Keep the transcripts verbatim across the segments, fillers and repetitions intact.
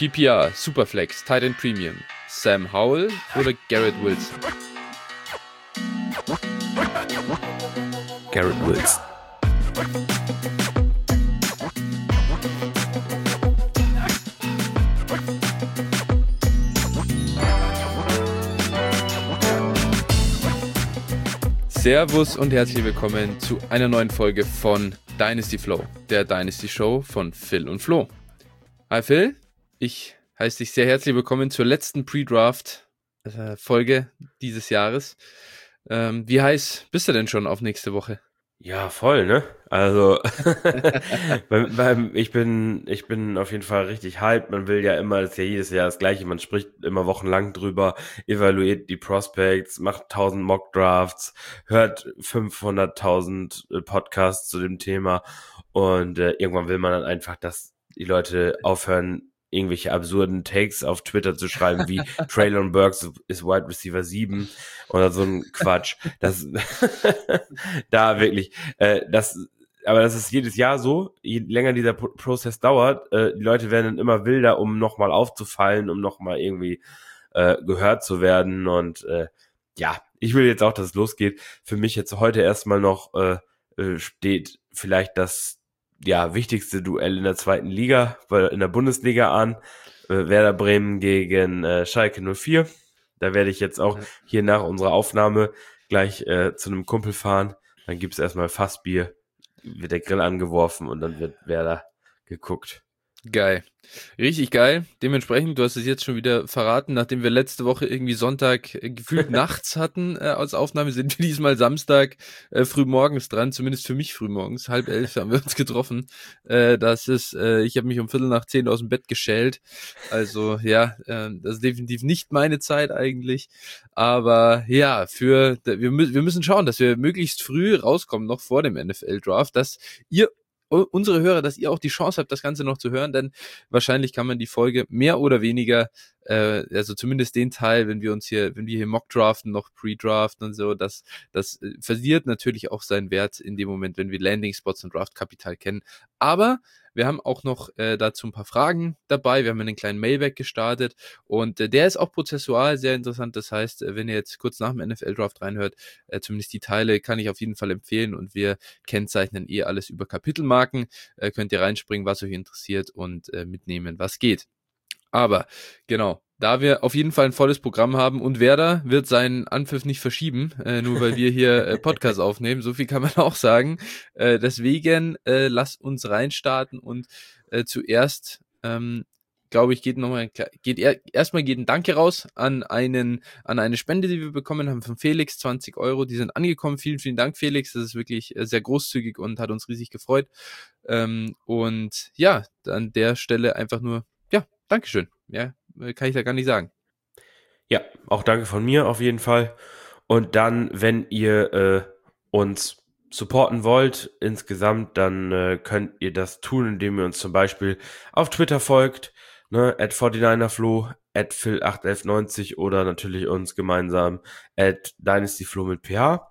P P R, Superflex, Tight End Premium, Sam Howell oder Garrett Wilson? Garrett Wilson. Servus und herzlich willkommen zu einer neuen Folge von Dynasty Flow, der Dynasty Show von Phil und Flo. Hi Phil, ich heiße dich sehr herzlich willkommen zur letzten Pre-Draft-Folge dieses Jahres. Ähm, wie heiß bist du denn schon auf nächste Woche? Ja, voll, ne? Also, beim, beim, ich bin, ich bin auf jeden Fall richtig hyped. Man will ja immer, das ist ja jedes Jahr das Gleiche. Man spricht immer wochenlang drüber, evaluiert die Prospects, macht tausend Mock-Drafts, hört fünfhunderttausend Podcasts zu dem Thema und äh, irgendwann will man dann einfach, dass die Leute aufhören, irgendwelche absurden Takes auf Twitter zu schreiben, wie Traylon Burks ist Wide Receiver sieben oder so ein Quatsch. Das, da wirklich, äh, das, aber das ist jedes Jahr so. Je länger dieser Pro- Prozess dauert, äh, die Leute werden dann immer wilder, um nochmal aufzufallen, um nochmal irgendwie äh, gehört zu werden. Und äh, ja, ich will jetzt auch, dass es losgeht. Für mich jetzt heute erstmal noch äh, äh, steht vielleicht das ja, wichtigste Duell in der zweiten Liga, in der Bundesliga an. Äh, Werder Bremen gegen äh, Schalke null vier. Da werde ich jetzt auch hier nach unserer Aufnahme gleich äh, zu einem Kumpel fahren. Dann gibt's erstmal Fassbier, wird der Grill angeworfen und dann wird Werder geguckt. Geil. Richtig geil. Dementsprechend, du hast es jetzt schon wieder verraten, nachdem wir letzte Woche irgendwie Sonntag äh, gefühlt nachts hatten äh, als Aufnahme, sind wir diesmal Samstag äh, früh morgens dran, zumindest für mich früh morgens, halb elf haben wir uns getroffen. Äh, das ist, äh, ich habe mich um Viertel nach zehn aus dem Bett geschält. Also ja, äh, das ist definitiv nicht meine Zeit eigentlich. Aber ja, für wir, mü- wir müssen schauen, dass wir möglichst früh rauskommen, noch vor dem N F L-Draft, dass ihr unsere Hörer, dass ihr auch die Chance habt, das Ganze noch zu hören, denn wahrscheinlich kann man die Folge mehr oder weniger, äh, also zumindest den Teil, wenn wir uns hier, wenn wir hier Mock-Draften, noch Pre-Draften und so, das, das äh, verliert natürlich auch seinen Wert in dem Moment, wenn wir Landing-Spots und Draft-Kapital kennen. Aber wir haben auch noch äh, dazu ein paar Fragen dabei. Wir haben einen kleinen Mailback gestartet und äh, der ist auch prozessual sehr interessant. Das heißt, äh, wenn ihr jetzt kurz nach dem N F L-Draft reinhört, äh, zumindest die Teile kann ich auf jeden Fall empfehlen und wir kennzeichnen eh alles über Kapitelmarken. Äh, könnt ihr reinspringen, was euch interessiert und äh, mitnehmen, was geht. Aber genau, da wir auf jeden Fall ein volles Programm haben und Werder wird seinen Anpfiff nicht verschieben, äh, nur weil wir hier äh, Podcast aufnehmen, so viel kann man auch sagen. Äh, deswegen äh, lasst uns reinstarten und äh, zuerst, ähm, glaube ich, geht nochmal, geht er, erstmal geht ein Danke raus an einen, an eine Spende, die wir bekommen haben von Felix, zwanzig Euro, die sind angekommen. Vielen, vielen Dank, Felix, das ist wirklich äh, sehr großzügig und hat uns riesig gefreut. Ähm, und ja, an der Stelle einfach nur Dankeschön. Ja, kann ich da gar nicht sagen. Ja, auch danke von mir auf jeden Fall. Und dann, wenn ihr äh, uns supporten wollt insgesamt, dann äh, könnt ihr das tun, indem ihr uns zum Beispiel auf Twitter folgt, ne, at forty-niner-Flo, at Phil acht elf neunzig oder natürlich uns gemeinsam at dynastyflo mit ph.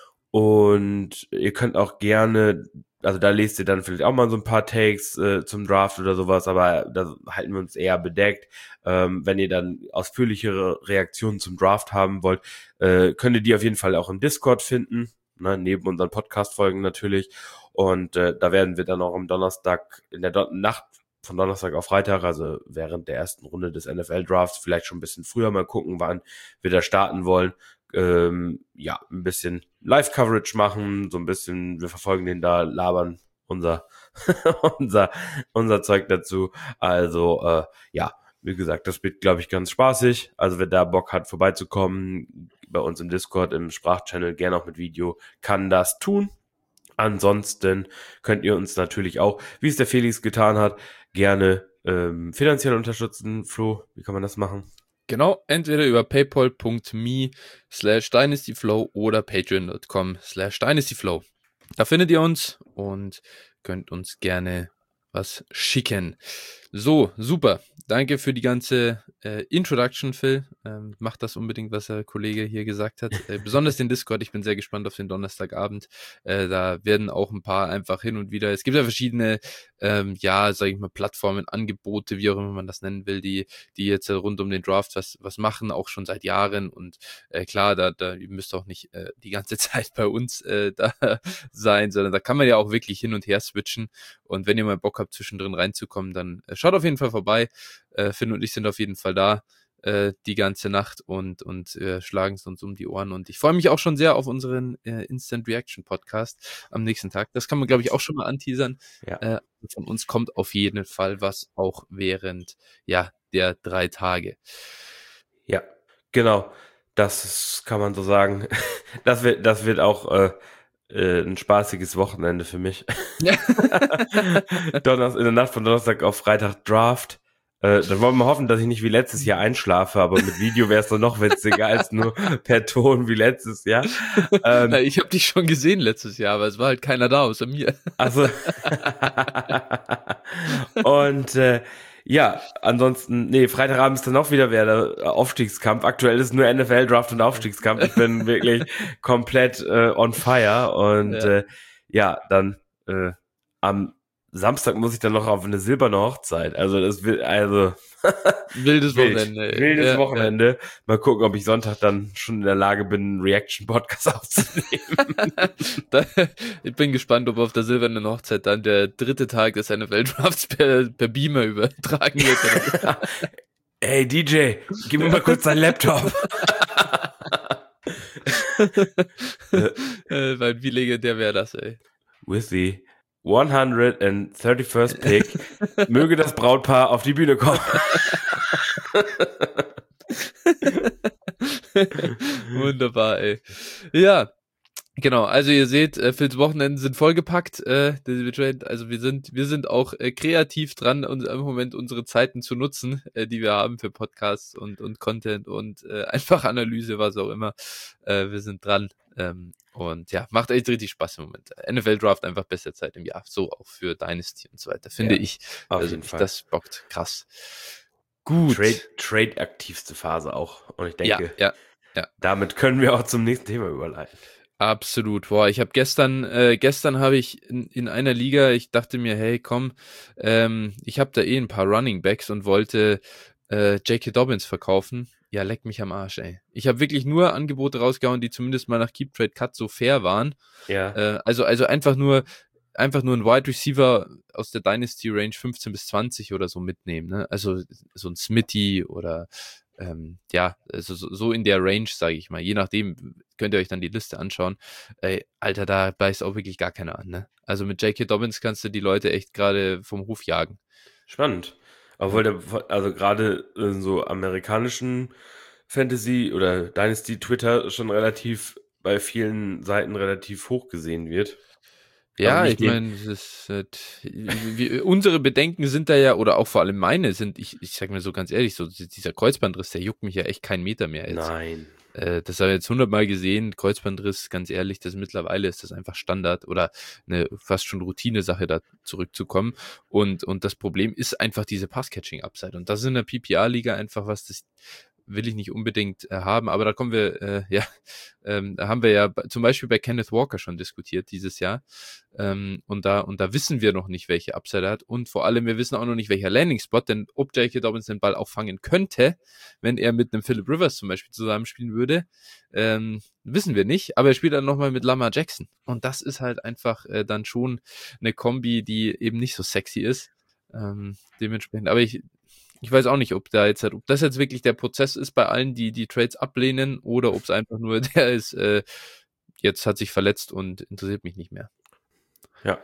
Und ihr könnt auch gerne, also da lest ihr dann vielleicht auch mal so ein paar Takes äh, zum Draft oder sowas, aber da halten wir uns eher bedeckt. Ähm, wenn ihr dann ausführlichere Reaktionen zum Draft haben wollt, äh, könnt ihr die auf jeden Fall auch im Discord finden, ne, neben unseren Podcast-Folgen natürlich. Und äh, da werden wir dann auch am Donnerstag, in der Don- Nacht von Donnerstag auf Freitag, also während der ersten Runde des N F L-Drafts, vielleicht schon ein bisschen früher mal gucken, wann wir da starten wollen. Ähm, ja, ein bisschen Live-Coverage machen, so ein bisschen, wir verfolgen den da, labern unser unser unser Zeug dazu. Also, äh, ja, wie gesagt, das wird, glaube ich, ganz spaßig. Also, wer da Bock hat, vorbeizukommen, bei uns im Discord, im Sprachchannel, gerne auch mit Video, kann das tun. Ansonsten könnt ihr uns natürlich auch, wie es der Felix getan hat, gerne ähm, finanziell unterstützen. Flo, wie kann man das machen? Genau, entweder über paypal.me slash dynastyflow oder patreon.com slash dynastyflow. Da findet ihr uns und könnt uns gerne was schicken. So, super. Danke für die ganze äh, Introduction, Phil. Ähm, macht das unbedingt, was der Kollege hier gesagt hat. Äh, besonders den Discord. Ich bin sehr gespannt auf den Donnerstagabend. Äh, da werden auch ein paar einfach hin und wieder. Es gibt ja verschiedene, ähm, ja, sage ich mal, Plattformen, Angebote, wie auch immer man das nennen will, die, die jetzt äh, rund um den Draft was, was machen, auch schon seit Jahren. Und äh, klar, da, da ihr müsst auch nicht äh, die ganze Zeit bei uns äh, da sein, sondern da kann man ja auch wirklich hin und her switchen. Und wenn ihr mal Bock habt, zwischendrin reinzukommen, dann äh, schaut auf jeden Fall vorbei. Äh, Finn und ich sind auf jeden Fall da äh, die ganze Nacht und, und äh, schlagen es uns um die Ohren. Und ich freue mich auch schon sehr auf unseren äh, Instant Reaction Podcast am nächsten Tag. Das kann man, glaube ich, auch schon mal anteasern. Ja. Äh, von uns kommt auf jeden Fall was auch während ja der drei Tage. Ja, genau. Das ist, kann man so sagen. Das wird, das wird auch äh, äh, ein spaßiges Wochenende für mich. Ja. Donnerstag, in der Nacht von Donnerstag auf Freitag Draft. Äh, dann wollen wir hoffen, dass ich nicht wie letztes Jahr einschlafe, aber mit Video wäre es dann noch witziger als nur per Ton wie letztes Jahr. Ähm, Na, ich habe dich schon gesehen letztes Jahr, aber es war halt keiner da außer mir. Also und äh, ja, ansonsten, nee, Freitagabend ist dann auch wieder wieder der Aufstiegskampf. Aktuell ist nur N F L-Draft und Aufstiegskampf. Ich bin wirklich komplett äh, on fire. Und Ja. äh, ja, dann äh, am Samstag muss ich dann noch auf eine silberne Hochzeit. Also das will, also Wildes wild, Wochenende. ey. wildes Ja, Wochenende. Mal gucken, ob ich Sonntag dann schon in der Lage bin, einen Reaction-Podcast aufzunehmen. Da, ich bin gespannt, ob auf der silbernen Hochzeit dann der dritte Tag des N F L-Drafts per, per Beamer übertragen wird. Ey, D J, gib mir mal kurz deinen Laptop. äh, weil wie legendär wäre das, ey. With the hundertthirty-first Pick möge das Brautpaar auf die Bühne kommen. Wunderbar, ey. Ja, genau. Also ihr seht, äh, Phils Wochenenden sind vollgepackt. Äh, also wir sind, wir sind auch äh, kreativ dran, uns im Moment unsere Zeiten zu nutzen, äh, die wir haben für Podcasts und und Content und äh, einfach Analyse, was auch immer. Äh, wir sind dran. Ähm, und ja, macht echt richtig Spaß im Moment. N F L Draft einfach beste Zeit im Jahr. So auch für Dynasty und so weiter, finde Ja, ich. auf Also jeden Fall. das bockt krass. Gut. Trade, Trade aktivste Phase auch. Und ich denke, ja, ja, ja. damit können wir auch zum nächsten Thema überleiten. Absolut. Boah, ich habe gestern, äh, gestern habe ich in, in einer Liga, ich dachte mir, hey, komm, ähm, ich habe da eh ein paar Running Backs und wollte äh, J K. Dobbins verkaufen. Ja, leck mich am Arsch, ey. Ich habe wirklich nur Angebote rausgehauen, die zumindest mal nach Keep Trade Cut so fair waren. Ja. Äh, also, also einfach nur, einfach nur ein Wide Receiver aus der Dynasty Range fünfzehn bis zwanzig oder so mitnehmen, ne? Also so ein Smitty oder ähm, ja, also so, so in der Range, sage ich mal. Je nachdem könnt ihr euch dann die Liste anschauen. Ey, Alter, da beißt auch wirklich gar keiner an, ne? Also mit J K. Dobbins kannst du die Leute echt gerade vom Hof jagen. Spannend. Obwohl der, also gerade in so amerikanischen Fantasy oder Dynasty Twitter schon relativ bei vielen Seiten relativ hoch gesehen wird. Ja, Also ich meine, halt, unsere Bedenken sind da ja, oder auch vor allem meine sind, ich, ich sag mir so ganz ehrlich, so dieser Kreuzbandriss, der juckt mich ja echt keinen Meter mehr jetzt. Nein. Äh, das habe ich jetzt hundertmal gesehen, Kreuzbandriss, ganz ehrlich, das mittlerweile ist das einfach Standard oder eine fast schon Routine-Sache, da zurückzukommen. Und, und das Problem ist einfach diese Pass-Catching-Upside. Und das ist in der P P R-Liga einfach was, das will ich nicht unbedingt äh, haben, aber da kommen wir, äh, ja, ähm, da haben wir ja b- zum Beispiel bei Kenneth Walker schon diskutiert dieses Jahr, ähm, und da und da wissen wir noch nicht, welche Upside er hat und vor allem, wir wissen auch noch nicht, welcher Landing-Spot, denn ob J K. Dobbins den Ball auch fangen könnte, wenn er mit einem Phillip Rivers zum Beispiel zusammenspielen würde, ähm, wissen wir nicht, aber er spielt dann nochmal mit Lamar Jackson und das ist halt einfach äh, dann schon eine Kombi, die eben nicht so sexy ist, ähm, dementsprechend, aber ich Ich weiß auch nicht, ob da jetzt, ob das jetzt wirklich der Prozess ist bei allen, die die Trades ablehnen, oder ob es einfach nur der ist, äh, jetzt hat sich verletzt und interessiert mich nicht mehr. Ja.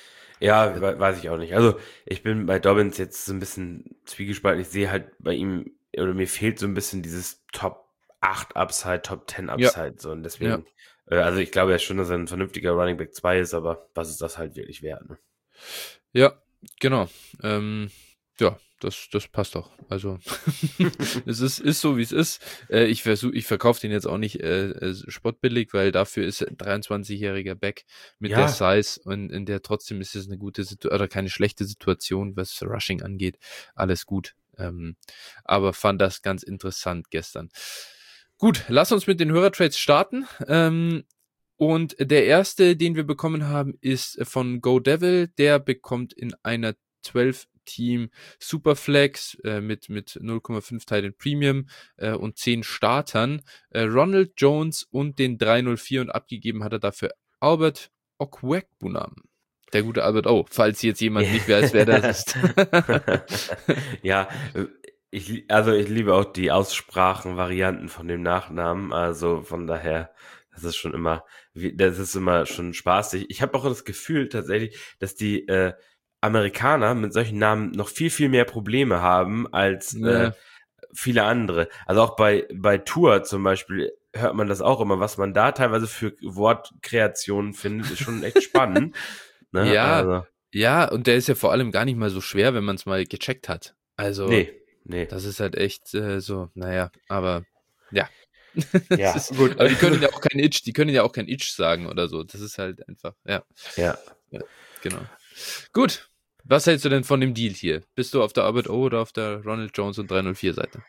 Ja, we- weiß ich auch nicht. Also, ich bin bei Dobbins jetzt so ein bisschen zwiegespalten. Ich sehe halt bei ihm, oder mir fehlt so ein bisschen dieses Top acht Upside, Top zehn Upside. So, und deswegen, äh, also ich glaube ja schon, dass er ein vernünftiger Running Back zwei ist, aber was ist das halt wirklich wert, ne? Ja, genau. Ähm, Ja, das, das passt doch. Also es ist, ist so, wie es ist. Äh, ich versuche, ich verkaufe den jetzt auch nicht äh, äh, spottbillig, weil dafür ist ein dreiundzwanzigjähriger Back mit der Ja, Size und in der trotzdem ist es eine gute Situation oder keine schlechte Situation, was Rushing angeht. Alles gut. Ähm, aber fand das ganz interessant gestern. Gut, lass uns mit den Hörertrades starten. Ähm, und der erste, den wir bekommen haben, ist von Go Devil. Der bekommt in einer zwölf Team Superflex äh, mit, mit null Komma fünf Titan Premium äh, und zehn Startern äh, Ronald Jones und den drei null vier und abgegeben hat er dafür Albert Okwekbunam. Der gute Albert O, falls jetzt jemand nicht weiß, wer das ist. ja, ich, also ich liebe auch die Aussprachenvarianten von dem Nachnamen, also von daher, das ist schon immer, das ist immer schon spaßig. Ich habe auch das Gefühl tatsächlich, dass die äh, Amerikaner mit solchen Namen noch viel, viel mehr Probleme haben als äh, Ja. viele andere. Also auch bei, bei Tour zum Beispiel hört man das auch immer, was man da teilweise für Wortkreationen findet, ist schon echt spannend. Ne? Ja, Also, ja, und der ist ja vor allem gar nicht mal so schwer, wenn man es mal gecheckt hat. Also, nee, nee. das ist halt echt äh, so, naja, aber ja. Es Ja, ist, gut. aber die können ja auch kein Itch, die können ja auch kein Itch sagen oder so. Das ist halt einfach, ja. Ja. Ja, genau. Gut. Was hältst du denn von dem Deal hier? Bist du auf der Albert O oder auf der Ronald Jones und drei null vier Seite?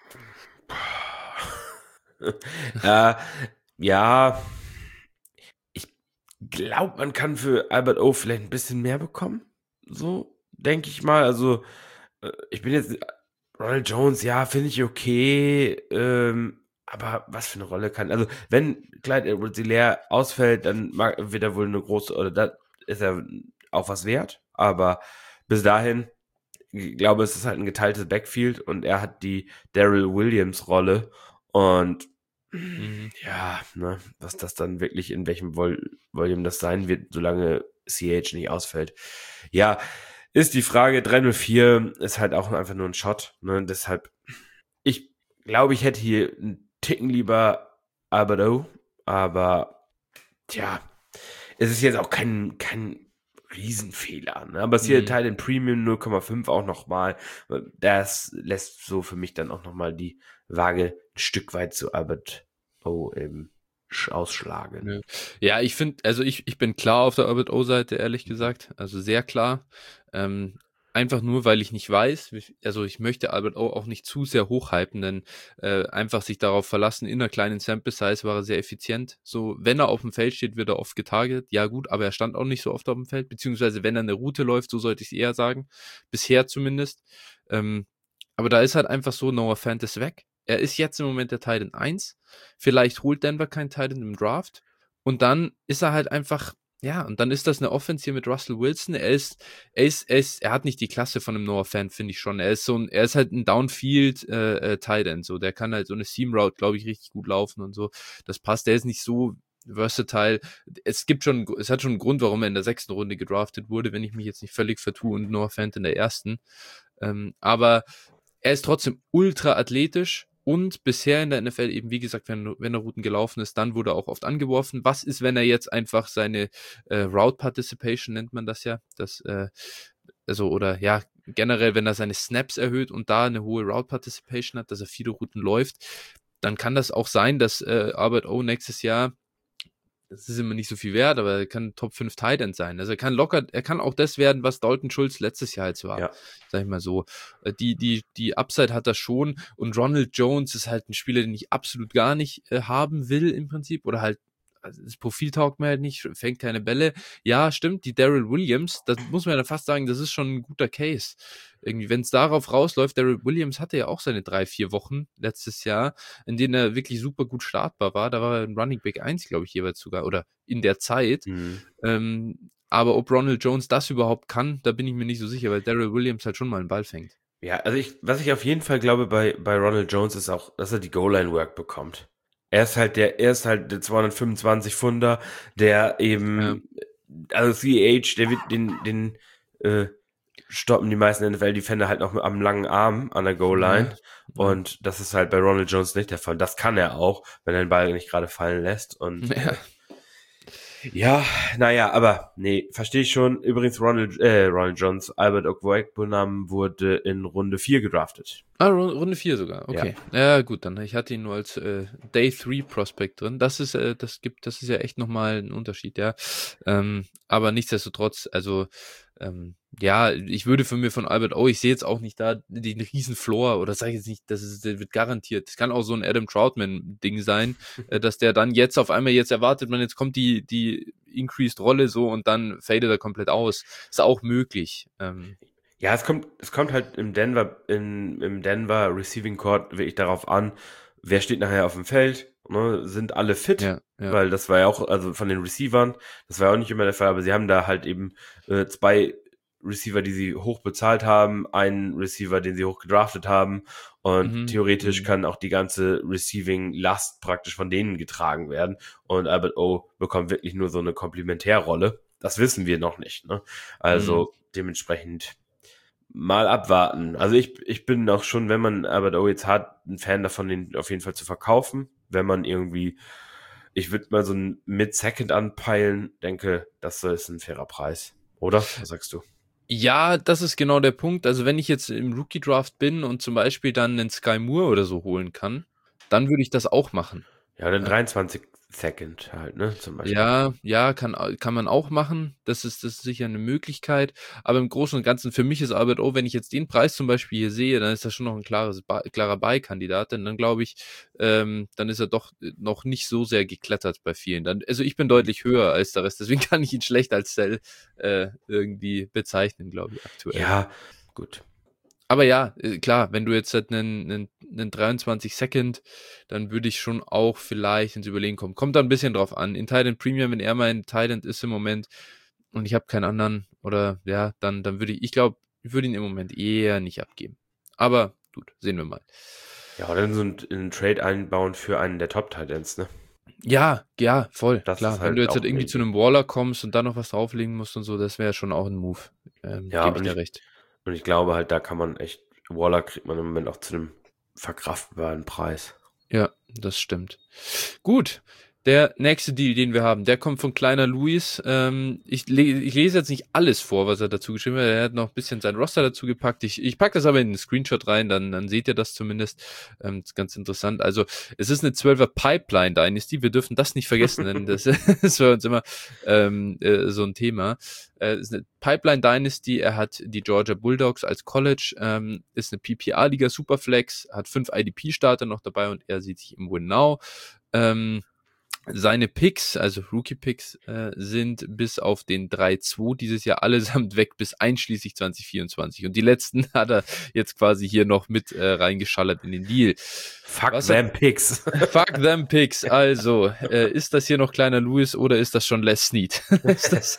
äh, ja, ich glaube, man kann für Albert O vielleicht ein bisschen mehr bekommen. So, denke ich mal. Also, äh, ich bin jetzt Ronald Jones, ja, finde ich okay. Ähm, aber was für eine Rolle kann. Also, wenn Clyde Edwards-Helaire ausfällt, dann mag, wird er wohl eine große, oder da ist er auch was wert. Aber bis dahin, ich glaube, es ist halt ein geteiltes Backfield und er hat die Daryl Williams-Rolle. Und Mhm. ja, ne, was das dann wirklich in welchem Vol Volume das sein wird, solange C H nicht ausfällt. Ja, ist die Frage. drei null vier ist halt auch einfach nur ein Shot. Ne? Deshalb, ich glaube, ich hätte hier einen Ticken lieber Albert O, aber tja, es ist jetzt auch kein, kein Riesenfehler. Ne? Aber es hier Mhm. Teil in Premium null Komma fünf auch nochmal. Das lässt so für mich dann auch nochmal die Waage ein Stück weit zu Albert O eben ausschlagen. Ja, ja, ich finde, also ich, ich bin klar auf der Albert O-Seite, ehrlich gesagt. Also sehr klar. Ähm, einfach nur, weil ich nicht weiß, wie- also ich möchte Albert O auch nicht zu sehr hochhypen, denn äh, einfach sich darauf verlassen, in einer kleinen Sample Size war er sehr effizient. So, wenn er auf dem Feld steht, wird er oft getargetet. Ja gut, aber er stand auch nicht so oft auf dem Feld, beziehungsweise wenn er eine Route läuft, so sollte ich es eher sagen. Bisher zumindest. Ähm, aber da ist halt einfach so, Noah Fant ist weg. Er ist jetzt im Moment der Titan eins. Vielleicht holt Denver keinen Titan im Draft. Und dann ist er halt einfach, ja, und dann ist das eine Offense hier mit Russell Wilson. Er ist, er ist, er ist, er hat nicht die Klasse von einem Noah Fan, finde ich schon. Er ist so ein, er ist halt ein Downfield äh, äh, Tight End, so. Der kann halt so eine Seam Route, glaube ich, richtig gut laufen und so. Das passt. Der ist nicht so versatile. Es gibt schon, es hat schon einen Grund, warum er in der sechsten Runde gedraftet wurde, wenn ich mich jetzt nicht völlig vertue und Noah Fant in der ersten. Ähm, aber er ist trotzdem ultra athletisch und bisher in der N F L eben, wie gesagt, wenn, wenn er Routen gelaufen ist, dann wurde er auch oft angeworfen. Was ist, wenn er jetzt einfach seine äh, Route Participation, nennt man das ja, das, äh, also, oder ja, generell, wenn er seine Snaps erhöht und da eine hohe Route Participation hat, dass er viele Routen läuft, dann kann das auch sein, dass äh, Albert O nächstes Jahr, das ist immer nicht so viel wert, aber er kann Top fünf Tight End sein. Also er kann locker, er kann auch das werden, was Dalton Schulz letztes Jahr jetzt war. Ja. Sag ich mal so. Äh, Die, die, die Upside hat er schon und Ronald Jones ist halt ein Spieler, den ich absolut gar nicht äh, haben will im Prinzip oder halt, also das Profil taugt mir halt nicht, fängt keine Bälle. Ja, stimmt, die Daryl Williams, das muss man ja fast sagen, das ist schon ein guter Case. Irgendwie, wenn es darauf rausläuft, Daryl Williams hatte ja auch seine drei, vier Wochen letztes Jahr, in denen er wirklich super gut startbar war. Da war er ein Running Back eins, glaube ich, jeweils sogar, oder in der Zeit. Mhm. Ähm, aber ob Ronald Jones das überhaupt kann, da bin ich mir nicht so sicher, weil Daryl Williams halt schon mal einen Ball fängt. Ja, also ich, was ich auf jeden Fall glaube bei, bei Ronald Jones ist auch, dass er die Goal-Line-Work bekommt. Er ist halt der, er ist halt der zweihundertfünfundzwanzig Pfunder, der Ja. eben, also C H, der wird den, den, äh, stoppen die meisten N F L-Defender halt noch am langen Arm an der Goal-Line. Ja. Und das ist halt bei Ronald Jones nicht der Fall. Das kann er auch, wenn er den Ball nicht gerade fallen lässt. Und Ja. äh, Ja, naja, aber nee, verstehe ich schon. Übrigens, Ronald, äh, Ronald Jones, Albert Okwuegbunam wurde in Runde vier gedraftet. Ah, Runde vier sogar, Ja. okay. Ja, gut, dann ich hatte ihn nur als äh, Day drei Prospect drin. Das ist, äh, das gibt, das ist ja echt nochmal ein Unterschied, ja. Ähm, aber nichtsdestotrotz, also ähm, ja, ich würde für mir von Albert O, ich sehe jetzt auch nicht da den riesen Floor, oder sage ich jetzt nicht, das ist, der wird garantiert. Das kann auch so ein Adam Troutman-Ding sein, äh, dass der dann jetzt auf einmal, jetzt erwartet man, jetzt kommt die, die Increased Rolle so und dann fadet er komplett aus. Ist auch möglich. Ähm, Ja, es kommt, es kommt halt im Denver, in, im Denver Receiving Court wirklich darauf an, wer steht nachher auf dem Feld, ne? Sind alle fit? ja, ja. Weil das war ja auch, also von den Receivern, das war ja auch nicht immer der Fall, aber sie haben da halt eben äh, zwei Receiver, die sie hoch bezahlt haben, einen Receiver, den sie hoch gedraftet haben und Mhm, theoretisch mhm. kann auch die ganze Receiving-Last praktisch von denen getragen werden und Albert O bekommt wirklich nur so eine Komplementärrolle. Das wissen wir noch nicht, ne? Mhm. Also dementsprechend mal abwarten. Also ich, ich bin auch schon, wenn man Albert O jetzt hat, ein Fan davon, den auf jeden Fall zu verkaufen. Wenn man irgendwie, ich würde mal so ein Mid-Second anpeilen, denke, das ist ein fairer Preis. Oder? Was sagst du? Ja, das ist genau der Punkt. Also wenn ich jetzt im Rookie-Draft bin und zum Beispiel dann einen Sky Moore oder so holen kann, dann würde ich das auch machen. Ja, dann Äh, dreiundzwanzig Second halt, ne, zum Beispiel. Ja, ja, kann, kann man auch machen. Das ist, das ist sicher eine Möglichkeit. Aber im Großen und Ganzen, für mich ist Albert O, wenn ich jetzt den Preis zum Beispiel hier sehe, dann ist das schon noch ein klares, Ba- klarer Buy-Kandidat. Denn dann glaube ich, ähm, dann ist er doch noch nicht so sehr geklettert bei vielen. Dann, also ich bin deutlich höher als der Rest, deswegen kann ich ihn schlecht als Sell äh, irgendwie bezeichnen, glaube ich, aktuell. Ja, gut. Aber ja, äh, klar, wenn du jetzt halt einen, einen, einen dreiundzwanzig Second, dann würde ich schon auch vielleicht ins Überlegen kommen. Kommt da ein bisschen drauf an. In Thailand Premium, wenn er mein Thailand ist im Moment und ich habe keinen anderen, oder ja, dann, dann würde ich, ich glaube, ich würde ihn im Moment eher nicht abgeben. Aber gut, sehen wir mal. Ja, oder dann so einen, einen Trade einbauen für einen der Top-Titans, ne? Ja, ja, voll, Das ist klar. Wenn du halt jetzt auch halt irgendwie eine zu Idee. einem Waller kommst und dann noch was drauflegen musst und so, das wäre schon auch ein Move. Ähm, Ja, gebe ich und dir ich, recht. und ich glaube halt, da kann man echt, Waller kriegt man im Moment auch zu einem verkraftbaren Preis. Ja, das stimmt. Gut. Der nächste Deal, den wir haben, der kommt von Kleiner Luis. Ähm, ich, le ich lese jetzt nicht alles vor, was er dazu geschrieben hat. Er hat noch ein bisschen sein Roster dazu gepackt. Ich, ich packe das aber in den Screenshot rein, dann, dann seht ihr das zumindest. Ähm, das ist ganz interessant. Also, es ist eine zwölfer Pipeline Dynasty. Wir dürfen das nicht vergessen, denn das ist für uns immer ähm, äh, so ein Thema. Äh, ist eine Pipeline Dynasty. Er hat die Georgia Bulldogs als College, ähm, ist eine P P R-Liga Superflex, hat fünf I D P-Starter noch dabei und er sieht sich im Win Now. Ähm, seine Picks, also Rookie-Picks, äh, sind bis auf den drei zwei dieses Jahr allesamt weg bis einschließlich zwanzig vierundzwanzig. Und die letzten hat er jetzt quasi hier noch mit äh, reingeschallert in den Deal. Fuck Was them Picks. Fuck them Picks. Also, äh, ist das hier noch kleiner Lewis oder ist das schon Les Snead? Ist das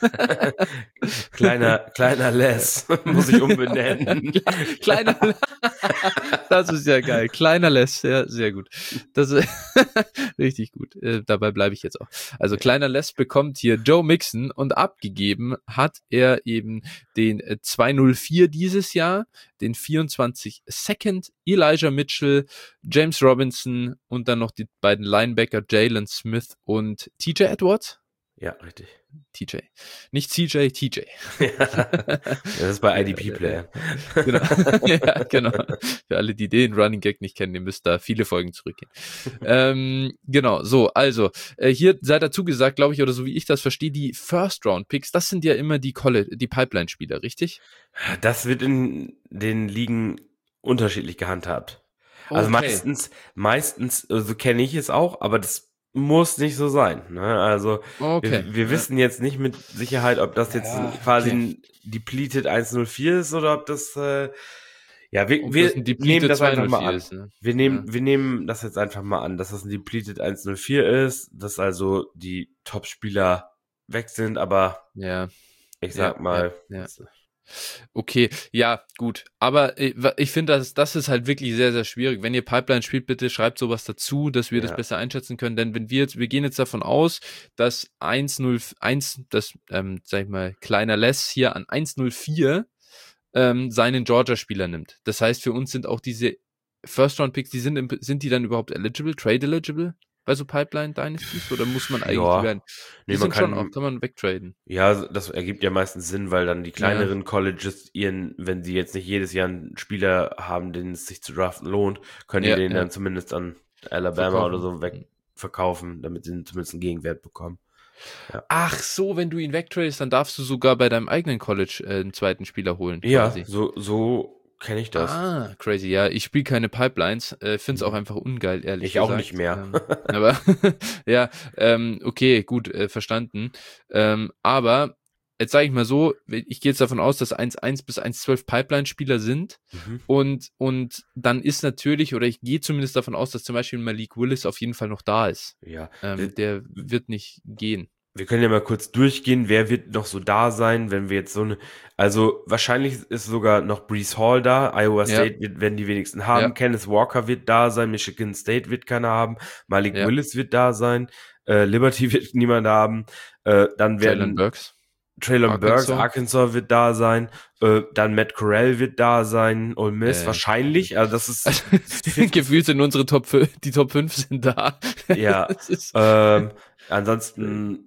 kleiner, kleiner Les. Muss ich umbenennen. kleiner Das ist ja geil. Kleiner Les, ja, sehr gut. Das ist richtig gut. Äh, dabei bleibe ich jetzt auch. Also kleiner Les bekommt hier Joe Mixon und abgegeben hat er eben den äh, zwei null vier dieses Jahr, den vierundzwanzig Second, Elijah Mitchell, James Robinson und dann noch die beiden Linebacker Jalen Smith und T J Edwards. Ja, richtig. T J. Nicht C J, T J. Das ist bei I D P-Playern. Genau. Ja, genau. Für alle, die den Running Gag nicht kennen, ihr müsst da viele Folgen zurückgehen. ähm, genau, so, also, äh, hier sei dazu gesagt, glaube ich, oder so wie ich das verstehe, die First-Round-Picks, das sind ja immer die College, die Pipeline-Spieler, richtig? Das wird in den Ligen unterschiedlich gehandhabt. Also Okay. meistens, meistens, so also kenne ich es auch, aber das muss nicht so sein. Ne? Also Okay. wir, wir ja. wissen jetzt nicht mit Sicherheit, ob das jetzt Ja, quasi okay. ein Depleted eins null vier ist oder ob das äh, ja, wir, Ob wir das ein Depleted nehmen das einfach mal zwei null vier an. ist, ne? Wir nehmen, Ja. wir nehmen das jetzt einfach mal an, dass das ein Depleted eins null vier ist, dass also die Top-Spieler weg sind, aber Ja. ich sag Ja, mal, ja, ja. Okay, ja, gut. Aber äh, ich finde, das, das ist halt wirklich sehr, sehr schwierig. Wenn ihr Pipeline spielt, bitte schreibt sowas dazu, dass wir ja. das besser einschätzen können. Denn wenn wir jetzt, wir gehen jetzt davon aus, dass eins null eins, das, ähm, sag ich mal, kleiner Les hier an eins null vier ähm, seinen Georgia-Spieler nimmt. Das heißt, für uns sind auch diese First-Round-Picks, die sind, im, sind die dann überhaupt eligible, trade eligible? bei so Pipeline-Dynasties? Oder muss man eigentlich, die Ja, werden, die nee, man sind schon auch, kann, kann man wegtraden. ja, das ergibt ja meistens Sinn, weil dann die Ja, kleineren Colleges ihren, wenn sie jetzt nicht jedes Jahr einen Spieler haben, den es sich zu draften lohnt, können die ja, den ja, dann zumindest an Alabama oder verkaufen. so wegverkaufen, damit sie zumindest einen Gegenwert bekommen. Ja, Ach so, wenn du ihn wegtradest, dann darfst du sogar bei deinem eigenen College äh, einen zweiten Spieler holen, ja, quasi. so, so kenne ich das. Ah, crazy. Ja, ich spiele keine Pipelines. Äh, Finde es auch Mhm. einfach ungeil, ehrlich Ich auch nicht gesagt. mehr. Ähm, aber ja, ähm, okay, gut, äh, verstanden. Ähm, aber jetzt sage ich mal so, ich gehe jetzt davon aus, dass eins Komma eins bis eins Komma zwölf Pipeline-Spieler sind. Mhm. Und, und dann ist natürlich, oder ich gehe zumindest davon aus, dass zum Beispiel Malik Willis auf jeden Fall noch da ist. Ja, Ähm, wir, der wird nicht gehen. wir können ja mal kurz durchgehen, wer wird noch so da sein, wenn wir jetzt so eine, also wahrscheinlich ist sogar noch Breece Hall da, Iowa Ja, State wird, werden die wenigsten haben, ja, Kenneth Walker wird da sein, Michigan State wird keiner haben, Malik ja. Willis wird da sein, äh, Liberty wird niemand haben, äh, dann Traylon werden Burks. Traylon Burks, Arkansas. Arkansas wird da sein, äh, dann Matt Corral wird da sein, Ole Miss Äh, wahrscheinlich, also das ist, Also, gefühlt sind unsere Top fünf, die Top fünf sind da. ja, Das ist, ähm, ansonsten,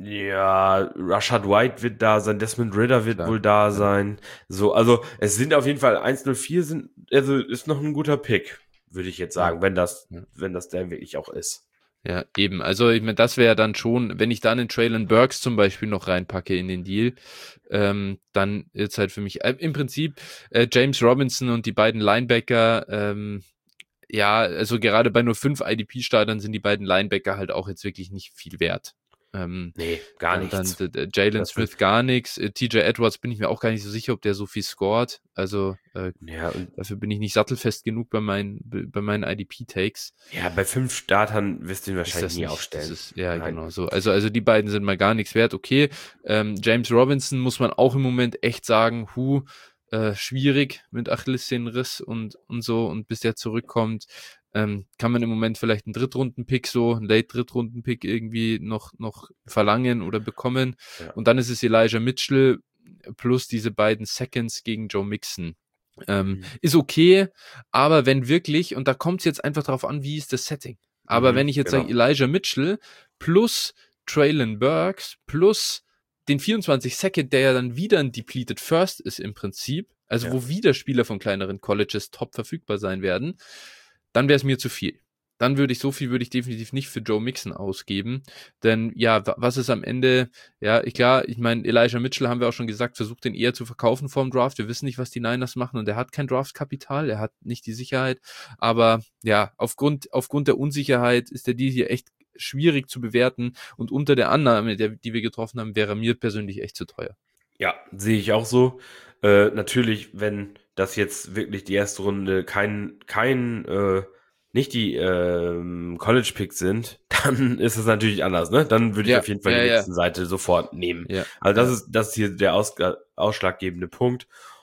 ja, Rashad White wird da sein, Desmond Ridder wird klar, wohl da klar. sein. So, also es sind auf jeden Fall eins null vier sind, also ist noch ein guter Pick, würde ich jetzt sagen, Ja, wenn das, ja. wenn das der wirklich auch ist. Ja, eben. Also, ich meine, das wäre dann schon, wenn ich dann einen Traylon Burks zum Beispiel noch reinpacke in den Deal, ähm, dann ist halt für mich äh, im Prinzip äh, James Robinson und die beiden Linebacker, ähm, ja, also gerade bei nur fünf I D P-Startern sind die beiden Linebacker halt auch jetzt wirklich nicht viel wert. Ähm, Nee, gar dann, nichts. dann d- Jalen Das sind, Smith gar nichts. Äh, T J Edwards bin ich mir auch gar nicht so sicher, ob der so viel scored. Also äh, ja, und dafür bin ich nicht sattelfest genug bei meinen, bei meinen I D P-Takes. ja, bei fünf Startern wirst du ihn Ist wahrscheinlich das nie nicht, aufstellen. das ist, ja, Nein. genau so. Also, also die beiden sind mal gar nichts wert. Okay, ähm, James Robinson muss man auch im Moment echt sagen, hu, äh, schwierig mit Achillessehnenriss und, und so. Und bis der zurückkommt, ähm, kann man im Moment vielleicht einen Drittrunden-Pick so, einen Late-Drittrunden-Pick irgendwie noch, noch verlangen oder bekommen. Ja. Und dann ist es Elijah Mitchell plus diese beiden Seconds gegen Joe Mixon. Ähm, Mhm. ist okay, aber wenn wirklich, und da kommt es jetzt einfach darauf an, wie ist das Setting. Aber Mhm, wenn ich jetzt genau. sage, Elijah Mitchell plus Traylon Burks plus den vierundzwanzig Second, der ja dann wieder ein Depleted First ist im Prinzip, also Ja. wo wieder Spieler von kleineren Colleges top verfügbar sein werden, dann wäre es mir zu viel. Dann würde ich, so viel würde ich definitiv nicht für Joe Mixon ausgeben. Denn ja, wa- was ist am Ende, ja, ich, klar, ich meine, Elijah Mitchell haben wir auch schon gesagt, versucht den eher zu verkaufen vorm Draft. Wir wissen nicht, was die Niners machen und er hat kein Draftkapital, er hat nicht die Sicherheit. Aber ja, aufgrund, aufgrund der Unsicherheit ist der Deal hier echt schwierig zu bewerten und unter der Annahme, der, die wir getroffen haben, wäre mir persönlich echt zu teuer. Ja, sehe ich auch so. Äh, natürlich, wenn das jetzt wirklich die erste Runde kein, kein, äh, nicht die ähm, College-Picks sind, dann ist es natürlich anders, ne? Dann würde ich Ja, auf jeden Fall ja, die ja. nächste Seite sofort nehmen. Ja, Also das ja. ist, das ist hier der aus, ausschlaggebende Punkt.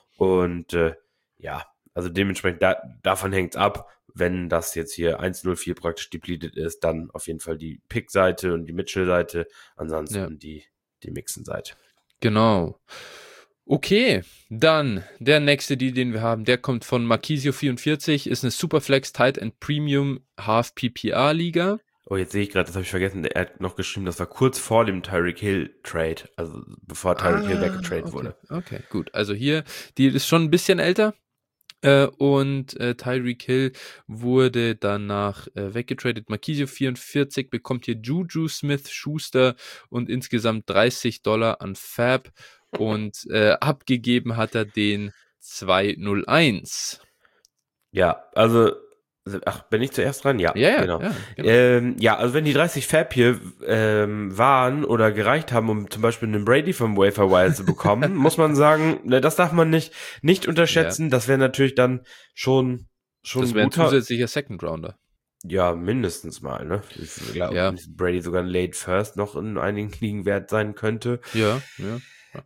Und äh, ja, also dementsprechend, da, davon hängt's ab. Wenn das jetzt hier eins null vier praktisch depleted ist, dann auf jeden Fall die Pick-Seite und die Mitchell-Seite, ansonsten Ja. die, die Mixen-Seite. Genau. Okay, dann der nächste Deal, den wir haben, der kommt von Marquisio vierundvierzig, ist eine Superflex Tight End Premium Half P P R Liga. Oh, jetzt sehe ich gerade, das habe ich vergessen, er hat noch geschrieben, das war kurz vor dem Tyreek Hill Trade, also bevor Tyreek Hill weggetradet okay, wurde. okay, gut. Also hier, die ist schon ein bisschen älter. Äh, und äh, Tyreek Hill wurde danach äh, weggetradet. Marquisio vierundvierzig bekommt hier Juju Smith-Schuster und insgesamt dreißig Dollar an Fab. Und äh, abgegeben hat er den zweihunderteins. Ja, also, ach, bin ich zuerst dran? Ja, Ja, ja, genau. ja, genau. Ähm, ja, also wenn die dreißig Fab hier ähm, waren oder gereicht haben, um zum Beispiel einen Brady vom Waiver Wire zu bekommen, muss man sagen, ne, das darf man nicht, nicht unterschätzen. Das wäre natürlich dann schon, schon Das ein wäre ein guter, zusätzlicher Second Rounder. ja, mindestens mal, ne? Ich glaube, Ja. Brady sogar ein Late First noch in einigen Ligen wert sein könnte. Ja, ja.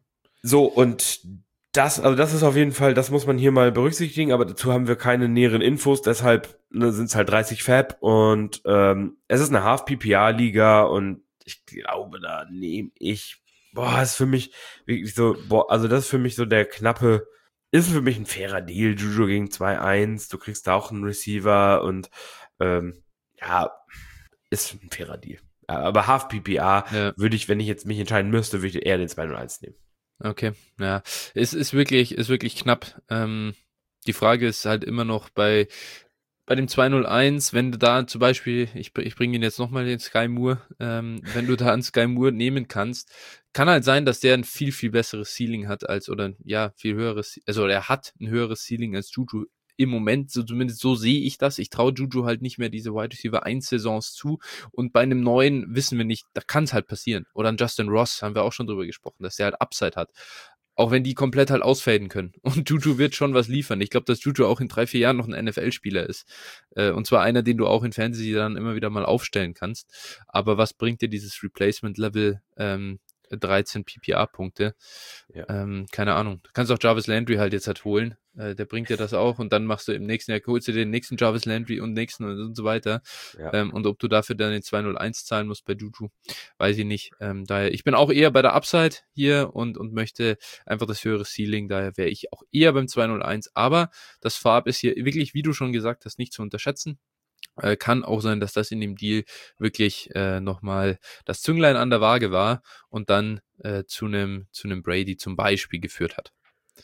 So, und das, also das ist auf jeden Fall, das muss man hier mal berücksichtigen, aber dazu haben wir keine näheren Infos, deshalb ne, sind es halt dreißig Fab und ähm, es ist eine Half-P P R-Liga und ich glaube, da nehme ich, boah, ist für mich wirklich so, boah, also das ist für mich so der knappe, ist für mich ein fairer Deal, Juju gegen zwei eins, du kriegst da auch einen Receiver und ähm, ja, ist ein fairer Deal. Aber Half P P R Ja. würde ich, wenn ich jetzt mich entscheiden müsste, würde ich eher den zwei null eins nehmen. Okay, ja. Es ist wirklich, ist wirklich knapp. Ähm, die Frage ist halt immer noch bei, bei dem zwei null eins, wenn du da zum Beispiel, ich, ich bringe ihn jetzt nochmal den Sky Moore, ähm, wenn du da einen Sky Moore nehmen kannst, kann halt sein, dass der ein viel, viel besseres Ceiling hat als, oder ja, viel höheres, also er hat ein höheres Ceiling als Juju im Moment, so zumindest so sehe ich das. Ich traue Juju halt nicht mehr diese Wide Receiver eins Saisons zu und bei einem neuen wissen wir nicht, da kann es halt passieren. Oder an Justin Ross haben wir auch schon drüber gesprochen, dass der halt Upside hat. Auch wenn die komplett halt ausfaden können. Und Juju wird schon was liefern. Ich glaube, dass Juju auch in drei, vier Jahren noch ein N F L-Spieler ist. Äh, und zwar einer, den du auch in Fantasy dann immer wieder mal aufstellen kannst. Aber was bringt dir dieses Replacement-Level ähm, dreizehn P P R-Punkte? Ja. Ähm, keine Ahnung. Du kannst auch Jarvis Landry halt jetzt halt holen. Äh, der bringt dir das auch. Und dann machst du im nächsten Jahr, holst du den nächsten Jarvis Landry und nächsten und, und so weiter. Ja. Ähm, und ob du dafür dann den zwei null eins zahlen musst bei Juju, weiß ich nicht. Ähm, daher, ich bin auch eher bei der Upside hier und, und möchte einfach das höhere Ceiling. Daher wäre ich auch eher beim zwei null eins. Aber das Farb ist hier wirklich, wie du schon gesagt hast, nicht zu unterschätzen. Äh, kann auch sein, dass das in dem Deal wirklich äh, nochmal das Zünglein an der Waage war und dann äh, zu einem zu einem Brady zum Beispiel geführt hat.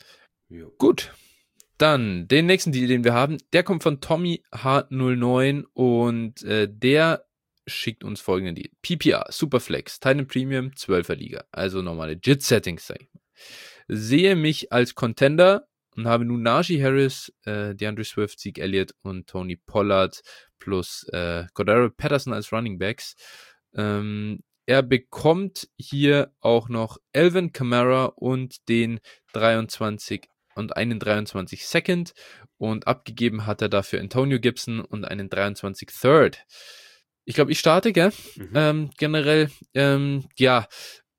Jo. Gut, dann den nächsten Deal, den wir haben, der kommt von Tommy H null neun und äh, der schickt uns folgenden Deal. P P R, Superflex, Titan Premium, zwölfer Liga, also normale J I T-Settings, sag ich mal. Sehe mich als Contender und habe nun Najee Harris, äh, DeAndre Swift, Zeke Elliott und Tony Pollard plus äh, Cordero Patterson als Running Backs. Ähm, er bekommt hier auch noch Alvin Kamara und den dreiundzwanzig und einen dreiundzwanzig Second und abgegeben hat er dafür Antonio Gibson und einen dreiundzwanzig Third. Ich glaube, ich starte, gell? Mhm. Ähm, generell, ähm, ja,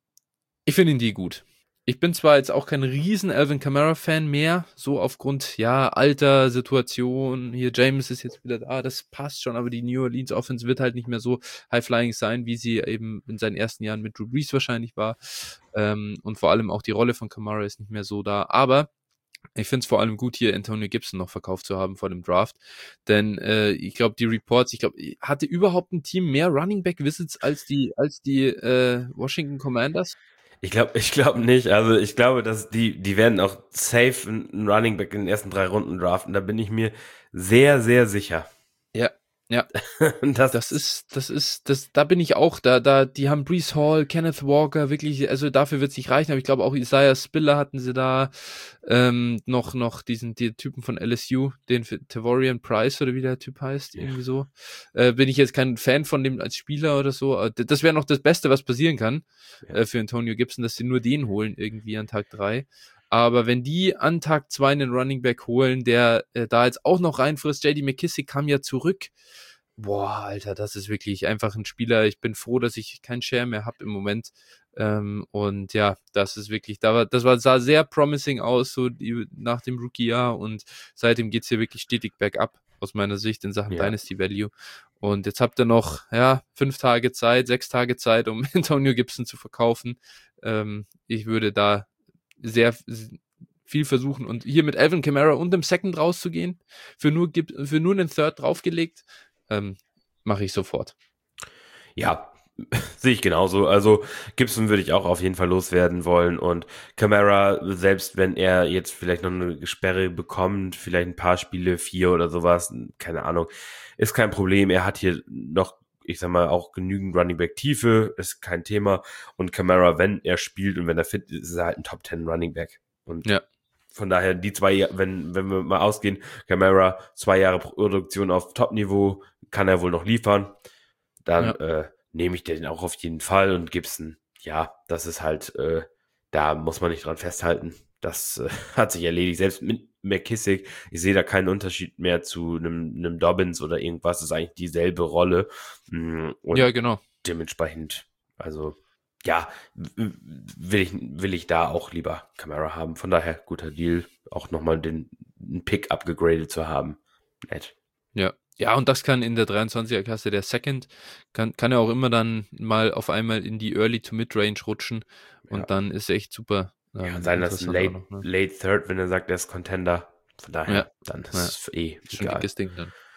ich finde ihn die gut. Ich bin zwar jetzt auch kein riesen Alvin Kamara-Fan mehr, so aufgrund, ja, Alter, Situation, hier James ist jetzt wieder da, das passt schon, aber die New Orleans Offense wird halt nicht mehr so high-flying sein, wie sie eben in seinen ersten Jahren mit Drew Brees wahrscheinlich war. Ähm, und vor allem auch die Rolle von Kamara ist nicht mehr so da, aber ich finde es vor allem gut, hier Antonio Gibson noch verkauft zu haben vor dem Draft, denn äh, ich glaube, die Reports, ich glaube, hatte überhaupt ein Team mehr Running Back Visits als die als die äh, Washington Commanders? Ich glaube, ich glaube nicht. Also ich glaube, dass die, die werden auch safe einen Running Back in den ersten drei Runden draften. Da bin ich mir sehr, sehr sicher. Ja, ja. das, das ist, das ist, das, da bin ich auch, da, da, die haben Breece Hall, Kenneth Walker, wirklich, also dafür wird es nicht reichen, aber ich glaube auch Isaiah Spiller hatten sie da, ähm, noch, noch diesen, die Typen von L S U, den Tavorian Price oder wie der Typ heißt, ja. irgendwie so, äh, bin ich jetzt kein Fan von dem als Spieler oder so, aber das wäre noch das Beste, was passieren kann, ja. äh, für Antonio Gibson, dass sie nur den holen irgendwie an Tag drei. Aber wenn die an Tag zwei einen Running Back holen, der äh, da jetzt auch noch reinfrisst, J D McKissick kam ja zurück. Boah, Alter, das ist wirklich einfach ein Spieler. Ich bin froh, dass ich keinen Share mehr habe im Moment. Ähm, und ja, das ist wirklich, da war, das war, sah sehr promising aus, so die, nach dem Rookie-Jahr. Und seitdem geht's hier wirklich stetig bergab, aus meiner Sicht, in Sachen ja. Dynasty Value. Und jetzt habt ihr noch, ja, fünf Tage Zeit, sechs Tage Zeit, um Antonio Gibson zu verkaufen. Ähm, ich würde da sehr viel versuchen und hier mit Alvin Kamara und dem Second rauszugehen, für nur, für nur einen Third draufgelegt, ähm, mache ich sofort. Ja, sehe ich genauso. Also Gibson würde ich auch auf jeden Fall loswerden wollen und Kamara, selbst wenn er jetzt vielleicht noch eine Sperre bekommt, vielleicht ein paar Spiele, vier oder sowas, keine Ahnung, ist kein Problem. Er hat hier noch, ich sag mal, auch genügend Running Back Tiefe, ist kein Thema. Und Kamara, wenn er spielt und wenn er fit ist, ist er halt ein Top Ten Running Back. Und ja. Von daher, die zwei, wenn, wenn wir mal ausgehen, Kamara, zwei Jahre Produktion auf Top-Niveau, kann er wohl noch liefern. Dann ja. äh, nehme ich den auch auf jeden Fall und Gibson, ja, das ist halt, äh, da muss man nicht dran festhalten. Das äh, hat sich erledigt. Selbst mit McKissick, ich sehe da keinen Unterschied mehr zu einem, einem Dobbins oder irgendwas. Das ist eigentlich dieselbe Rolle. Und ja, genau. Dementsprechend, also ja, will ich, will ich da auch lieber Kamara haben. Von daher, guter Deal, auch nochmal den Pick abgegradet zu haben. Nett. Ja. Ja, und das kann in der dreiundzwanziger-Klasse der Second, kann, kann er auch immer dann mal auf einmal in die Early to Mid-Range rutschen und ja. dann ist echt super. Ähm, ja, sein das ein late, noch, ne? late Third, wenn er sagt, er ist Contender. Von daher, ja. dann ist ja. es eh schon ein dickes Ding dann.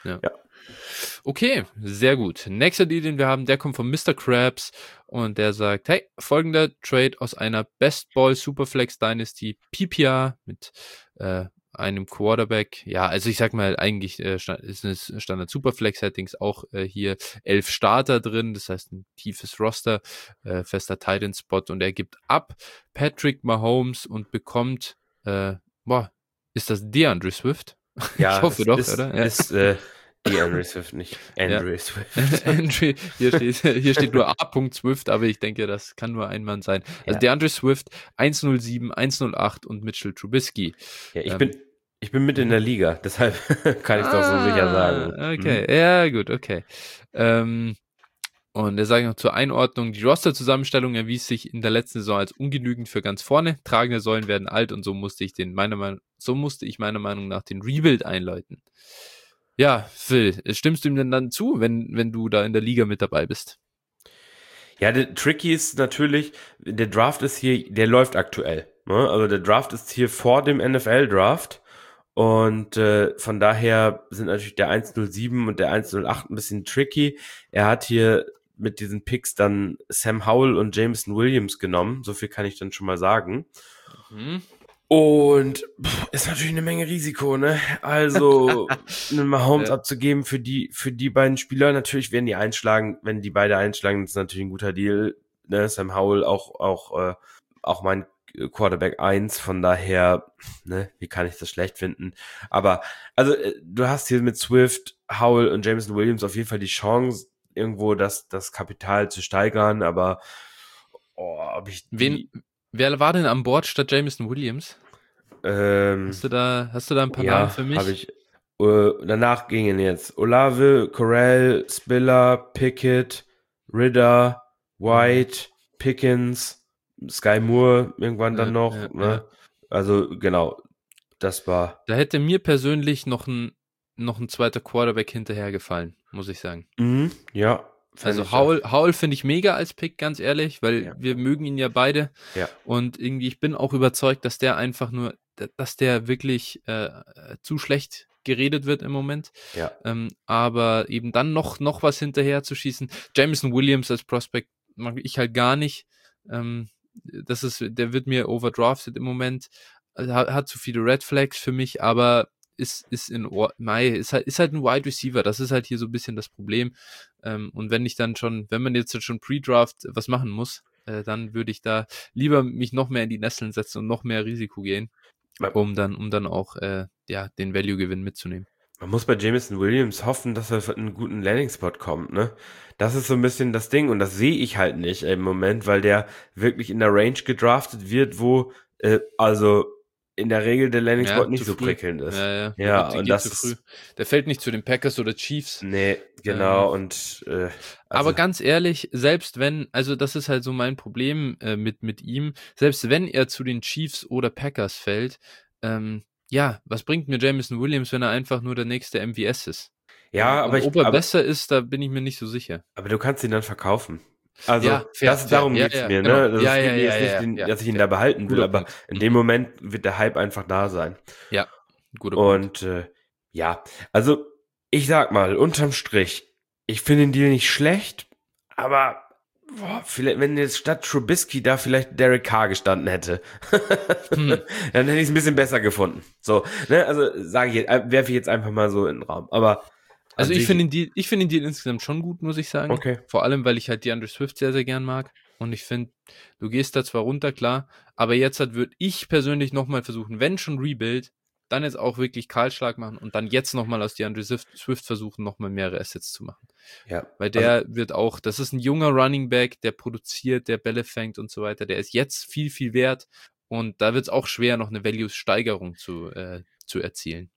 Ja. Ja. Okay, sehr gut. Nächster Deal, den wir haben, der kommt von Mister Krabs und der sagt, hey, folgender Trade aus einer Best Ball Superflex Dynasty P P R mit äh, einem Quarterback. Ja, also ich sag mal, eigentlich äh, ist es Standard Superflex Settings auch äh, hier elf Starter drin, das heißt ein tiefes Roster, äh, fester Tight End Spot und er gibt ab Patrick Mahomes und bekommt, äh, boah, ist das DeAndre Swift? Ja, ich hoffe es doch, ist, oder? Ja. ist äh, DeAndre Swift, nicht Andrew Ja. Swift. Andrew, hier steht, hier steht nur A. Swift, aber ich denke, das kann nur ein Mann sein. Also Ja. DeAndre Swift, eins null sieben, eins null acht und Mitchell Trubisky. Ja, ich Ähm, bin, ich bin mit in der Liga, deshalb kann ich doch so sicher sagen. Ah, okay, Mhm. ja gut, okay. Ähm, und er sagt noch zur Einordnung, die Roster-Zusammenstellung erwies sich in der letzten Saison als ungenügend für ganz vorne. Tragende Säulen werden alt und so musste ich den meiner Meinung, so musste ich meiner Meinung nach den Rebuild einläuten. Ja, Phil, stimmst du ihm denn dann zu, wenn, wenn du da in der Liga mit dabei bist? Ja, der Tricky ist natürlich, der Draft ist hier, der läuft aktuell. Ne? Also der Draft ist hier vor dem N F L-Draft und äh, von daher sind natürlich der eins null sieben und der eins null acht ein bisschen tricky. Er hat hier mit diesen Picks dann Sam Howell und Jameson Williams genommen, so viel kann ich dann schon mal sagen. Mhm. Und pff, ist natürlich eine Menge Risiko, ne? Also einen Mahomes Ja. abzugeben für die für die beiden Spieler. Natürlich werden die einschlagen, wenn die beide einschlagen, das ist natürlich ein guter Deal. Ne? Sam Howell auch auch äh, auch mein Quarterback eins, von daher, ne, wie kann ich das schlecht finden? Aber also äh, du hast hier mit Swift, Howell und Jameson Williams auf jeden Fall die Chance, irgendwo das das Kapital zu steigern, aber oh, ob ich die Wen, wer war denn an Bord statt Jameson Williams? ähm, Hast du da, hast du da ein paar ja, Namen für mich? habe ich. Äh, danach gingen jetzt Olave, Corral, Spiller, Pickett, Ridder, White, Pickens, Sky Moore irgendwann dann Ja, noch. ja, Ne? ja. Also genau, das war. Da hätte mir persönlich noch ein, noch ein zweiter Quarterback hinterhergefallen, muss ich sagen. Mhm, ja. fänd Also ich Howell, auch. Howell finde ich mega als Pick, ganz ehrlich, weil Ja. wir mögen ihn ja beide. Ja. Und irgendwie, ich bin auch überzeugt, dass der einfach nur, dass der wirklich äh, zu schlecht geredet wird im Moment. Ja. Ähm, aber eben dann noch, noch was hinterher zu schießen. Jameson Williams als Prospect mag ich halt gar nicht. Ähm, das ist, der wird mir overdrafted im Moment. Hat, hat zu viele Red Flags für mich, aber ist, ist in Mai, ist halt, ist halt ein Wide Receiver. Das ist halt hier so ein bisschen das Problem. Ähm, und wenn ich dann schon, wenn man jetzt schon Pre-Draft was machen muss, äh, dann würde ich da lieber mich noch mehr in die Nesseln setzen und noch mehr Risiko gehen, um dann, um dann auch äh, ja, den Value-Gewinn mitzunehmen. Man muss bei Jameson Williams hoffen, dass er für einen guten Landing-Spot kommt, ne? Das ist so ein bisschen das Ding und das sehe ich halt nicht im Moment, weil der wirklich in der Range gedraftet wird, wo äh, also in der Regel der Landing-Spot Ja, nicht zu so früh. prickelnd ist. Ja, ja, der, Ja, wird, der und geht das zu früh. ist, Der fällt nicht zu den Packers oder Chiefs. nee, genau, und äh, also, Aber ganz ehrlich, selbst wenn, also das ist halt so mein Problem äh, mit, mit ihm, selbst wenn er zu den Chiefs oder Packers fällt, ähm, ja, was bringt mir Jameson Williams, wenn er einfach nur der nächste M V S ist? ja, Und, aber und ich, ob er aber, besser ist, da bin ich mir nicht so sicher. aber du kannst ihn dann verkaufen. Also, Ja, fair, das, fair. darum Ja, geht's ja, mir, genau. ne? Also, Ja, es geht ja, mir ja, jetzt nicht, ja, den, ja, dass ich ihn fair. da behalten will, Guter aber Punkt. in Mhm. dem Moment wird der Hype einfach da sein. Ja, guter Punkt. Und äh, ja, also ich sag mal, unterm Strich, ich finde den Deal nicht schlecht, aber boah, vielleicht, wenn jetzt statt Trubisky da vielleicht Derek Carr gestanden hätte, Hm. dann hätte ich es ein bisschen besser gefunden. So, ne, also sage ich jetzt, äh, werfe ich jetzt einfach mal so in den Raum. Aber an Also ich sich, finde den Deal, ich finde den Deal insgesamt schon gut, muss ich sagen. okay. Vor allem, weil ich halt DeAndre Swift sehr, sehr gern mag. Und ich finde, du gehst da zwar runter, klar, aber jetzt halt würde ich persönlich nochmal versuchen, wenn schon Rebuild, dann jetzt auch wirklich Kahlschlag machen und dann jetzt nochmal aus DeAndre Swift versuchen, nochmal mehrere Assets zu machen. Ja. Weil der wird auch, das ist ein junger Running Back, der produziert, der Bälle fängt und so weiter. Der ist jetzt viel, viel wert und da wird es auch schwer, noch eine Values-Steigerung zu, äh, zu erzielen.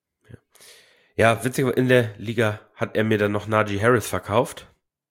Ja, witzig, in der Liga hat er mir dann noch Najee Harris verkauft.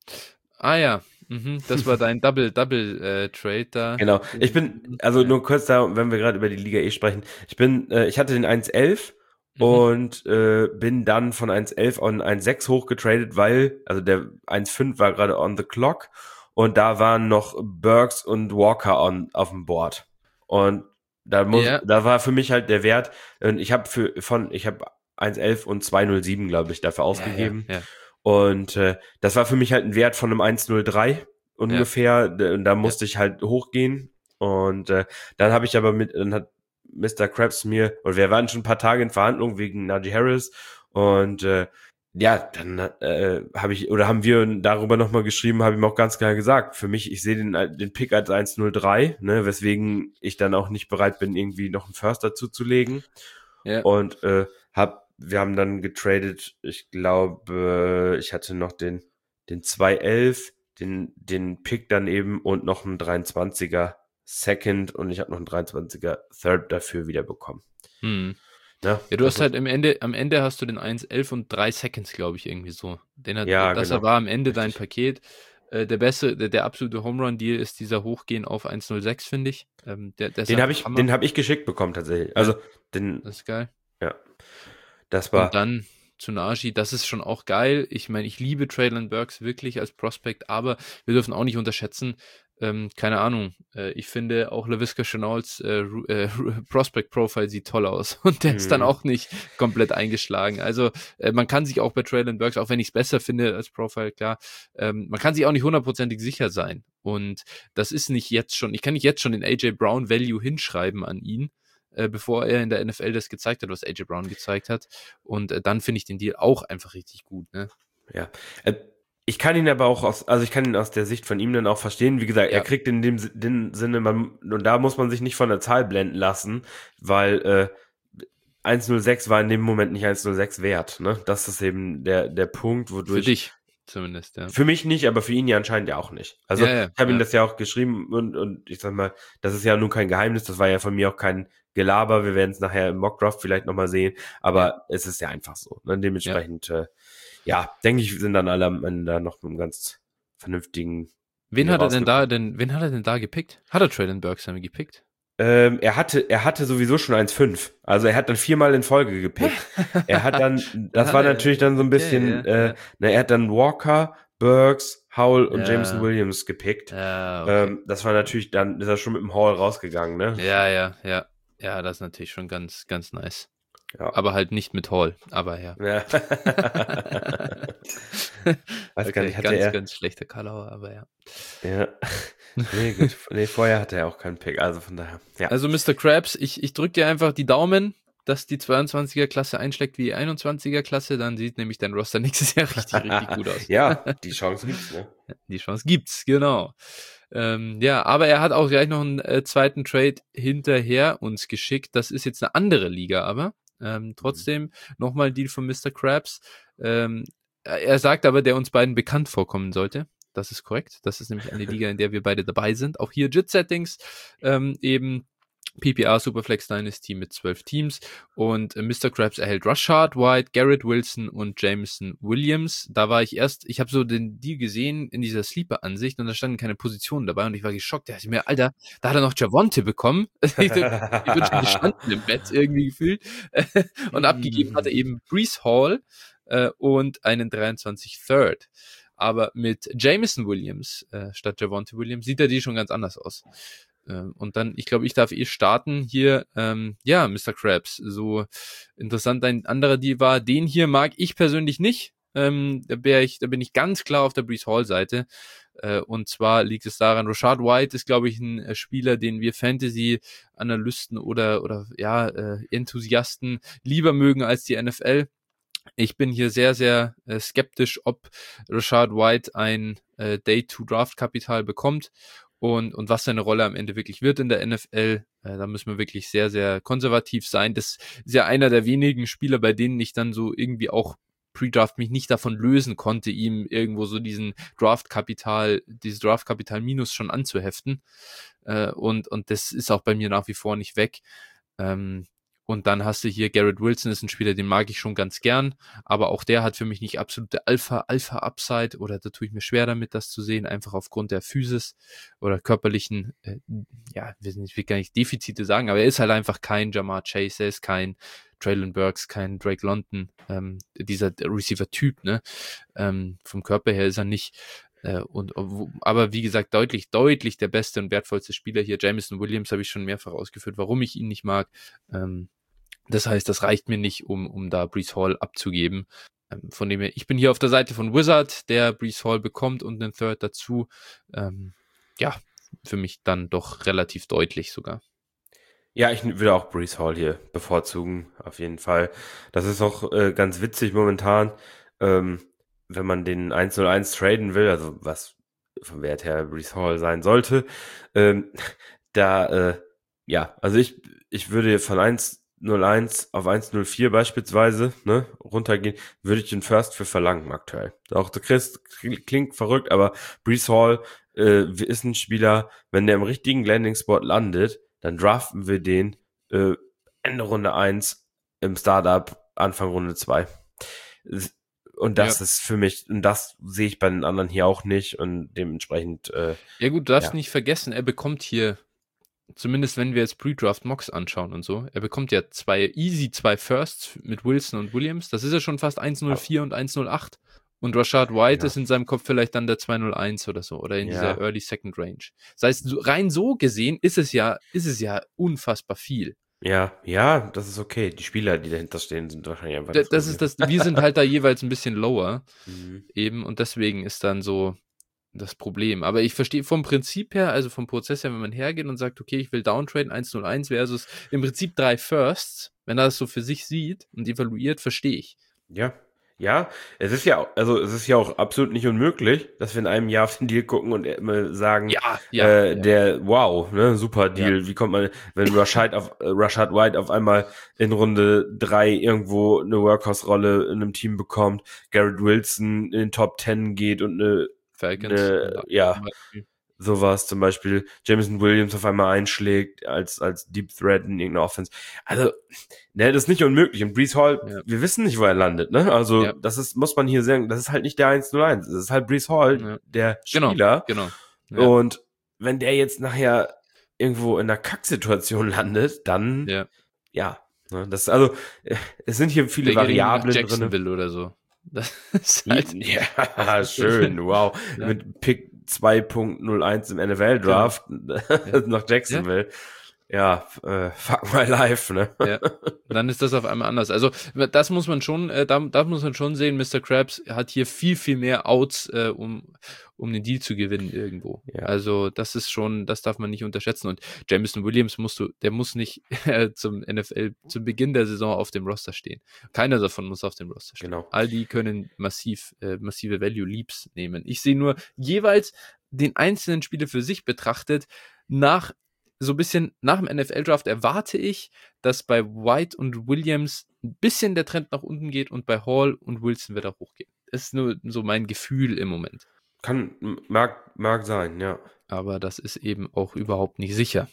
Ah ja, mhm, das war dein Double, Double äh, Trade da. Genau. Ich bin, also Ja. nur kurz da, wenn wir gerade über die Liga eh sprechen. Ich bin, äh, ich hatte den eins elf Mhm. und äh, bin dann von eins elf on eins sechs hochgetradet, weil, also der eins fünf war gerade on the clock und da waren noch Burks und Walker on auf dem Board. Und da muss, Ja. da war für mich halt der Wert, und ich habe für von, ich habe eins elf und zwei null sieben, glaube ich, dafür ausgegeben. Ja, ja, ja. Und äh, das war für mich halt ein Wert von einem eins null drei ungefähr. Da, da musste ja. ich halt hochgehen. Und äh, dann habe ich aber mit, dann hat Mister Krabs mir, und wir waren schon ein paar Tage in Verhandlungen wegen Najee Harris. Und äh, ja, dann äh, habe ich, oder haben wir darüber nochmal geschrieben, habe ihm auch ganz klar gesagt, für mich, ich sehe den, den Pick als eins null drei, ne, weswegen ich dann auch nicht bereit bin, irgendwie noch einen First dazu zu legen. Ja. Und äh, hab, wir haben dann getradet, ich glaube, ich hatte noch den, den zwei elf, den, den Pick dann eben und noch einen dreiundzwanziger Second und ich habe noch einen dreiundzwanziger Third dafür wieder bekommen. Hm. Ja, ja, du hast halt im Ende, am Ende hast du den eins elf und drei Seconds, glaube ich, irgendwie so. Den hat, ja, das genau. war am Ende Richtig. Dein Paket. Äh, der beste, der, der absolute Home Run Deal ist dieser Hochgehen auf eins null sechs, finde ich. Ähm, der, der den habe ich, den habe ich geschickt bekommen tatsächlich. Ja, also den. Das ist geil. Ja, das war. Und dann zu Najee, das ist schon auch geil. Ich meine, ich liebe Traylon Burks wirklich als Prospect, aber wir dürfen auch nicht unterschätzen. Ähm, keine Ahnung, äh, ich finde auch Laviska Shenaults äh, äh, Prospect-Profile sieht toll aus und der mhm. ist dann auch nicht komplett eingeschlagen. Also äh, man kann sich auch bei Traylon Burks, auch wenn ich es besser finde als Profile, klar, ähm, man kann sich auch nicht hundertprozentig sicher sein und das ist nicht jetzt schon, ich kann nicht jetzt schon den A J Brown Value hinschreiben an ihn, äh, bevor er in der N F L das gezeigt hat, was A J Brown gezeigt hat und äh, dann finde ich den Deal auch einfach richtig gut, ne? Ja, äh, ich kann ihn aber auch aus, also ich kann ihn aus der Sicht von ihm dann auch verstehen. Wie gesagt, ja. er kriegt in dem, dem Sinne, man, und da muss man sich nicht von der Zahl blenden lassen, weil äh, eins null sechs war in dem Moment nicht eins null sechs wert. Ne? Das ist eben der, der Punkt, wodurch. Für dich zumindest, ja. Für mich nicht, aber für ihn ja anscheinend ja auch nicht. Also ja, ja, ich habe ja. ihm das ja auch geschrieben und, und ich sag mal, das ist ja nun kein Geheimnis, das war ja von mir auch kein Gelaber, wir werden es nachher im Mockdraft vielleicht nochmal sehen, aber ja. es ist ja einfach so. Ne? Dementsprechend ja. Äh, ja, denke ich, sind dann alle am Ende da noch mit einem ganz vernünftigen. Wen hat er denn da denn, wen hat er denn da gepickt? Hat er Traylon Burks damit gepickt? Ähm, er hatte, er hatte sowieso schon eins fünf. Also er hat dann viermal in Folge gepickt. Er hat dann, das war natürlich dann so ein bisschen, okay, ja, äh, ja. Na, er hat dann Walker, Burks, Howell und ja. Jameson Williams gepickt. Ja, okay. ähm, das war natürlich, dann ist er schon mit dem Howell rausgegangen, ne? Ja, ja, ja. Ja, das ist natürlich schon ganz, ganz nice. Ja. Aber halt nicht mit Hall, aber ja. ja. Weiß okay, gar nicht, hatte ganz, er... ganz schlechter Kalauer, aber ja. Ja. Nee, gut. Nee, vorher hatte er auch keinen Pick, also von daher. Ja. Also Mister Krabs, ich, ich drücke dir einfach die Daumen, dass die zweiundzwanziger-Klasse einschlägt wie die einundzwanziger-Klasse, dann sieht nämlich dein Roster nächstes Jahr richtig, richtig gut aus. Ja, die Chance gibt's, ne? Die Chance gibt's, genau. Ähm, ja, aber er hat auch gleich noch einen äh, zweiten Trade hinterher uns geschickt. Das ist jetzt eine andere Liga, aber Ähm, trotzdem mhm. nochmal ein Deal von Mister Krabs. Ähm, er sagt aber, der uns beiden bekannt vorkommen sollte. Das ist korrekt. Das ist nämlich eine Liga, in der wir beide dabei sind. Auch hier J I T-Settings, ähm, eben P P R Superflex Dynasty mit zwölf Teams und äh, Mister Krabs erhält Rashad White, Garrett Wilson und Jameson Williams. Da war ich erst, ich habe so den Deal gesehen in dieser Sleeper-Ansicht und da standen keine Positionen dabei und ich war geschockt. Da dachte ich mir, Alter, da hat er noch Javonte bekommen. ich bin schon gestanden im Bett irgendwie gefühlt. und abgegeben hat er eben Breece Hall äh, und einen dreiundzwanzig Third. Aber mit Jameson Williams äh, statt Javonte Williams sieht er die schon ganz anders aus. Und dann, ich glaube, ich darf eh starten hier, ähm, ja, Mister Krabs, so interessant ein anderer Deal war, den hier mag ich persönlich nicht, ähm, da, bin ich, da bin ich ganz klar auf der Breece Hall Seite, äh, und zwar liegt es daran, Rashad White ist, glaube ich, ein Spieler, den wir Fantasy-Analysten oder, oder, ja, äh, Enthusiasten lieber mögen als die N F L. Ich bin hier sehr, sehr äh, skeptisch, ob Rashad White ein äh, Day-to-Draft-Kapital bekommt. Und, und was seine Rolle am Ende wirklich wird in der N F L, äh, da müssen wir wirklich sehr, sehr konservativ sein. Das ist ja einer der wenigen Spieler, bei denen ich dann so irgendwie auch Pre-Draft mich nicht davon lösen konnte, ihm irgendwo so diesen Draft-Kapital, dieses Draft-Kapital-Minus schon anzuheften. Äh, und, und das ist auch bei mir nach wie vor nicht weg. Ähm, Und dann hast du hier Garrett Wilson, ist ein Spieler, den mag ich schon ganz gern, aber auch der hat für mich nicht absolute Alpha, Alpha-Upside oder da tue ich mir schwer damit, das zu sehen, einfach aufgrund der Physis oder körperlichen, äh, ja, ich will gar nicht Defizite sagen, aber er ist halt einfach kein Jamar Chase, er ist kein Traylon Burks, kein Drake London, ähm, dieser Receiver-Typ, ne, ähm, vom Körper her ist er nicht. Und, aber wie gesagt, deutlich, deutlich der beste und wertvollste Spieler hier. Jameson Williams habe ich schon mehrfach ausgeführt, warum ich ihn nicht mag. Ähm, Das heißt, das reicht mir nicht, um, um da Breece Hall abzugeben. Ähm, von dem her, ich bin hier auf der Seite von Wizard, der Breece Hall bekommt und einen Third dazu. Ähm, ja, für mich dann doch relativ deutlich sogar. Ja, ich würde auch Breece Hall hier bevorzugen, auf jeden Fall. Das ist auch äh, ganz witzig momentan, ähm, wenn man den eins null eins traden will, also was vom Wert her Breece Hall sein sollte. Ähm, da, äh, ja, also ich, ich würde von eins null eins auf eins null vier beispielsweise ne, runtergehen, würde ich den First für verlangen aktuell. Auch du kriegst, klingt verrückt, aber Breece Hall äh, ist ein Spieler, wenn der im richtigen Landing-Spot landet, dann draften wir den äh, Ende Runde eins im Startup, Anfang Runde zwei. Und das Ja. ist für mich, und das sehe ich bei den anderen hier auch nicht und dementsprechend. Äh, Ja gut, du darfst ja. nicht vergessen, er bekommt hier, zumindest wenn wir jetzt Pre-Draft-Mocks anschauen und so, er bekommt ja zwei, easy zwei Firsts mit Wilson und Williams. Das ist ja schon fast eins null vier und eins null acht. Und Rashad White Ja. ist in seinem Kopf vielleicht dann der zwei null eins oder so, oder in Ja. dieser Early Second Range. Das heißt, so, rein so gesehen ist es ja, ist es ja unfassbar viel. Ja, ja, das ist okay. Die Spieler, die dahinter stehen, sind wahrscheinlich einfach Da, das ist das, wir sind halt da jeweils ein bisschen lower, mhm. eben, und deswegen ist dann so das Problem. Aber ich verstehe vom Prinzip her, also vom Prozess her, wenn man hergeht und sagt, okay, ich will downtraden eins null eins versus im Prinzip drei Firsts, wenn er das so für sich sieht und evaluiert, verstehe ich. Ja, ja, es ist ja, also es ist ja auch absolut nicht unmöglich, dass wir in einem Jahr auf den Deal gucken und immer sagen, Ja, ja, äh, ja. der, wow, ne, super Deal. Ja. Wie kommt man, wenn Rashad auf äh, Rashad White auf einmal in Runde drei irgendwo eine Workhorse-Rolle in einem Team bekommt, Garrett Wilson in den Top Ten geht und eine, Falcons. eine ja, sowas zum Beispiel, Jameson Williams auf einmal einschlägt als, als Deep Threat in irgendeiner Offense. Also, ne, das ist nicht unmöglich. Und Breece Hall, Ja. wir wissen nicht, wo er landet, ne? Also, Ja. das ist, muss man hier sagen, das ist halt nicht der eins null eins. Das ist halt Breece Hall, Ja. der Genau, Spieler. genau. Ja. Und wenn der jetzt nachher irgendwo in einer Kacksituation landet, dann, Ja. ja, ne, das, also, es sind hier viele Der geht irgendwie nach Variablen drin. Jacksonville oder so. Das ist halt Ja, schön, wow. Ja. Mit Pick zwei Punkt null eins im N F L-Draft Ja. nach Jacksonville. Ja, ja äh, fuck my life, ne? Ja, dann ist das auf einmal anders. Also das muss man schon, äh, da, da muss man schon sehen, Mister Krabs hat hier viel, viel mehr Outs, äh, um, um den Deal zu gewinnen irgendwo. Ja. Also das ist schon, das darf man nicht unterschätzen. Und Jameson Williams musst du, der muss nicht äh, zum N F L, zum Beginn der Saison auf dem Roster stehen. Keiner davon muss auf dem Roster stehen. Genau. All die können massiv, äh, massive Value Leaps nehmen. Ich sehe nur jeweils den einzelnen Spieler für sich betrachtet, nach so ein bisschen nach dem N F L-Draft erwarte ich, dass bei White und Williams ein bisschen der Trend nach unten geht und bei Hall und Wilson wird er hochgehen. Das ist nur so mein Gefühl im Moment. Kann, mag, mag sein, ja. Aber das ist eben auch überhaupt nicht sicher.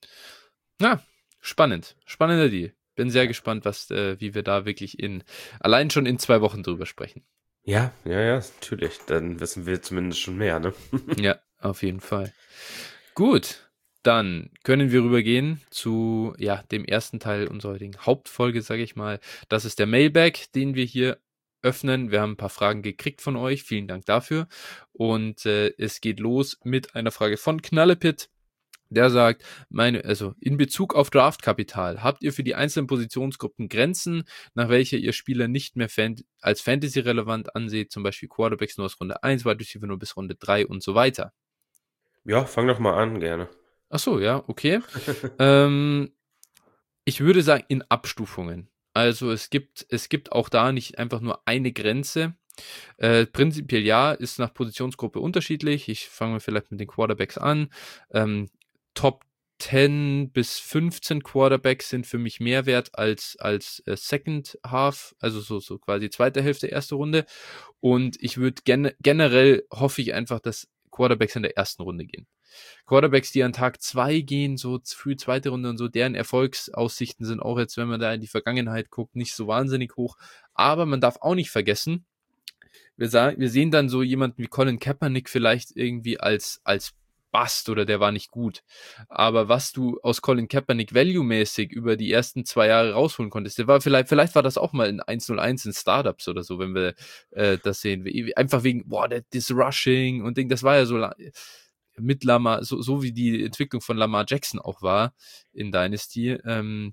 Na, spannend. Spannender Deal. Bin sehr gespannt, was, äh, wie wir da wirklich in, allein schon in zwei Wochen drüber sprechen. Ja, ja, ja, natürlich. Dann wissen wir zumindest schon mehr, ne? Ja, auf jeden Fall. Gut. Dann können wir rübergehen zu ja, dem ersten Teil unserer heutigen Hauptfolge, sage ich mal. Das ist der Mailbag, den wir hier öffnen. Wir haben ein paar Fragen gekriegt von euch. Vielen Dank dafür. Und äh, es geht los mit einer Frage von Knallepit. Der sagt, meine, also in Bezug auf Draftkapital, habt ihr für die einzelnen Positionsgruppen Grenzen, nach welcher ihr Spieler nicht mehr fan- als Fantasy-relevant anseht, zum Beispiel Quarterbacks nur aus Runde eins, Wide Receiver nur bis Runde drei und so weiter? Ja, fang doch mal an, gerne. Ach so, ja, okay. ähm, ich würde sagen, in Abstufungen. Also es gibt, es gibt auch da nicht einfach nur eine Grenze. Äh, prinzipiell ja, ist nach Positionsgruppe unterschiedlich. Ich fange vielleicht mit den Quarterbacks an. Ähm, Top zehn bis fünfzehn Quarterbacks sind für mich mehr wert als, als äh, Second Half, also so, so quasi zweite Hälfte, erste Runde. Und ich würde gen- generell hoffe ich einfach, dass Quarterbacks in der ersten Runde gehen. Quarterbacks, die an Tag zwei gehen, so früh zweite Runde und so, deren Erfolgsaussichten sind auch jetzt, wenn man da in die Vergangenheit guckt, nicht so wahnsinnig hoch. Aber man darf auch nicht vergessen, wir, sagen, wir sehen dann so jemanden wie Colin Kaepernick vielleicht irgendwie als, als Bust oder der war nicht gut. Aber was du aus Colin Kaepernick value-mäßig über die ersten zwei Jahre rausholen konntest, der war vielleicht, vielleicht war das auch mal in eins null eins in Startups oder so, wenn wir äh, das sehen. Einfach wegen, boah, das Rushing und Ding, das war ja so lang, mit Lamar, so, so wie die Entwicklung von Lamar Jackson auch war in Dynasty, ähm,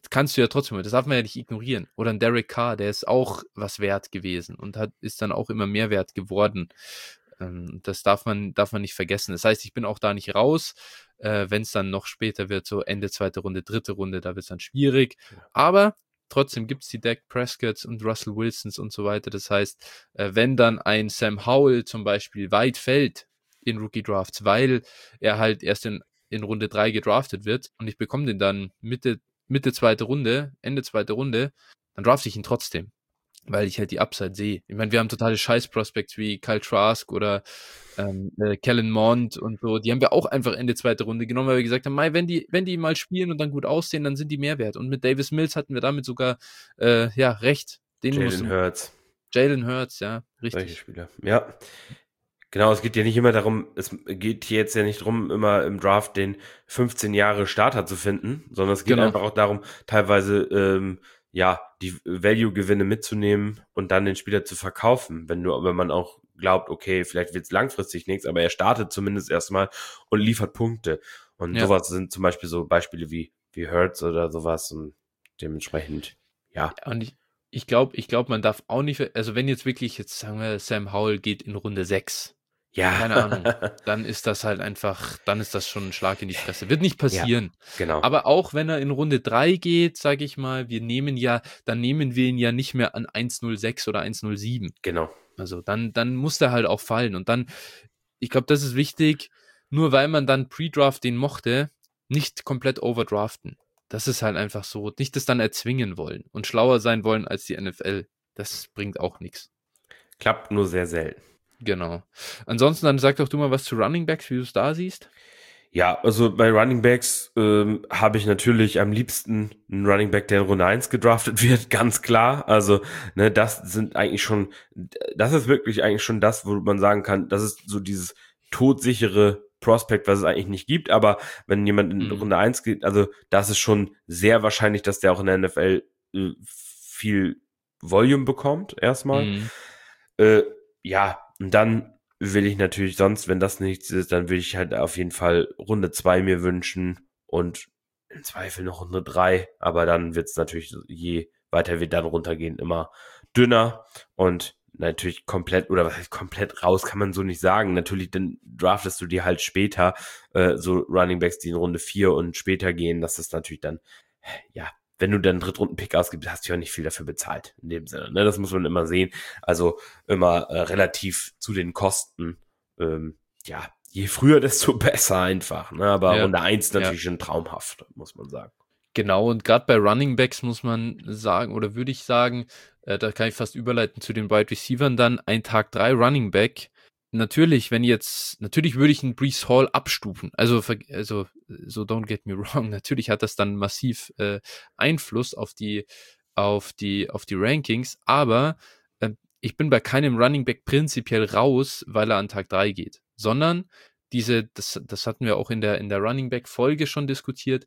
kannst du ja trotzdem, das darf man ja nicht ignorieren. Oder ein Derek Carr, der ist auch was wert gewesen und hat, ist dann auch immer mehr wert geworden. Ähm, das darf man, darf man nicht vergessen. Das heißt, ich bin auch da nicht raus, äh, wenn es dann noch später wird, so Ende zweite Runde, dritte Runde, da wird es dann schwierig. Aber trotzdem gibt es die Dak Prescotts und Russell Wilsons und so weiter. Das heißt, äh, wenn dann ein Sam Howell zum Beispiel weit fällt in Rookie Drafts, weil er halt erst in, in Runde drei gedraftet wird und ich bekomme den dann Mitte, Mitte zweite Runde, Ende zweite Runde, dann drafte ich ihn trotzdem, weil ich halt die Upside sehe. Ich meine, wir haben totale Scheiß-Prospects wie Kyle Trask oder ähm, äh, Kellen Mond und so. Die haben wir auch einfach Ende zweite Runde genommen, weil wir gesagt haben, Mai, wenn die, wenn die mal spielen und dann gut aussehen, dann sind die Mehrwert. Und mit Davis Mills hatten wir damit sogar äh, ja recht. Jalen Hurts. Jalen Hurts, ja, richtig. Solche Spieler. Ja. Genau, es geht ja nicht immer darum, es geht hier jetzt ja nicht darum, immer im Draft den fünfzehn Jahre Starter zu finden, sondern es geht Genau. einfach auch darum, teilweise ähm, ja die Value-Gewinne mitzunehmen und dann den Spieler zu verkaufen, wenn du, wenn man auch glaubt, okay, vielleicht wird es langfristig nichts, aber er startet zumindest erstmal und liefert Punkte. Und Ja. sowas sind zum Beispiel so Beispiele wie, wie Hurts oder sowas und dementsprechend, ja. Und ich, ich glaube, ich glaube, man darf auch nicht, also wenn jetzt wirklich, jetzt sagen wir, Sam Howell geht in Runde sechs, ja, keine Ahnung, dann ist das halt einfach, dann ist das schon ein Schlag in die Fresse. Wird nicht passieren. Ja, genau. Aber auch wenn er in Runde drei geht, sage ich mal, wir nehmen ja, dann nehmen wir ihn ja nicht mehr an eins null sechs oder eins null sieben. Genau. Also dann, dann muss der halt auch fallen. Und dann, ich glaube, das ist wichtig, nur weil man dann Pre-Draft den mochte, nicht komplett overdraften. Das ist halt einfach so. Nicht das dann erzwingen wollen und schlauer sein wollen als die N F L. Das bringt auch nichts. Klappt nur sehr selten. Genau. Ansonsten, dann sag doch du mal was zu Running Backs, wie du es da siehst. Ja, also bei Running Backs ähm, habe ich natürlich am liebsten einen Running Back, der in Runde eins gedraftet wird, ganz klar. Also, ne, das sind eigentlich schon, das ist wirklich eigentlich schon das, wo man sagen kann, das ist so dieses todsichere Prospect, was es eigentlich nicht gibt, aber wenn jemand in Mhm. Runde eins geht, also das ist schon sehr wahrscheinlich, dass der auch in der N F L äh, viel Volume bekommt, erstmal. Mhm. Äh, ja, und dann will ich natürlich sonst, wenn das nichts ist, dann will ich halt auf jeden Fall Runde zwei mir wünschen und im Zweifel noch Runde drei, aber dann wird es natürlich, je weiter wir dann runtergehen, immer dünner und natürlich komplett, oder was heißt komplett raus, kann man so nicht sagen. Natürlich, dann draftest du dir halt später äh, so Running Backs, die in Runde vier und später gehen, das ist natürlich dann, ja, wenn du dann einen Drittrunden-Pick ausgibst, hast du ja nicht viel dafür bezahlt, in dem Sinne. Ne? Das muss man immer sehen. Also immer äh, relativ zu den Kosten. Ähm, ja, je früher, desto besser einfach. Ne? Aber Ja. Runde eins natürlich Ja. schon traumhaft, muss man sagen. Genau, und gerade bei Running Backs muss man sagen, oder würde ich sagen, äh, da kann ich fast überleiten zu den Wide Receivern dann, ein Tag drei Running Back. Natürlich, wenn jetzt, natürlich würde ich einen Breece Hall abstufen. Also, also, so don't get me wrong. Natürlich hat das dann massiv äh, Einfluss auf die, auf die, auf die Rankings, aber äh, ich bin bei keinem Running Back prinzipiell raus, weil er an Tag drei geht, sondern diese, das, das hatten wir auch in der, in der Running Back Folge schon diskutiert,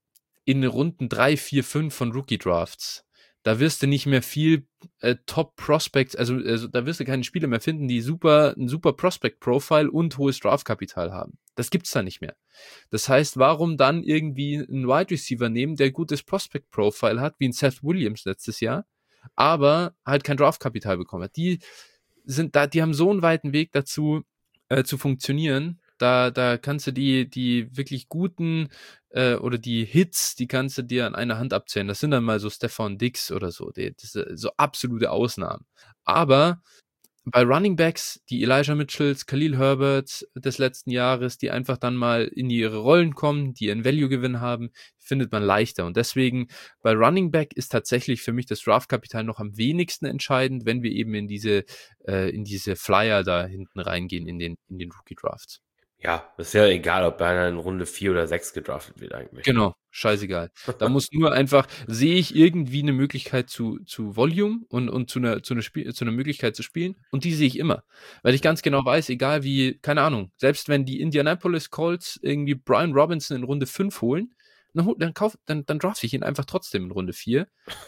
in Runden drei, vier, fünf von Rookie Drafts. Da wirst du nicht mehr viel äh, Top Prospects, also, also da wirst du keine Spieler mehr finden, die super, ein super Prospect Profile und hohes Draftkapital haben. Das gibt's da nicht mehr. Das heißt, warum dann irgendwie einen Wide Receiver nehmen, der gutes Prospect Profile hat, wie ein Seth Williams letztes Jahr, aber halt kein Draftkapital bekommen hat. Die sind da, die haben so einen weiten Weg dazu äh, zu funktionieren. Da, da kannst du die, die wirklich guten äh, oder die Hits, die kannst du dir an einer Hand abzählen. Das sind dann mal so Stefan Diggs oder so. Die, das sind so absolute Ausnahmen. Aber bei Running Backs, die Elijah Mitchells, Khalil Herberts des letzten Jahres, die einfach dann mal in ihre Rollen kommen, die einen Value-Gewinn haben, findet man leichter. Und deswegen, bei Running Back ist tatsächlich für mich das Draftkapital noch am wenigsten entscheidend, wenn wir eben in diese, äh, in diese Flyer da hinten reingehen, in den, in den Rookie-Drafts. Ja, ist ja egal, ob einer in Runde vier oder sechs gedraftet wird eigentlich. Genau, scheißegal. Da muss nur einfach, sehe ich irgendwie eine Möglichkeit zu, zu Volume und, und zu einer, zu einer Spiel, zu einer Möglichkeit zu spielen, und die sehe ich immer. Weil ich ganz genau weiß, egal wie, keine Ahnung, selbst wenn die Indianapolis Colts irgendwie Brian Robinson in Runde fünf holen, dann, dann, kauf, dann, dann draft ich ihn einfach trotzdem in Runde vier.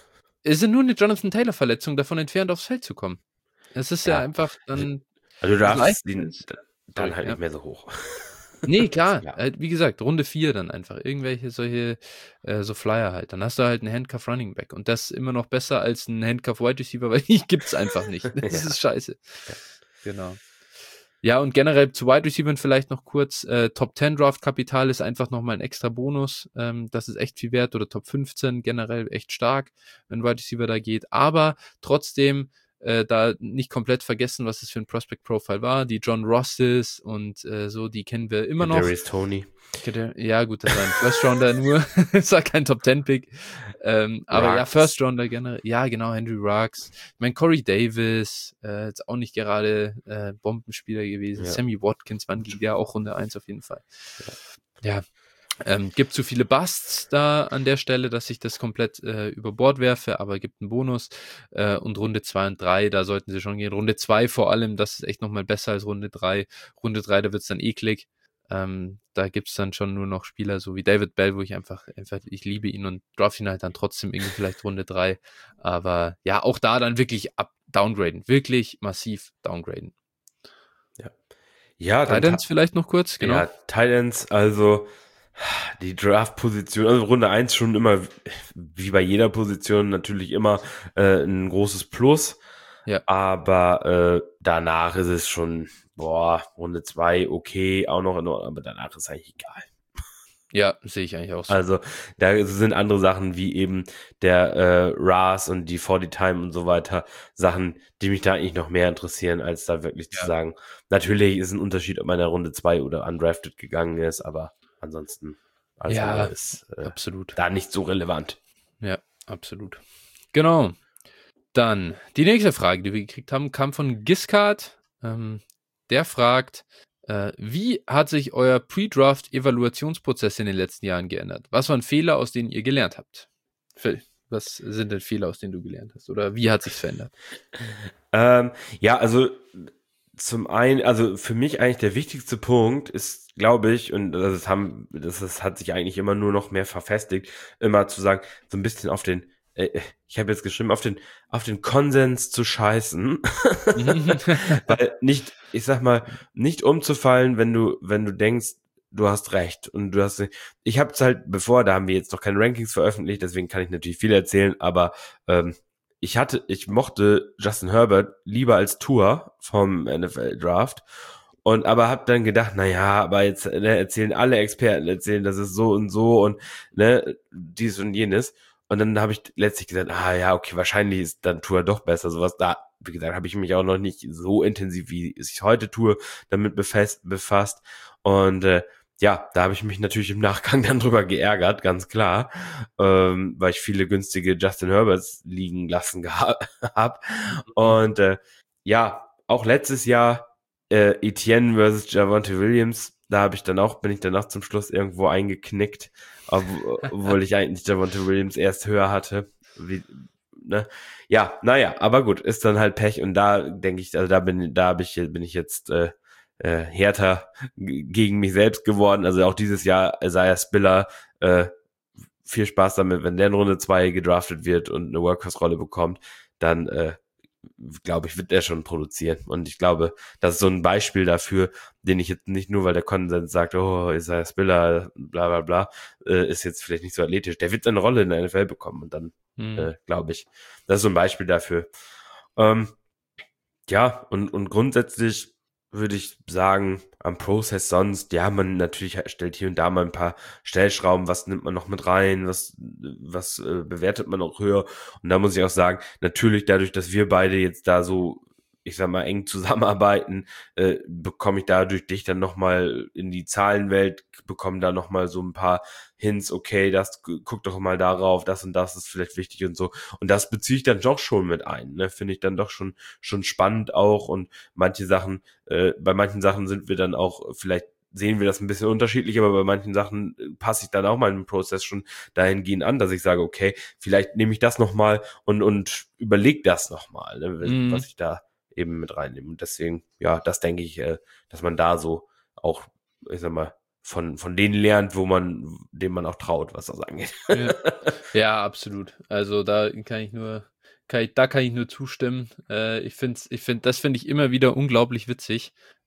Es sind nur eine Jonathan Taylor-Verletzung davon entfernt, aufs Feld zu kommen. Das ist ja, Ja. einfach dann. Also du das darfst Leichte ihn ist- dann Sorry, halt ja. nicht mehr so hoch. Nee, klar. Ja. Äh, wie gesagt, Runde vier dann einfach. Irgendwelche solche, äh, so Flyer halt. Dann hast du halt einen Handcuff Running Back. Und das immer noch besser als ein Handcuff Wide Receiver, weil die gibt's einfach nicht. Das ja. ist scheiße. Ja. Genau. Ja, und generell zu Wide Receivern vielleicht noch kurz. Äh, Top zehn Draft Kapital ist einfach nochmal ein extra Bonus. Ähm, das ist echt viel wert. Oder Top fünfzehn generell echt stark, wenn Wide Receiver da geht. Aber trotzdem äh, da nicht komplett vergessen, was es für ein Prospect Profile war. Die John Rosses und äh, so, die kennen wir immer noch. Darius Toney. Ja, gut, das war ein First Rounder nur. Das war kein Top zehn Pick. Ähm, aber Rux. Ja, First Rounder generell. Ja, genau, Henry Rux. Ich meine, Corey Davis, äh, jetzt auch nicht gerade äh, Bombenspieler gewesen. Ja. Sammy Watkins, wann ging der auch Runde eins auf jeden Fall. Ja. ja. Ähm, gibt zu viele Busts da an der Stelle, dass ich das komplett äh, über Bord werfe, aber gibt einen Bonus. Äh, und Runde zwei und drei, da sollten sie schon gehen. Runde zwei vor allem, das ist echt nochmal besser als Runde drei. Runde drei, da wird's dann eklig. Ähm, da gibt's dann schon nur noch Spieler, so wie David Bell, wo ich einfach, einfach ich liebe ihn und draft ihn halt dann trotzdem irgendwie vielleicht Runde drei. Aber ja, auch da dann wirklich up, downgraden. Wirklich massiv downgraden. Ja. Ja, dann Titans ta- vielleicht noch kurz, genau. Ja, Titans, also die Draft-Position, also Runde eins schon immer, wie bei jeder Position, natürlich immer äh, ein großes Plus. Ja. Aber äh, danach ist es schon, boah, Runde zwei okay, auch noch in Ordnung, aber danach ist es eigentlich egal. Ja, sehe ich eigentlich auch so. Also da sind andere Sachen wie eben der äh, R A S und die vierzig Time und so weiter, Sachen, die mich da eigentlich noch mehr interessieren, als da wirklich ja. zu sagen, natürlich ist ein Unterschied, ob man in der Runde zwei oder undrafted gegangen ist, aber ansonsten alles ja, andere ist äh, absolut. da nicht so relevant. Ja, absolut. Genau. Dann die nächste Frage, die wir gekriegt haben, kam von Giscard. Ähm, der fragt, äh, wie hat sich euer Pre-Draft-Evaluationsprozess in den letzten Jahren geändert? Was waren Fehler, aus denen ihr gelernt habt? Phil, was sind denn Fehler, aus denen du gelernt hast? Oder wie hat sich's verändert? Ähm, ja, also zum einen, also für mich eigentlich der wichtigste Punkt ist, glaube ich, und das haben, das, das hat sich eigentlich immer nur noch mehr verfestigt, immer zu sagen, so ein bisschen auf den, äh, ich habe jetzt geschrieben, auf den, auf den Konsens zu scheißen, weil nicht, ich sag mal, nicht umzufallen, wenn du, wenn du denkst, du hast recht und du hast, ich habe es halt, bevor, da haben wir jetzt noch keine Rankings veröffentlicht, deswegen kann ich natürlich viel erzählen, aber ähm, ich hatte, ich mochte Justin Herbert lieber als Tua vom N F L Draft und aber hab dann gedacht, na ja, aber jetzt ne, erzählen alle Experten, erzählen, das ist so und so und ne, dies und jenes und dann habe ich letztlich gesagt, ah ja, okay, wahrscheinlich ist dann Tua doch besser, sowas da, wie gesagt, habe ich mich auch noch nicht so intensiv, wie ich heute tue, damit befasst, befasst und äh, ja, da habe ich mich natürlich im Nachgang dann drüber geärgert, ganz klar, ähm, weil ich viele günstige Justin Herberts liegen lassen geha- habe. Und äh, ja, auch letztes Jahr äh, Etienne versus Javonte Williams, da habe ich dann auch, bin ich danach zum Schluss irgendwo eingeknickt, obwohl ich eigentlich Javonte Williams erst höher hatte. Wie, ne? Ja, naja, aber gut, ist dann halt Pech und da denke ich, also da bin, da hab ich, bin ich jetzt äh, Äh, härter g- gegen mich selbst geworden. Also auch dieses Jahr Isaiah Spiller, äh, viel Spaß damit, wenn der in Runde zwei gedraftet wird und eine Workhorse-Rolle bekommt, dann äh, glaube ich, wird der schon produzieren. Und ich glaube, das ist so ein Beispiel dafür, den ich jetzt nicht nur, weil der Konsens sagt, oh, Isaiah Spiller, bla bla bla, äh, ist jetzt vielleicht nicht so athletisch. Der wird eine Rolle in der N F L bekommen und dann mhm. äh, glaube ich, das ist so ein Beispiel dafür. Ähm, ja, und, und grundsätzlich würde ich sagen, am Prozess sonst, ja, man natürlich stellt hier und da mal ein paar Stellschrauben, was nimmt man noch mit rein, was, was äh, bewertet man noch höher. Und da muss ich auch sagen, natürlich dadurch, dass wir beide jetzt da so, ich sag mal, eng zusammenarbeiten, äh, bekomme ich dadurch dich dann nochmal in die Zahlenwelt, bekomme da nochmal so ein paar Hints, okay, das, guck doch mal darauf, das und das ist vielleicht wichtig und so. Und das beziehe ich dann doch schon mit ein, ne, finde ich dann doch schon, schon spannend auch und manche Sachen, äh, bei manchen Sachen sind wir dann auch, vielleicht sehen wir das ein bisschen unterschiedlich, aber bei manchen Sachen passe ich dann auch meinen Prozess schon dahingehend an, dass ich sage, okay, vielleicht nehme ich das nochmal und, und überlege das nochmal, ne, mm. was ich da eben mit reinnehme. Und deswegen, ja, das denke ich, äh, dass man da so auch, ich sag mal, von, von denen lernt, wo man, dem man auch traut, was das angeht. Ja, ja, absolut. Also da kann ich nur, kann ich, da kann ich nur zustimmen. Äh, ich finde, ich finde, das finde ich immer wieder unglaublich witzig.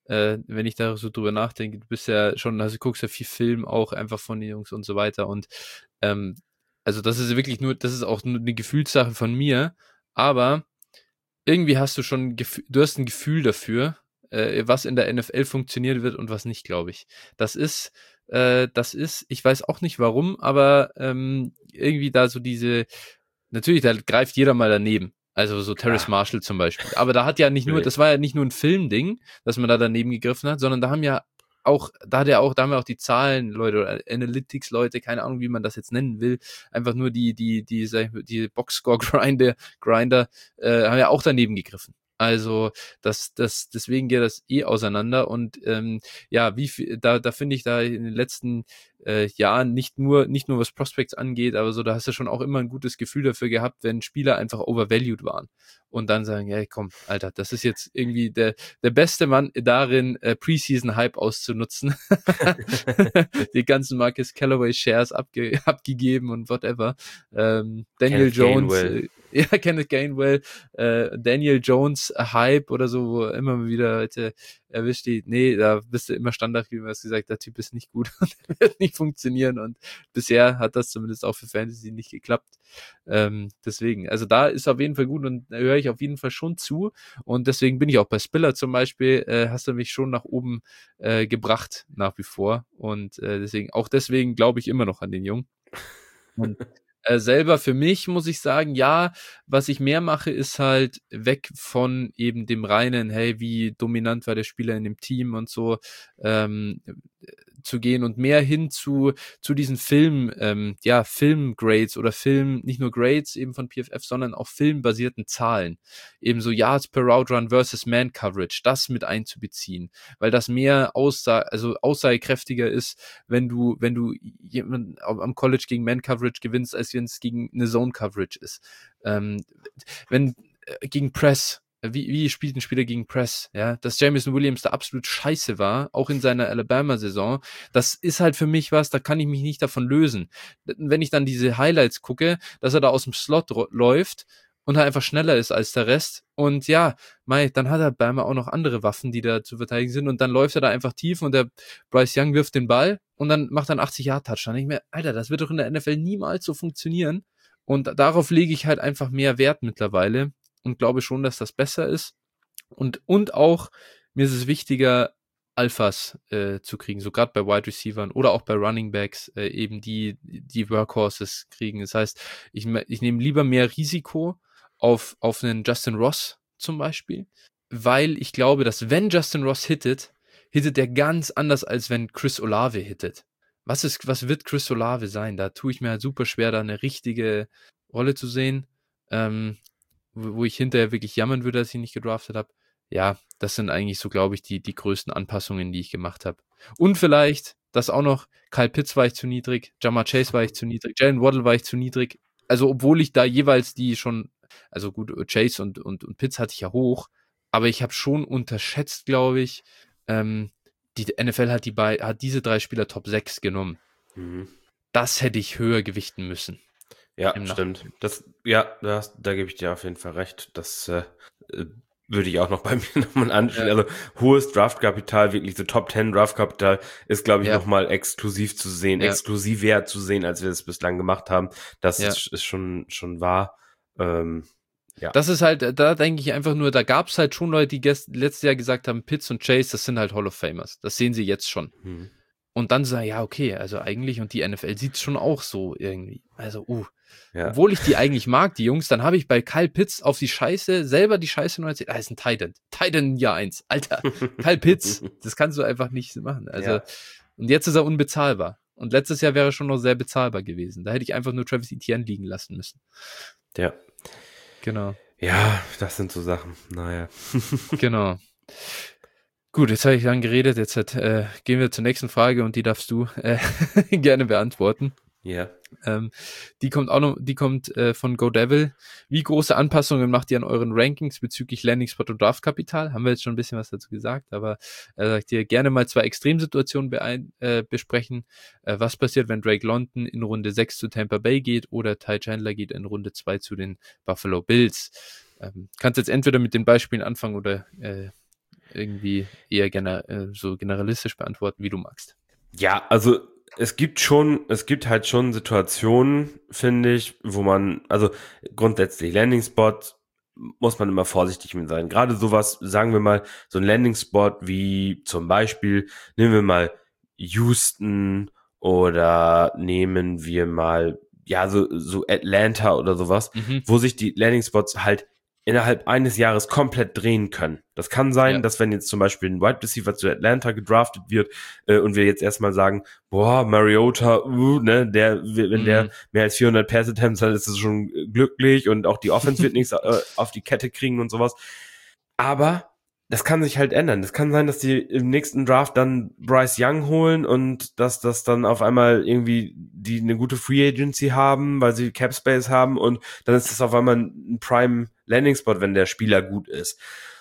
äh, wenn ich da so drüber nachdenke. Du bist ja schon, also du guckst ja viel Film auch einfach von den Jungs und so weiter und ähm, also das ist wirklich nur, das ist auch nur eine Gefühlssache von mir, aber irgendwie hast du schon, Gef- du hast ein Gefühl dafür, äh, was in der N F L funktionieren wird und was nicht, glaube ich. Das ist, äh, das ist, ich weiß auch nicht warum, aber ähm, irgendwie da so diese, natürlich, da greift jeder mal daneben. Also so Terrace Klar, Marshall zum Beispiel. Aber da hat ja nicht nur, das natürlich. war ja nicht nur ein Filmding, dass man da daneben gegriffen hat, sondern da haben ja auch, da hat ja auch, da haben ja auch die Zahlen, Leute, oder Analytics-Leute, keine Ahnung, wie man das jetzt nennen will, einfach nur die, die, die, die, die Box-Score-Grinder, Grinder, äh, haben ja auch daneben gegriffen. Also das, das, deswegen geht das eh auseinander und ähm, ja, wie viel, da, da finde ich da in den letzten äh, Jahren nicht nur, nicht nur was Prospects angeht, aber so, da hast du schon auch immer ein gutes Gefühl dafür gehabt, wenn Spieler einfach overvalued waren und dann sagen, hey, komm, Alter, das ist jetzt irgendwie der, der beste Mann darin, äh, Preseason-Hype auszunutzen. Die ganzen Marcus Callaway Shares abge abgegeben und whatever. Ähm, Daniel Kenneth Jones, Gainwell. äh, ja, Kenneth Gainwell, äh, Daniel Jones Hype oder so, wo immer mal wieder Leute erwischt die, nee, da bist du immer Standard, wie man es gesagt, der Typ ist nicht gut und wird nicht funktionieren und bisher hat das zumindest auch für Fantasy nicht geklappt. Ähm, deswegen, also da ist auf jeden Fall gut und da höre ich auf jeden Fall schon zu und deswegen bin ich auch bei Spiller zum Beispiel, äh, hast du mich schon nach oben äh, gebracht nach wie vor und äh, deswegen, auch deswegen glaube ich immer noch an den Jungen. Und äh, selber für mich muss ich sagen, ja, was ich mehr mache, ist halt weg von eben dem reinen, hey, wie dominant war der Spieler in dem Team und so, ähm, zu gehen und mehr hin zu, zu diesen Film, ähm, ja, Film-Grades oder Film, nicht nur Grades eben von P F F, sondern auch filmbasierten Zahlen. Eben so Yards per Route Run versus Man Coverage, das mit einzubeziehen, weil das mehr aussa also aussagekräftiger ist, wenn du, wenn du jemand am College gegen Man Coverage gewinnst, als wenn es gegen eine Zone Coverage ist. Ähm, wenn äh, gegen Press, wie, wie spielt ein Spieler gegen Press, ja, dass Jameson Williams da absolut scheiße war, auch in seiner Alabama-Saison, das ist halt für mich was, da kann ich mich nicht davon lösen. Wenn ich dann diese Highlights gucke, dass er da aus dem Slot läuft und halt einfach schneller ist als der Rest und ja, mei, dann hat er Alabama auch noch andere Waffen, die da zu verteidigen sind und dann läuft er da einfach tief und der Bryce Young wirft den Ball und dann macht er einen achtzig-Yard-Touchdown. Ich mir, Alter, das wird doch in der N F L niemals so funktionieren und darauf lege ich halt einfach mehr Wert mittlerweile und glaube schon, dass das besser ist. Und, und auch, mir ist es wichtiger, Alphas äh, zu kriegen, so gerade bei Wide Receivern oder auch bei Running Backs, äh, eben die, die Workhorses kriegen. Das heißt, ich, ich nehme lieber mehr Risiko auf, auf einen Justin Ross zum Beispiel, weil ich glaube, dass wenn Justin Ross hittet, hittet er ganz anders, als wenn Chris Olave hittet. Was ist, was wird Chris Olave sein? Da tue ich mir halt super schwer, da eine richtige Rolle zu sehen. Ähm, wo ich hinterher wirklich jammern würde, dass ich ihn nicht gedraftet habe. Ja, das sind eigentlich so, glaube ich, die, die größten Anpassungen, die ich gemacht habe. Und vielleicht, das auch noch, Kyle Pitts war ich zu niedrig, Jamar Chase war ich zu niedrig, Jalen Waddle war ich zu niedrig. Also, obwohl ich da jeweils die schon, also gut, Chase und, und, und Pitts hatte ich ja hoch, aber ich habe schon unterschätzt, glaube ich, ähm, die N F L hat, die bei, hat diese drei Spieler Top sechs genommen. Mhm. Das hätte ich höher gewichten müssen. Ja, stimmt. Das, ja, das, da gebe ich dir auf jeden Fall recht. Das äh, würde ich auch noch bei mir nochmal anspielen. Ja. Also hohes Draftkapital, wirklich so Top zehn Draftkapital ist, glaube ich, ja. nochmal exklusiv zu sehen, ja. exklusiver zu sehen, als wir es bislang gemacht haben. Das ja. ist, ist schon, schon wahr. Ähm, ja. Das ist halt, da denke ich einfach nur, da gab es halt schon Leute, die gest- letztes Jahr gesagt haben, Pitts und Chase, das sind halt Hall of Famers. Das sehen sie jetzt schon. Hm. Und dann sagen, ja, okay, also eigentlich, und die N F L sieht es schon auch so irgendwie. Also, uh. Ja. Obwohl ich die eigentlich mag, die Jungs, dann habe ich bei Kyle Pitts auf die Scheiße, selber die Scheiße nur erzählt, ah, ist ein Titan. Titan Jahr eins. Alter, Kyle Pitts, das kannst du einfach nicht machen. Also, ja. Und jetzt ist er unbezahlbar. Und letztes Jahr wäre er schon noch sehr bezahlbar gewesen. Da hätte ich einfach nur Travis Etienne liegen lassen müssen. Ja. Genau. Ja, das sind so Sachen. Naja. Genau. Gut, jetzt habe ich lang geredet, jetzt hat, äh, gehen wir zur nächsten Frage und die darfst du äh, gerne beantworten. Ja. Ähm, die kommt auch noch, die kommt äh, von GoDevil. Wie große Anpassungen macht ihr an euren Rankings bezüglich Landing Spot und Draftkapital? Haben wir jetzt schon ein bisschen was dazu gesagt, aber er sagt hier gerne mal zwei Extremsituationen beein, äh, besprechen. Äh, was passiert, wenn Drake London in Runde sechs zu Tampa Bay geht oder Ty Chandler geht in Runde zwei zu den Buffalo Bills? Ähm, kannst jetzt entweder mit den Beispielen anfangen oder äh, irgendwie eher gener- äh, so generalistisch beantworten, wie du magst. Ja, also es gibt schon, es gibt halt schon Situationen, finde ich, wo man, also grundsätzlich Landing-Spot muss man immer vorsichtig mit sein. Gerade sowas, sagen wir mal, so ein Landing-Spot wie zum Beispiel, nehmen wir mal Houston oder nehmen wir mal, ja, so, so Atlanta oder sowas, Mhm. wo sich die Landing-Spots halt innerhalb eines Jahres komplett drehen können. Das kann sein, Ja. dass wenn jetzt zum Beispiel ein Wide Receiver zu Atlanta gedraftet wird äh, und wir jetzt erstmal sagen, boah, Mariota, uh, ne, der, wenn der Mhm. mehr als vierhundert Pass-Attempts hat, ist es schon glücklich und auch die Offense wird nichts äh, auf die Kette kriegen und sowas. Aber das kann sich halt ändern. Das kann sein, dass die im nächsten Draft dann Bryce Young holen und dass das dann auf einmal irgendwie die eine gute Free Agency haben, weil sie Cap Space haben und dann ist das auf einmal ein Prime Landing Spot, wenn der Spieler gut ist.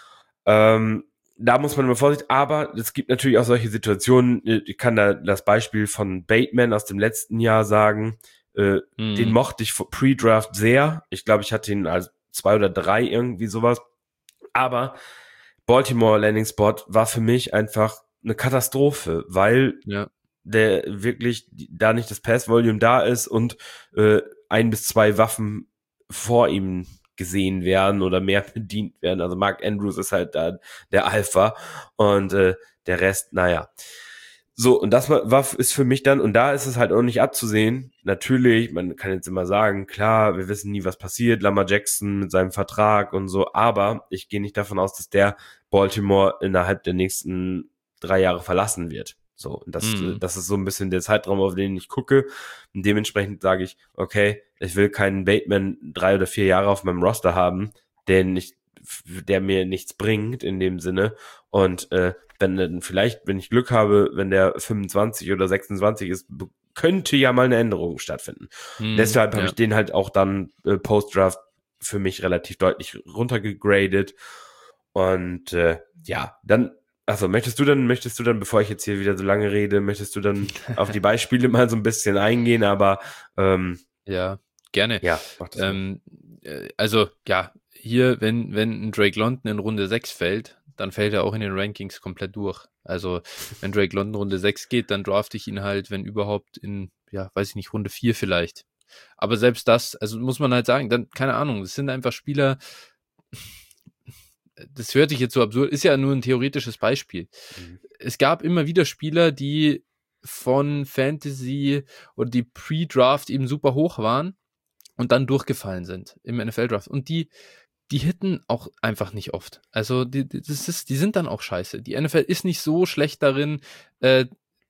Ähm, da muss man immer vorsichtig, aber es gibt natürlich auch solche Situationen. Ich kann da das Beispiel von Bateman aus dem letzten Jahr sagen. Äh, Mhm. Den mochte ich pre-Draft sehr. Ich glaube, ich hatte ihn als zwei oder drei irgendwie sowas. Aber Baltimore Landing Spot war für mich einfach eine Katastrophe, weil Ja. der wirklich da nicht das Pass-Volume da ist und äh, ein bis zwei Waffen vor ihm gesehen werden oder mehr bedient werden. Also Mark Andrews ist halt da der Alpha und äh, der Rest, naja. So, und das war, war ist für mich dann, und da ist es halt auch nicht abzusehen. Natürlich, man kann jetzt immer sagen, klar, wir wissen nie, was passiert, Lamar Jackson mit seinem Vertrag und so, aber ich gehe nicht davon aus, dass der Baltimore innerhalb der nächsten drei Jahre verlassen wird. So, und das, Mhm. das ist so ein bisschen der Zeitraum, auf den ich gucke. Und dementsprechend sage ich, okay, ich will keinen Bateman drei oder vier Jahre auf meinem Roster haben, den ich, der mir nichts bringt in dem Sinne. Und äh, wenn dann vielleicht, wenn ich Glück habe, wenn der fünfundzwanzig oder sechsundzwanzig ist, könnte ja mal eine Änderung stattfinden. Mhm. Deshalb habe Ja. ich den halt auch dann äh, Post-Draft für mich relativ deutlich runtergegradet. Und äh, ja, dann, also möchtest du dann, möchtest du dann, bevor ich jetzt hier wieder so lange rede, möchtest du dann auf die Beispiele mal so ein bisschen eingehen, aber ähm, Ja, gerne. ja, mach das mal. Ähm, äh, also, ja, hier, wenn, wenn ein Drake London in Runde sechs fällt, dann fällt er auch in den Rankings komplett durch. Also, wenn Drake London Runde sechs geht, dann drafte ich ihn halt, wenn überhaupt, in, ja, weiß ich nicht, Runde vier vielleicht. Aber selbst das, also muss man halt sagen, dann, keine Ahnung, das sind einfach Spieler, das hört sich jetzt so absurd, ist ja nur ein theoretisches Beispiel. Mhm. Es gab immer wieder Spieler, die von Fantasy oder die Pre-Draft eben super hoch waren und dann durchgefallen sind im N F L-Draft. Und die, die hitten auch einfach nicht oft. Also die, das ist, die sind dann auch scheiße. Die N F L ist nicht so schlecht darin, äh,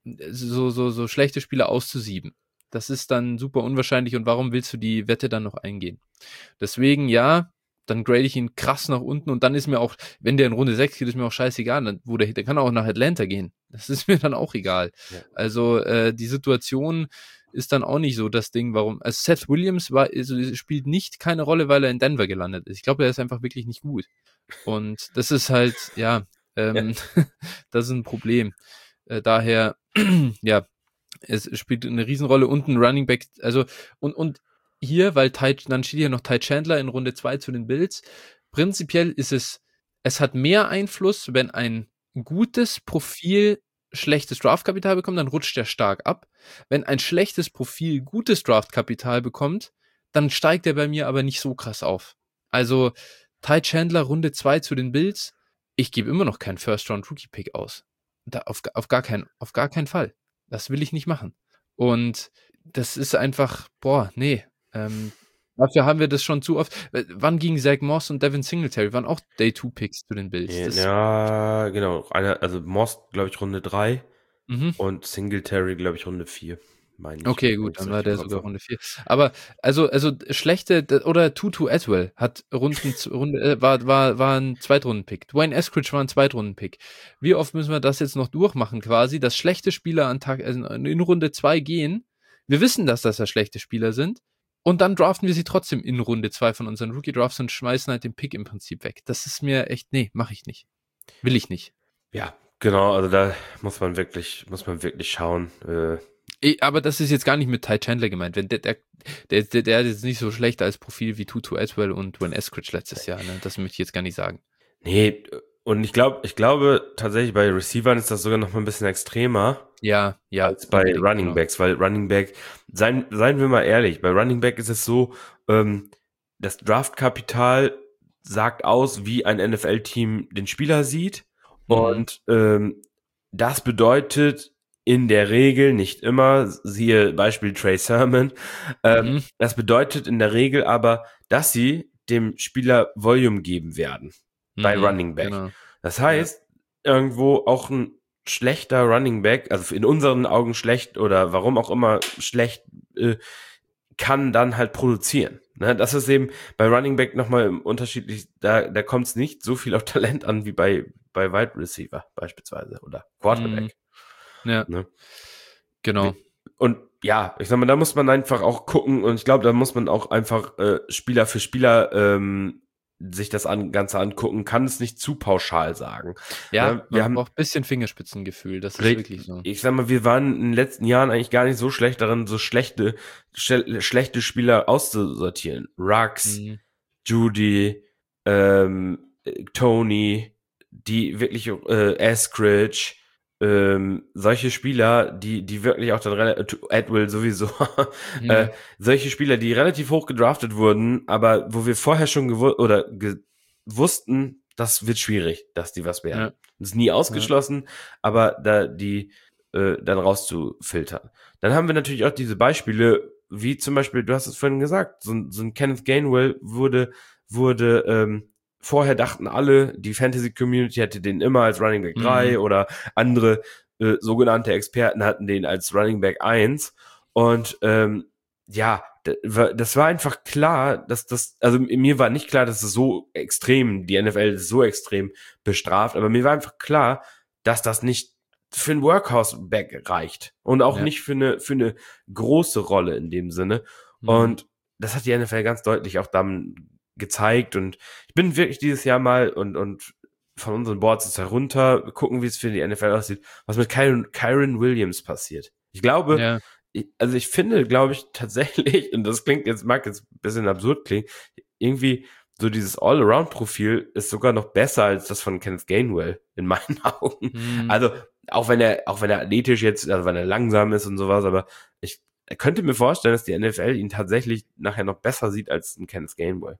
so, so, so schlechte Spieler auszusieben. Das ist dann super unwahrscheinlich und warum willst du die Wette dann noch eingehen? Deswegen, ja, dann grade ich ihn krass nach unten und dann ist mir auch, wenn der in Runde sechs geht, ist mir auch scheißegal, dann, wo der, der kann auch nach Atlanta gehen. Das ist mir dann auch egal. Ja. Also äh, die Situation ist dann auch nicht so das Ding, warum, also Seth Williams war, also spielt nicht keine Rolle, weil er in Denver gelandet ist. Ich glaube, er ist einfach wirklich nicht gut. Und das ist halt, ja, ähm, ja. Das ist ein Problem. Äh, daher, ja, es spielt eine Riesenrolle und ein Running Back, also, und, und hier, weil Ty, dann steht hier noch Ty Chandler in Runde zwei zu den Bills. Prinzipiell ist es, es hat mehr Einfluss, wenn ein gutes Profil schlechtes Draftkapital bekommt, dann rutscht er stark ab. Wenn ein schlechtes Profil gutes Draftkapital bekommt, dann steigt er bei mir aber nicht so krass auf. Also Ty Chandler Runde zwei zu den Bills, ich gebe immer noch keinen First-Round-Rookie-Pick aus. Da, auf, auf, gar kein, auf gar keinen Fall. Das will ich nicht machen. Und das ist einfach, boah, nee. Ähm, dafür haben wir das schon zu oft. Äh, wann gingen Zach Moss und Devin Singletary? Waren auch Day-two-Picks zu den Bills. Ja, Das, ja, genau. Einer, also Moss, glaube ich, Runde drei mhm. und Singletary, glaube ich, Runde vier. Meine ich. Okay, gut, dann war der sogar Runde vier. Aber also also schlechte oder Tutu Atwell hat Runden Runde äh, war war war ein Zweitrunden-Pick. Dwayne Eskridge war ein Zweitrunden-Pick. Wie oft müssen wir das jetzt noch durchmachen quasi, dass schlechte Spieler an Tag also in Runde zwei gehen? Wir wissen, dass das ja schlechte Spieler sind und dann draften wir sie trotzdem in Runde zwei von unseren Rookie Drafts und schmeißen halt den Pick im Prinzip weg. Das ist mir echt nee, mache ich nicht. Will ich nicht. Ja, genau, also da muss man wirklich muss man wirklich schauen. Äh Aber das ist jetzt gar nicht mit Ty Chandler gemeint. Wenn der, der, der, der ist jetzt nicht so schlecht als Profil wie Tutu Atwell und Dwayne Eskridge letztes Jahr. Ne? Das möchte ich jetzt gar nicht sagen. Nee, Und ich glaube, ich glaube tatsächlich bei Receivern ist das sogar noch mal ein bisschen extremer. Ja, ja. Als bei Running genau. Backs, weil Running Back, seien, seien wir mal ehrlich, bei Running Back ist es so, ähm, das Draftkapital sagt aus, wie ein N F L-Team den Spieler sieht. Mhm. Und ähm, das bedeutet in der Regel, nicht immer, siehe Beispiel Trey Sermon, ähm, Mhm. das bedeutet in der Regel aber, dass sie dem Spieler Volume geben werden bei Mhm. Running Back. Genau. Das heißt, irgendwo auch ein schlechter Running Back, also in unseren Augen schlecht oder warum auch immer schlecht, äh, kann dann halt produzieren. Ne? Das ist eben bei Running Back nochmal unterschiedlich, da, da kommt es nicht so viel auf Talent an wie bei, bei Wide Receiver beispielsweise oder Quarterback. Mhm. Ja, Ne? genau. Und ja, ich sag mal, da muss man einfach auch gucken und ich glaube, da muss man auch einfach äh, Spieler für Spieler ähm, sich das an, Ganze angucken, kann es nicht zu pauschal sagen. Ja, Ne? Wir man haben, braucht ein bisschen Fingerspitzengefühl, das ist Red- wirklich so. Ich sag mal, wir waren in den letzten Jahren eigentlich gar nicht so schlecht darin, so schlechte, schle schlechte Spieler auszusortieren. Rux, Mhm. Judy, ähm, Tony, die wirklich, äh, Eskridge, ähm, solche Spieler, die, die wirklich auch dann relativ, Edwill sowieso, Ja. äh, solche Spieler, die relativ hoch gedraftet wurden, aber wo wir vorher schon gewu oder ge wussten, das wird schwierig, dass die was werden. Ja. Das ist nie ausgeschlossen, aber da die äh, dann rauszufiltern. Dann haben wir natürlich auch diese Beispiele, wie zum Beispiel, du hast es vorhin gesagt, so, ein- so ein Kenneth Gainwell wurde, wurde ähm, vorher dachten alle, die Fantasy-Community hätte den immer als Running Back drei Mhm. oder andere äh, sogenannte Experten hatten den als Running Back eins. Und ähm, ja, d- wa- das war einfach klar, dass das, also mir war nicht klar, dass es so extrem, die N F L ist so extrem bestraft, aber mir war einfach klar, dass das nicht für ein Workhouse-Back reicht und auch Ja. nicht für eine, für eine große Rolle in dem Sinne. Mhm. Und das hat die N F L ganz deutlich auch dann gezeigt und ich bin wirklich dieses Jahr mal und, und von unseren Boards ist herunter, gucken, wie es für die N F L aussieht, was mit Kyron, Kyron Williams passiert. Ich glaube, Ja. ich, also ich finde, glaube ich, tatsächlich, und das klingt jetzt, mag jetzt ein bisschen absurd klingen, irgendwie so dieses All-Around-Profil ist sogar noch besser als das von Kenneth Gainwell, in meinen Augen. Mhm. Also, auch wenn er, auch wenn er athletisch jetzt, also wenn er langsam ist und sowas, aber ich könnte mir vorstellen, dass die N F L ihn tatsächlich nachher noch besser sieht als ein Kenneth Gainwell.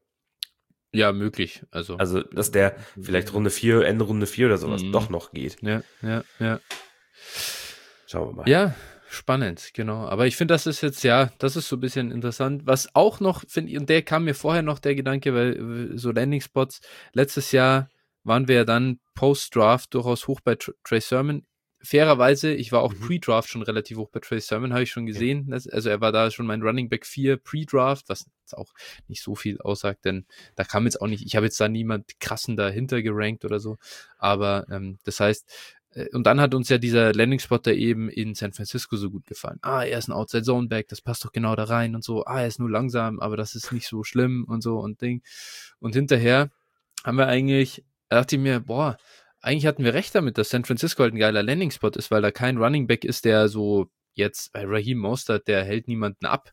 Ja, möglich. Also, Also, dass der vielleicht Runde vier, Ende Runde vier oder sowas Mhm. doch noch geht. Ja, ja, ja. Schauen wir mal. Ja, spannend, genau. Aber ich finde, das ist jetzt, ja, das ist so ein bisschen interessant. Was auch noch, finde ich, und der kam mir vorher noch der Gedanke, weil äh, so Landing-Spots, letztes Jahr waren wir ja dann Post-Draft durchaus hoch bei Tr- Trey Sermon. Fairerweise, ich war auch Mhm. Pre-Draft schon relativ hoch bei Trey Sermon, habe ich schon gesehen. Das- Also er war da schon mein Running Back vier Pre-Draft, was jetzt auch nicht so viel aussagt, denn da kam jetzt auch nicht, ich habe jetzt da niemand krassen dahinter gerankt oder so. Aber ähm, das heißt, äh, und dann hat uns ja dieser Landing-Spot da eben in San Francisco so gut gefallen. Ah, er ist ein Outside-Zone-Back, das passt doch genau da rein und so. Ah, er ist nur langsam, aber das ist nicht so schlimm und so und Ding. Und hinterher haben wir eigentlich, da dachte ich mir, boah, eigentlich hatten wir recht damit, dass San Francisco halt ein geiler Landing-Spot ist, weil da kein Running Back ist, der so jetzt, bei Raheem Mostert, der hält niemanden ab.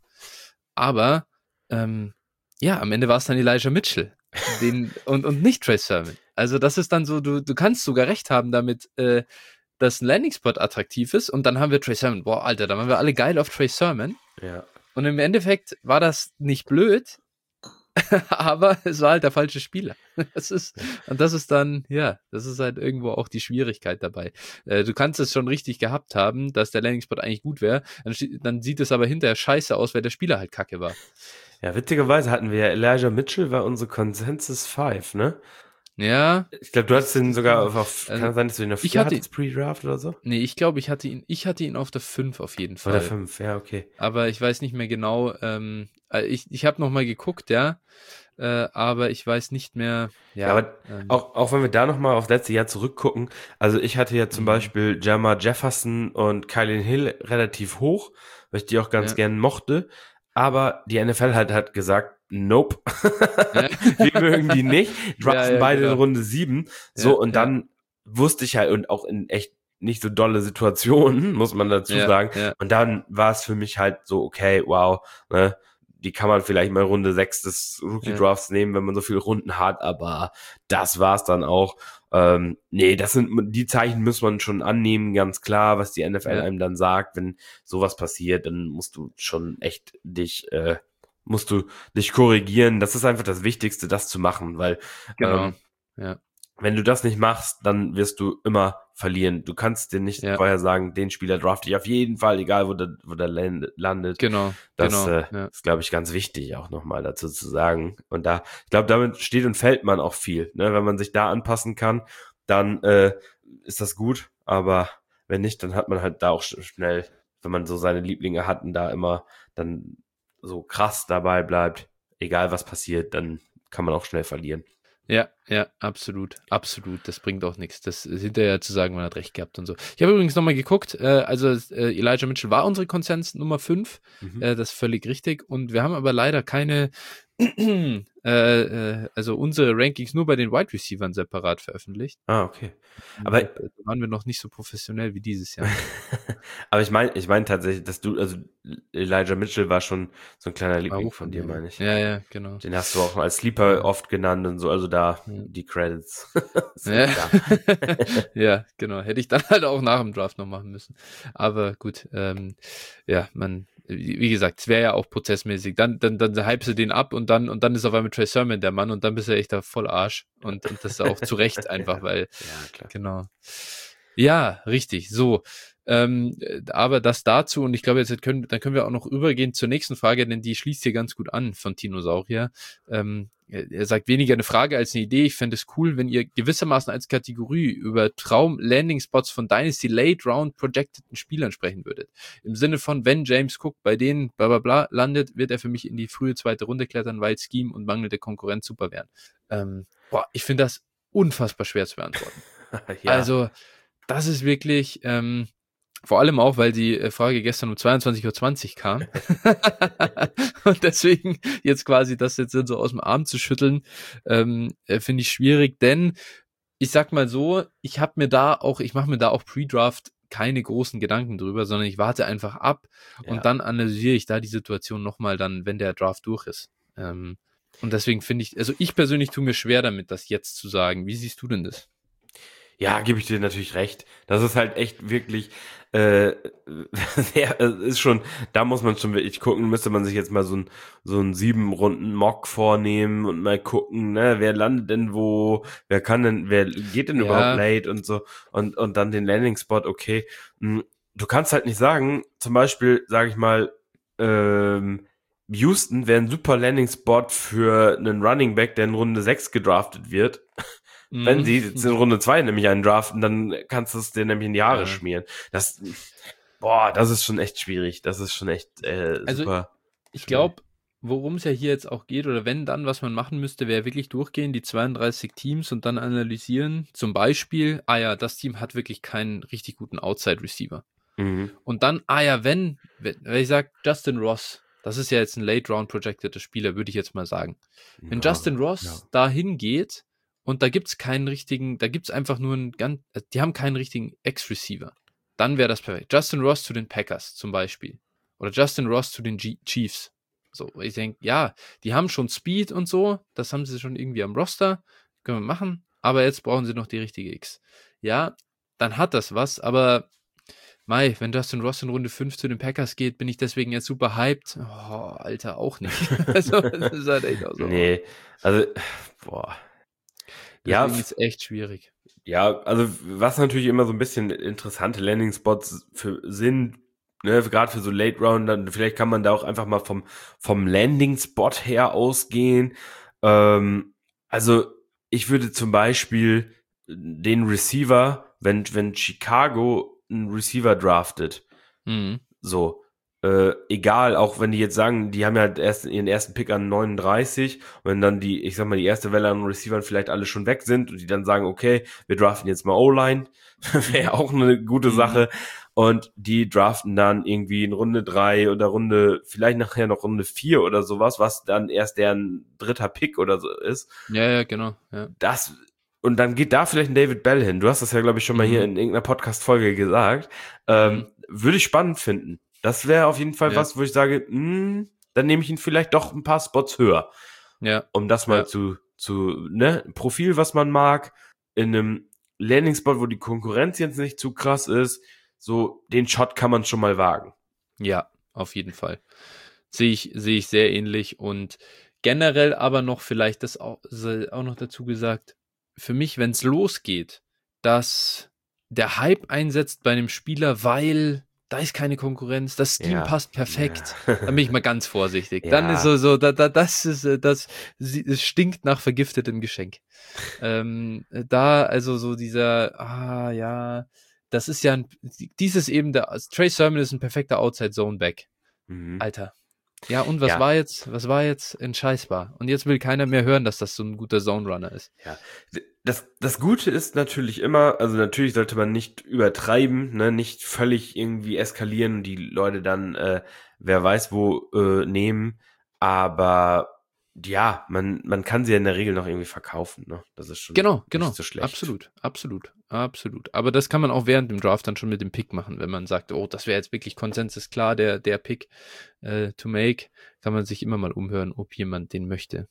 Aber ähm, ja, am Ende war es dann Elijah Mitchell den, und, und nicht Trey Sermon. Also das ist dann so, du, du kannst sogar recht haben damit, äh, dass ein Landing-Spot attraktiv ist und dann haben wir Trey Sermon. Boah, Alter, da waren wir alle geil auf Trey Sermon. Ja. Und im Endeffekt war das nicht blöd, aber es war halt der falsche Spieler. Das ist, und das ist dann, ja, das ist halt irgendwo auch die Schwierigkeit dabei. Äh, du kannst es schon richtig gehabt haben, dass der Landing-Spot eigentlich gut wäre, dann, dann sieht es aber hinterher scheiße aus, weil der Spieler halt kacke war. Ja, witzigerweise hatten wir ja Elijah Mitchell, war unsere Consensus fünf, ne? Ja. Ich glaube, du hattest ihn sogar auf, auf Also, kann es sein, dass du ihn auf ich vier hatte- hattest, Pre-Draft oder so? Nee, ich glaube, ich hatte ihn, ich hatte ihn auf der fünf auf jeden Fall. Oder fünf, ja, okay. Aber ich weiß nicht mehr genau, ähm, äh, ich, ich habe nochmal geguckt, ja, äh, aber ich weiß nicht mehr, ja. Ja, aber ähm, auch, auch wenn wir da nochmal aufs letzte Jahr zurückgucken, also ich hatte ja zum Mhm. Beispiel Jamar Jefferson und Kylin Hill relativ hoch, weil ich die auch ganz Ja. gern mochte, aber die N F L hat, hat gesagt, nope, Ja. wir mögen die nicht, draften Ja, ja, beide genau. in Runde sieben, so, Ja, und ja. dann wusste ich halt, und auch in echt nicht so dolle Situationen, muss man dazu Ja, sagen, ja. und dann war es für mich halt so, okay, wow, ne, die kann man vielleicht mal Runde sechs des Rookie-Drafts ja. nehmen, wenn man so viele Runden hat, aber das war's dann auch. Ähm, nee, das sind, die Zeichen muss man schon annehmen, ganz klar, was die N F L ja. einem dann sagt, wenn sowas passiert, dann musst du schon echt dich, äh, musst du dich korrigieren. Das ist einfach das Wichtigste, das zu machen, weil, genau. ähm, ja. wenn du das nicht machst, dann wirst du immer verlieren. Du kannst dir nicht ja. vorher sagen, den Spieler drafte ich auf jeden Fall, egal wo der, wo der landet. Genau. Das genau, äh, ja. ist, glaube ich, ganz wichtig, auch nochmal dazu zu sagen. Und da, ich glaube, damit steht und fällt man auch viel. Ne? Wenn man sich da anpassen kann, dann äh, ist das gut. Aber wenn nicht, dann hat man halt da auch schnell, wenn man so seine Lieblinge hat und da immer dann so krass dabei bleibt, egal was passiert, dann kann man auch schnell verlieren. Ja, ja, absolut, absolut. Das bringt auch nichts. Das ist hinterher zu sagen, man hat recht gehabt und so. Ich habe übrigens nochmal geguckt, äh, also äh, Elijah Mitchell war unsere Konsens Nummer fünf, mhm. äh, das ist völlig richtig. Und wir haben aber leider keine, äh, äh, also unsere Rankings nur bei den Wide Receivern separat veröffentlicht. Ah, okay. Aber da waren wir noch nicht so professionell wie dieses Jahr. Aber ich meine, ich meine tatsächlich, dass du, also Elijah Mitchell war schon so ein kleiner Liebling von dir, meine ich. Ja, ja, genau. Den hast du auch als Sleeper ja. oft genannt und so, also da ja. die Credits. ja. ja, genau. Hätte ich dann halt auch nach dem Draft noch machen müssen. Aber gut, ähm, ja, man, wie gesagt, es wäre ja auch prozessmäßig. Dann, dann, dann hypest du den ab und dann, und dann ist auf einmal Trey Sermon der Mann und dann bist du echt da voll Arsch. Und, und das ist auch zu Recht einfach, weil, ja, klar. Genau. Ja, richtig. So. Ähm, aber das dazu, und ich glaube, jetzt können, dann können wir auch noch übergehen zur nächsten Frage, denn die schließt hier ganz gut an von Tinosaurier. Ähm, er sagt, weniger eine Frage als eine Idee. Ich fände es cool, wenn ihr gewissermaßen als Kategorie über Traum-Landing-Spots von Dynasty Late-Round projecteden Spielern sprechen würdet. Im Sinne von, wenn James Cook bei denen bla bla bla landet, wird er für mich in die frühe zweite Runde klettern, weil Scheme und mangelnde Konkurrenz super wären. Ähm, boah, ich finde das unfassbar schwer zu beantworten. ja. Also, das ist wirklich, ähm, vor allem auch, weil die Frage gestern um zweiundzwanzig Uhr zwanzig kam. Und deswegen jetzt quasi das jetzt so aus dem Arm zu schütteln, ähm, finde ich schwierig, denn ich sag mal so, ich habe mir da auch, ich mache mir da auch Pre-Draft keine großen Gedanken drüber, sondern ich warte einfach ab ja. und dann analysiere ich da die Situation nochmal dann, wenn der Draft durch ist. Ähm, und deswegen finde ich, also ich persönlich tue mir schwer damit, das jetzt zu sagen. Wie siehst du denn das? Ja, gebe ich dir natürlich recht. Das ist halt echt wirklich, äh, ja, ist schon, da muss man schon wirklich gucken, müsste man sich jetzt mal so ein, so ein sieben Runden Mock vornehmen und mal gucken, ne, wer landet denn wo, wer kann denn, wer geht denn ja. überhaupt late und so und, und dann den Landing Spot, okay. Du kannst halt nicht sagen, zum Beispiel, sage ich mal, ähm, Houston wäre ein super Landing Spot für einen Running Back, der in Runde sechs gedraftet wird. Wenn sie jetzt in Runde zwei nämlich einen draften, dann kannst du es dir nämlich in die Haare ja. schmieren. Das, boah, das ist schon echt schwierig. Das ist schon echt äh, also super. Ich glaube, worum es ja hier jetzt auch geht, oder wenn dann, was man machen müsste, wäre wirklich durchgehen, die zweiunddreißig Teams und dann analysieren. Zum Beispiel, ah ja, das Team hat wirklich keinen richtig guten Outside-Receiver. Mhm. Und dann, ah ja, wenn, wenn ich sage, Justin Ross, das ist ja jetzt ein Late-Round-projected Spieler, würde ich jetzt mal sagen. Wenn ja, Justin Ross ja. dahin geht, und da gibt's keinen richtigen, da gibt's einfach nur einen ganz, die haben keinen richtigen Ex-Receiver. Dann wäre das perfekt. Justin Ross zu den Packers zum Beispiel. Oder Justin Ross zu den G- Chiefs. So, ich denke, ja, die haben schon Speed und so, das haben sie schon irgendwie am Roster, können wir machen, aber jetzt brauchen sie noch die richtige X. Ja, dann hat das was, aber Mai, wenn Justin Ross in Runde fünf zu den Packers geht, bin ich deswegen jetzt super hyped. Oh, Alter, auch nicht. Also, das ist halt echt auch so. Nee, also, boah. Deswegen ja, ist echt schwierig. Ja, also was natürlich immer so ein bisschen interessante Landing-Spots für sind, ne, gerade für so Late-Round, vielleicht kann man da auch einfach mal vom vom Landing-Spot her ausgehen. Ähm, also ich würde zum Beispiel den Receiver, wenn wenn Chicago einen Receiver draftet, Mhm. so, Äh, egal, auch wenn die jetzt sagen, die haben ja erst ihren ersten Pick an neununddreißig, und wenn dann die, ich sag mal, die erste Welle an Receivern vielleicht alle schon weg sind und die dann sagen, okay, wir draften jetzt mal O-Line, wäre auch eine gute Mhm. Sache, und die draften dann irgendwie in Runde drei oder Runde, vielleicht nachher noch Runde vier oder sowas, was dann erst deren dritter Pick oder so ist. Ja, ja, genau. Ja. Das, und dann geht da vielleicht ein David Bell hin. Du hast das ja, glaube ich, schon mal Mhm. hier in irgendeiner Podcast-Folge gesagt. Ähm, Mhm. würde ich spannend finden. Das wäre auf jeden Fall Ja. was, wo ich sage, mh, dann nehme ich ihn vielleicht doch ein paar Spots höher. Ja. Um das mal ja. zu, zu, ne, Profil, was man mag, in einem Landing-Spot, wo die Konkurrenz jetzt nicht zu krass ist, so den Shot kann man schon mal wagen. Ja, auf jeden Fall. Sehe ich, sehe ich sehr ähnlich und generell aber noch vielleicht das auch, auch noch dazu gesagt, für mich, wenn es losgeht, dass der Hype einsetzt bei einem Spieler, weil da ist keine Konkurrenz, das Steam Ja. passt perfekt, Ja. dann bin ich mal ganz vorsichtig. Ja. Dann ist so, so da, da, das ist, das, es stinkt nach vergiftetem Geschenk. ähm, da, also so dieser, ah ja, das ist ja ein, dieses eben, der Trey Sermon ist ein perfekter Outside-Zone-Back. Mhm. Alter. Ja, und was Ja. war jetzt, was war jetzt entscheißbar? Und jetzt will keiner mehr hören, dass das so ein guter Zone-Runner ist. Ja. Das, das Gute ist natürlich immer, also natürlich sollte man nicht übertreiben, ne, nicht völlig irgendwie eskalieren und die Leute dann, äh, wer weiß wo, äh, nehmen, aber ja, man, man kann sie ja in der Regel noch irgendwie verkaufen, ne? Das ist schon Genau, genau. nicht so schlecht. Absolut, absolut, absolut. Aber das kann man auch während dem Draft dann schon mit dem Pick machen, wenn man sagt, oh, das wäre jetzt wirklich Konsensus klar, der, der Pick äh, to make, kann man sich immer mal umhören, ob jemand den möchte.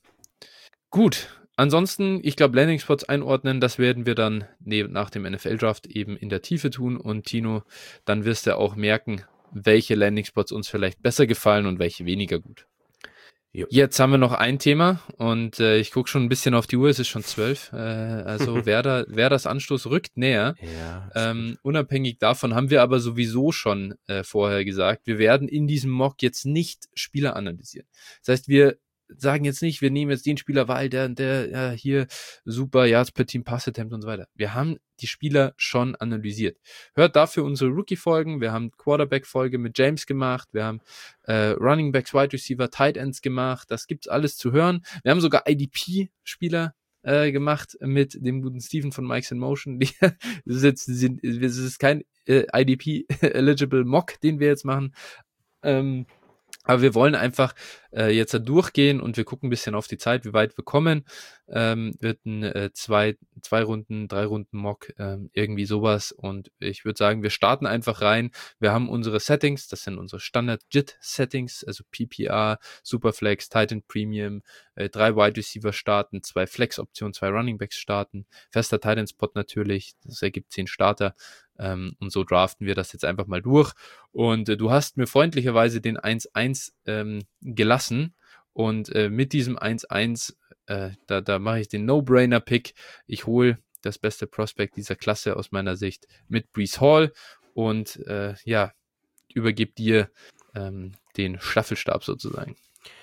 Gut, ansonsten, ich glaube, Landing-Spots einordnen, das werden wir dann ne- nach dem N F L-Draft eben in der Tiefe tun und Tino, dann wirst du auch merken, welche Landing-Spots uns vielleicht besser gefallen und welche weniger gut. Jo. Jetzt haben wir noch ein Thema und äh, ich gucke schon ein bisschen auf die Uhr, es ist schon zwölf. Äh, also Werder, Werders Anstoß rückt näher. Ja, Ähm, unabhängig davon haben wir aber sowieso schon äh, vorher gesagt, wir werden in diesem Mock jetzt nicht Spieler analysieren. Das heißt, wir sagen jetzt nicht, wir nehmen jetzt den Spieler, weil der, der ja, hier super Yards per Team, Pass Attempt und so weiter. Wir haben die Spieler schon analysiert. Hört dafür unsere Rookie-Folgen. Wir haben Quarterback-Folge mit James gemacht. Wir haben äh, Running Backs, Wide Receiver, Tight Ends gemacht. Das gibt's alles zu hören. Wir haben sogar I D P-Spieler äh, gemacht mit dem guten Steven von Mike's in Motion. Die, das ist jetzt sind, das ist kein äh, I D P-eligible Mock, den wir jetzt machen. Ähm, Aber wir wollen einfach äh, jetzt da durchgehen und wir gucken ein bisschen auf die Zeit, wie weit wir kommen. Ähm, wird ein äh, zwei, zwei Runden, drei Runden Mock, ähm, irgendwie sowas. Und ich würde sagen, wir starten einfach rein. Wir haben unsere Settings, das sind unsere Standard-J I T-Settings, also P P R, Superflex, Titan Premium, äh, drei Wide Receiver starten, zwei Flex-Optionen, zwei Running Backs starten, fester Titan-Spot natürlich, das ergibt zehn Starter. Ähm, und so draften wir das jetzt einfach mal durch. Und äh, du hast mir freundlicherweise den eins eins ähm, gelassen. Und äh, mit diesem eins eins, äh, da, da mache ich den No-Brainer-Pick. Ich hole das beste Prospect dieser Klasse aus meiner Sicht mit Breece Hall und äh, ja, übergebe dir ähm, den Staffelstab sozusagen.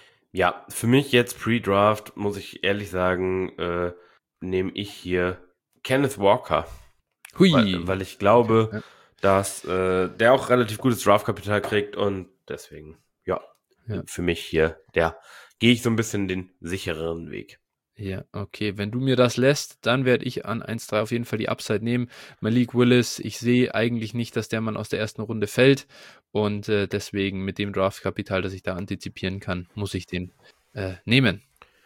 Ja, für mich jetzt Pre-Draft, muss ich ehrlich sagen, äh, nehme ich hier Kenneth Walker. Hui. Weil, weil ich glaube, Okay, ja. dass äh, der auch relativ gutes Draftkapital kriegt und deswegen, ja, Ja. für mich hier, der gehe ich so ein bisschen den sichereren Weg. Ja, okay. Wenn du mir das lässt, dann werde ich an eins drei auf jeden Fall die Upside nehmen. Malik Willis, ich sehe eigentlich nicht, dass der Mann aus der ersten Runde fällt. Und äh, deswegen mit dem Draftkapital, das ich da antizipieren kann, muss ich den äh, nehmen.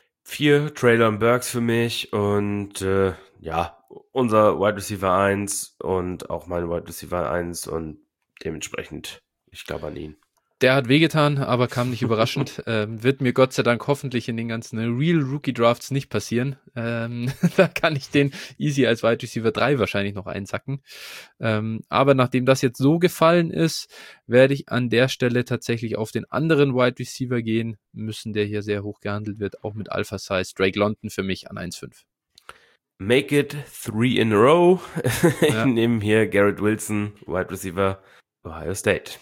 Vier Traylon Burks für mich und äh, ja, unser Wide Receiver eins und auch mein Wide Receiver eins und dementsprechend, ich glaube an ihn. Der hat wehgetan, aber kam nicht überraschend. Ähm, wird mir Gott sei Dank hoffentlich in den ganzen Real Rookie Drafts nicht passieren. Ähm, da kann ich den easy als Wide Receiver drei wahrscheinlich noch einsacken. Ähm, aber nachdem das jetzt so gefallen ist, werde ich an der Stelle tatsächlich auf den anderen Wide Receiver gehen müssen, der hier sehr hoch gehandelt wird, auch mit Alpha Size. Drake London für mich an eins fünf. Make it three in a row. Ich Ja. nehme hier Garrett Wilson, Wide Receiver, Ohio State.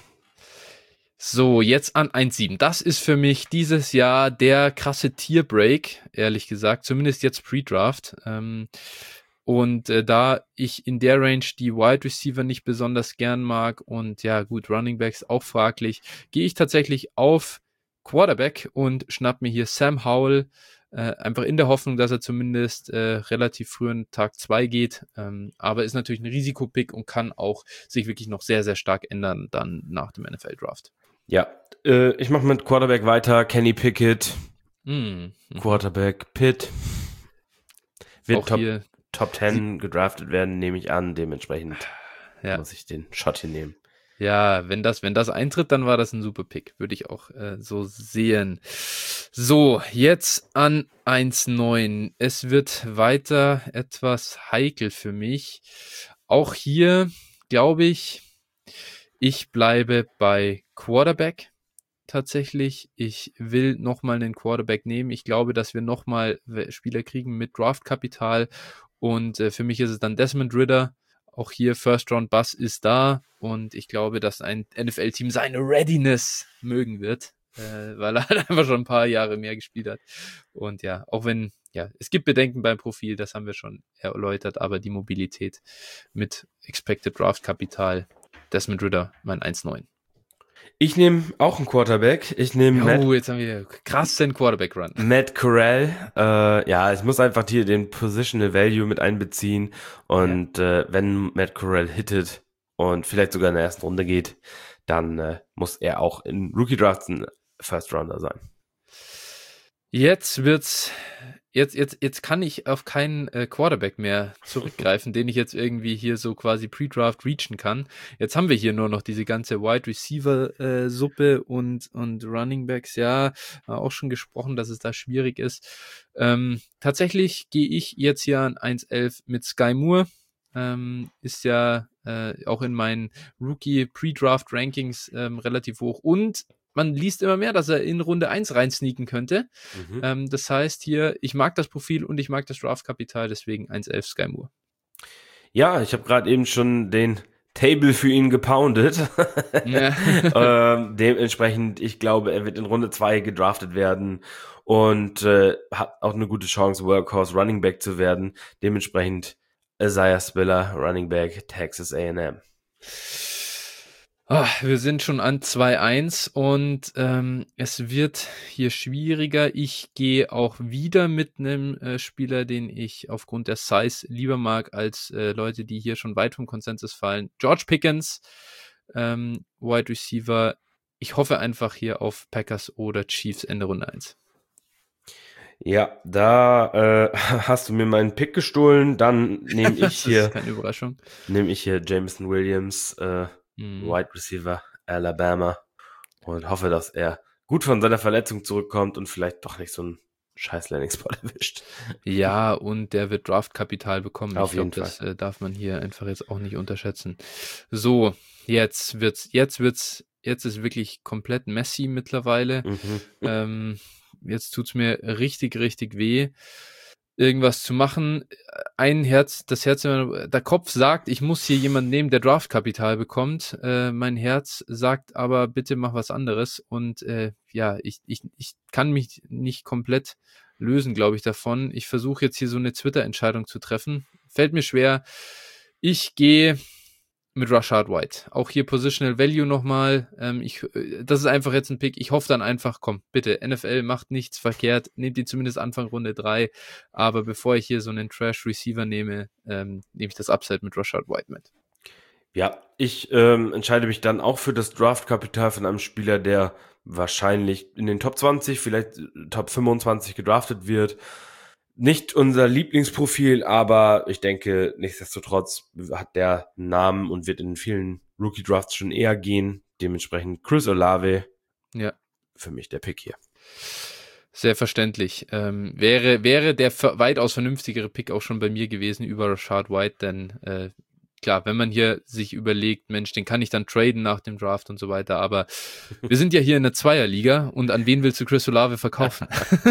So, jetzt an eins sieben. Das ist für mich dieses Jahr der krasse Tierbreak, ehrlich gesagt, zumindest jetzt Pre-Draft. Ähm, und äh, da ich in der Range die Wide Receiver nicht besonders gern mag und ja gut, Running Backs auch fraglich, gehe ich tatsächlich auf Quarterback und schnapp mir hier Sam Howell, äh, einfach in der Hoffnung, dass er zumindest äh, relativ früh in Tag zwei geht. Ähm, aber ist natürlich ein Risikopick und kann auch sich wirklich noch sehr, sehr stark ändern dann nach dem N F L-Draft. Ja, äh, ich mache mit Quarterback weiter. Kenny Pickett, Mm. Quarterback Pitt. Wird Auch Top, hier, Top zehn gedraftet werden, nehme ich an. Dementsprechend ja. muss ich den Shot hier nehmen. Ja, wenn das, wenn das eintritt, dann war das ein super Pick. Würde ich auch äh, so sehen. So, jetzt an eins neun. Es wird weiter etwas heikel für mich. Auch hier glaube ich, ich bleibe bei Quarterback. Tatsächlich, ich will nochmal einen Quarterback nehmen. Ich glaube, dass wir nochmal Spieler kriegen mit Draftkapital und äh, für mich ist es dann Desmond Ridder. Auch hier First Round Bus ist da und ich glaube, dass ein N F L-Team seine Readiness mögen wird, äh, weil er halt einfach schon ein paar Jahre mehr gespielt hat. Und ja, auch wenn, ja, es gibt Bedenken beim Profil, das haben wir schon erläutert, aber die Mobilität mit Expected Draft Kapital, Desmond Ridder, mein eins neun. Ich nehme auch einen Quarterback. Ich nehme Matt. Oh, jetzt haben wir krassen Quarterback-Run. Matt Corral. Äh, ja, ich muss einfach hier den Positional Value mit einbeziehen. Und ja. äh, wenn Matt Corral hittet und vielleicht sogar in der ersten Runde geht, dann äh, muss er auch in Rookie Drafts ein First Rounder sein. Jetzt wird's, jetzt, jetzt, jetzt kann ich auf keinen äh, Quarterback mehr zurückgreifen, den ich jetzt irgendwie hier so quasi Pre-Draft reachen kann. Jetzt haben wir hier nur noch diese ganze Wide Receiver äh, Suppe und, und Running Backs. Ja, auch schon gesprochen, dass es da schwierig ist. Ähm, tatsächlich gehe ich jetzt hier an eins elf mit Sky Moore. Ähm, ist ja äh, auch in meinen Rookie Pre-Draft Rankings ähm, relativ hoch und man liest immer mehr, dass er in Runde eins reinsneaken könnte. Mhm. Ähm, das heißt hier, ich mag das Profil und ich mag das Draftkapital, deswegen eins elf Sky Moore. Ja, ich habe gerade eben schon den Table für ihn gepoundet. Ja. ähm, dementsprechend, ich glaube, er wird in Runde zwei gedraftet werden und äh, hat auch eine gute Chance, Workhorse Running Back zu werden. Dementsprechend Isaiah Spiller, Running Back, Texas A and M. Oh, wir sind schon an zwei eins und ähm, es wird hier schwieriger. Ich gehe auch wieder mit einem äh, Spieler, den ich aufgrund der Size lieber mag als äh, Leute, die hier schon weit vom Konsensus fallen. George Pickens, ähm, Wide Receiver. Ich hoffe einfach hier auf Packers oder Chiefs Ende Runde eins. Ja, da äh, hast du mir meinen Pick gestohlen. Dann nehme ich das hier. Ist keine Überraschung. Nehme ich hier Jameson Williams, äh, hm. Wide Receiver, Alabama, und hoffe, dass er gut von seiner Verletzung zurückkommt und vielleicht doch nicht so einen scheiß Landing-Spot erwischt. Ja, und der wird Draftkapital bekommen. Auf ich glaube, das äh, darf man hier einfach jetzt auch nicht unterschätzen. So, jetzt wird's, jetzt wird's, jetzt ist wirklich komplett messy mittlerweile. Mhm. Ähm, jetzt tut's mir richtig, richtig weh, irgendwas zu machen. Ein Herz, das Herz, der Kopf sagt, ich muss hier jemanden nehmen, der Draftkapital bekommt. Äh, mein Herz sagt aber, bitte mach was anderes. Und äh, ja, ich, ich, ich kann mich nicht komplett lösen, glaube ich, davon. Ich versuche jetzt hier so eine Twitter-Entscheidung zu treffen. Fällt mir schwer. Ich gehe mit Rashad White. Auch hier Positional Value nochmal. Ähm, ich, das ist einfach jetzt ein Pick. Ich hoffe dann einfach, komm, bitte, N F L macht nichts verkehrt. Nehmt ihn zumindest Anfang Runde drei. Aber bevor ich hier so einen Trash-Receiver nehme, ähm, nehme ich das Upside mit Rashad White mit. Ja, ich ähm, entscheide mich dann auch für das Draftkapital von einem Spieler, der wahrscheinlich in den Top zwanzig, vielleicht Top fünfundzwanzig gedraftet wird. Nicht unser Lieblingsprofil, aber ich denke, nichtsdestotrotz hat der einen Namen und wird in vielen Rookie-Drafts schon eher gehen. Dementsprechend Chris Olave, ja, für mich der Pick hier. Sehr verständlich. Ähm, wäre, wäre der weitaus vernünftigere Pick auch schon bei mir gewesen über Rashad White, denn äh, klar, wenn man hier sich überlegt, Mensch, den kann ich dann traden nach dem Draft und so weiter, aber wir sind ja hier in der Zweierliga und an wen willst du Chris Olave verkaufen?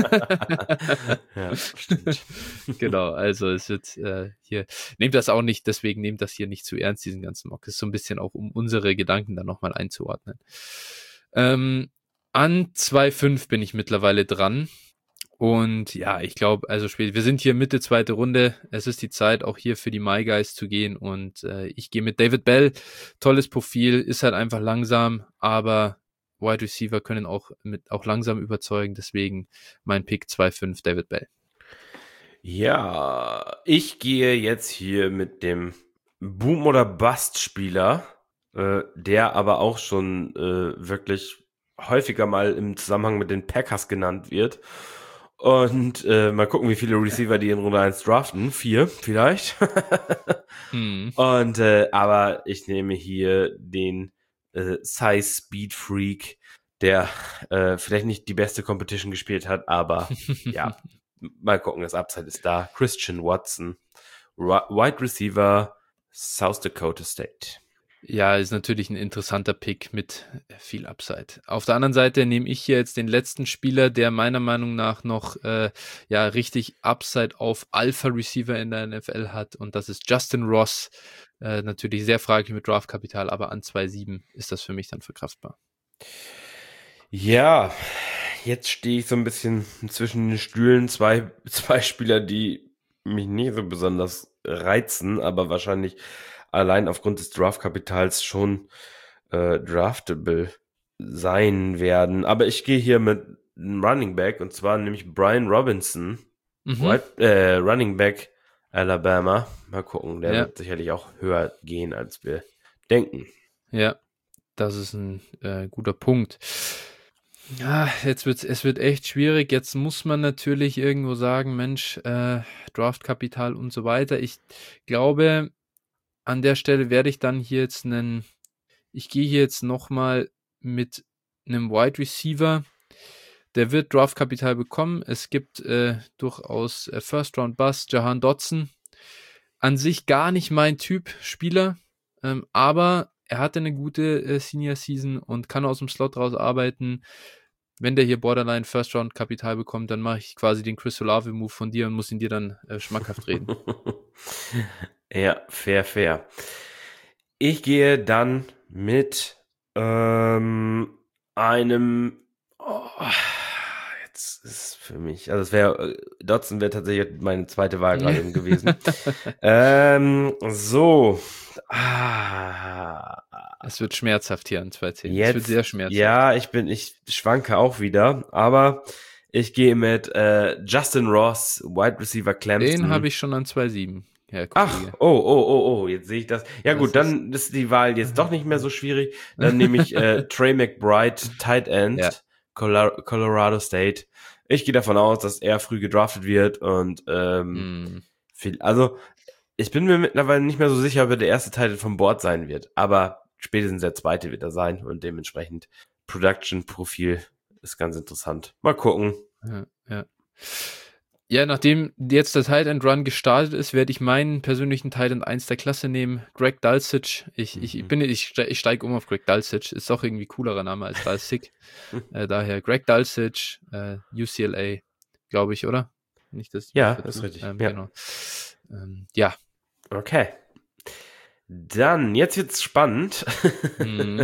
Ja, stimmt. Genau, also es wird äh, hier, nehmt das auch nicht, deswegen nehmt das hier nicht zu ernst, diesen ganzen Mock. Das ist so ein bisschen auch, um unsere Gedanken dann nochmal einzuordnen. Ähm, an zwei fünf bin ich mittlerweile dran. Und ja, ich glaube, also spät, wir sind hier Mitte zweite Runde. Es ist die Zeit, auch hier für die My Guys zu gehen. Und äh, ich gehe mit David Bell. Tolles Profil, ist halt einfach langsam, aber Wide Receiver können auch mit auch langsam überzeugen. Deswegen mein Pick zwei fünf, David Bell. Ja, ich gehe jetzt hier mit dem Boom- oder Bust-Spieler, äh, der aber auch schon äh, wirklich häufiger mal im Zusammenhang mit den Packers genannt wird. Und äh, mal gucken, wie viele Receiver die in Runde eins draften. Vier vielleicht. hm. Und äh, aber ich nehme hier den äh, Size Speed Freak, der äh, vielleicht nicht die beste Competition gespielt hat, aber ja, mal gucken, das Upside ist da. Christian Watson, Ri- Wide Receiver, South Dakota State. Ja, ist natürlich ein interessanter Pick mit viel Upside. Auf der anderen Seite nehme ich hier jetzt den letzten Spieler, der meiner Meinung nach noch äh, ja richtig Upside auf Alpha-Receiver in der N F L hat, und das ist Justin Ross. Äh, natürlich sehr fraglich mit Draftkapital, aber an zwei Komma sieben ist das für mich dann verkraftbar. Ja, jetzt stehe ich so ein bisschen zwischen den Stühlen. Zwei, zwei Spieler, die mich nicht so besonders reizen, aber wahrscheinlich allein aufgrund des Draftkapitals schon äh, draftable sein werden. Aber ich gehe hier mit einem Running Back, und zwar nämlich Brian Robinson, Mhm. White, äh, Running Back Alabama. Mal gucken, der Ja. wird sicherlich auch höher gehen, als wir denken. Ja, das ist ein äh, guter Punkt. Ja, jetzt wird's, es wird echt schwierig. Jetzt muss man natürlich irgendwo sagen, Mensch, äh, Draftkapital und so weiter. Ich glaube, an der Stelle werde ich dann hier jetzt einen, ich gehe hier jetzt nochmal mit einem Wide Receiver. Der wird Draftkapital bekommen. Es gibt äh, durchaus äh, First Round Bust, Jahan Dotson. An sich gar nicht mein Typ Spieler, ähm, aber er hatte eine gute äh, Senior Season und kann aus dem Slot raus arbeiten. Wenn der hier Borderline First Round Kapital bekommt, dann mache ich quasi den Chris Olave Move von dir und muss ihn dir dann äh, schmackhaft reden. Ja, fair, fair. Ich gehe dann mit ähm, einem. Oh, jetzt ist es für mich. Also, es wäre. Dotson wäre tatsächlich meine zweite Wahl gerade eben gewesen. ähm, so. Ah. Es wird schmerzhaft hier an zwei Themen. Jetzt, es wird sehr schmerzhaft. Ja, ich bin, ich schwanke auch wieder, aber ich gehe mit äh, Justin Ross, Wide Receiver Clemson. Den habe ich schon an zwei Komma sieben. Ja, Ach, oh, oh, oh, oh, jetzt sehe ich das. Ja das gut, dann ist die Wahl jetzt doch nicht mehr so schwierig. Dann nehme ich äh, Trey McBride, Tight End, ja. Colorado State. Ich gehe davon aus, dass er früh gedraftet wird und ähm, mm. viel, also ich bin mir mittlerweile nicht mehr so sicher, ob er der erste Titel vom Board sein wird, aber spätestens der zweite wird er sein und dementsprechend Production-Profil ist ganz interessant. Mal gucken. Ja, ja. Ja, nachdem jetzt der Tight End Run gestartet ist, werde ich meinen persönlichen Tight End eins der Klasse nehmen, Greg Dulcich. Ich, mhm. ich bin, ich, ich steige um auf Greg Dulcich. Ist auch irgendwie coolerer Name als Dulcich. äh, daher Greg Dulcich, äh, U C L A, glaube ich, oder? Nicht das. Ja, das ist richtig. Ähm, ja. Genau. Ähm, ja. Okay. Dann, jetzt wird's spannend. Mhm.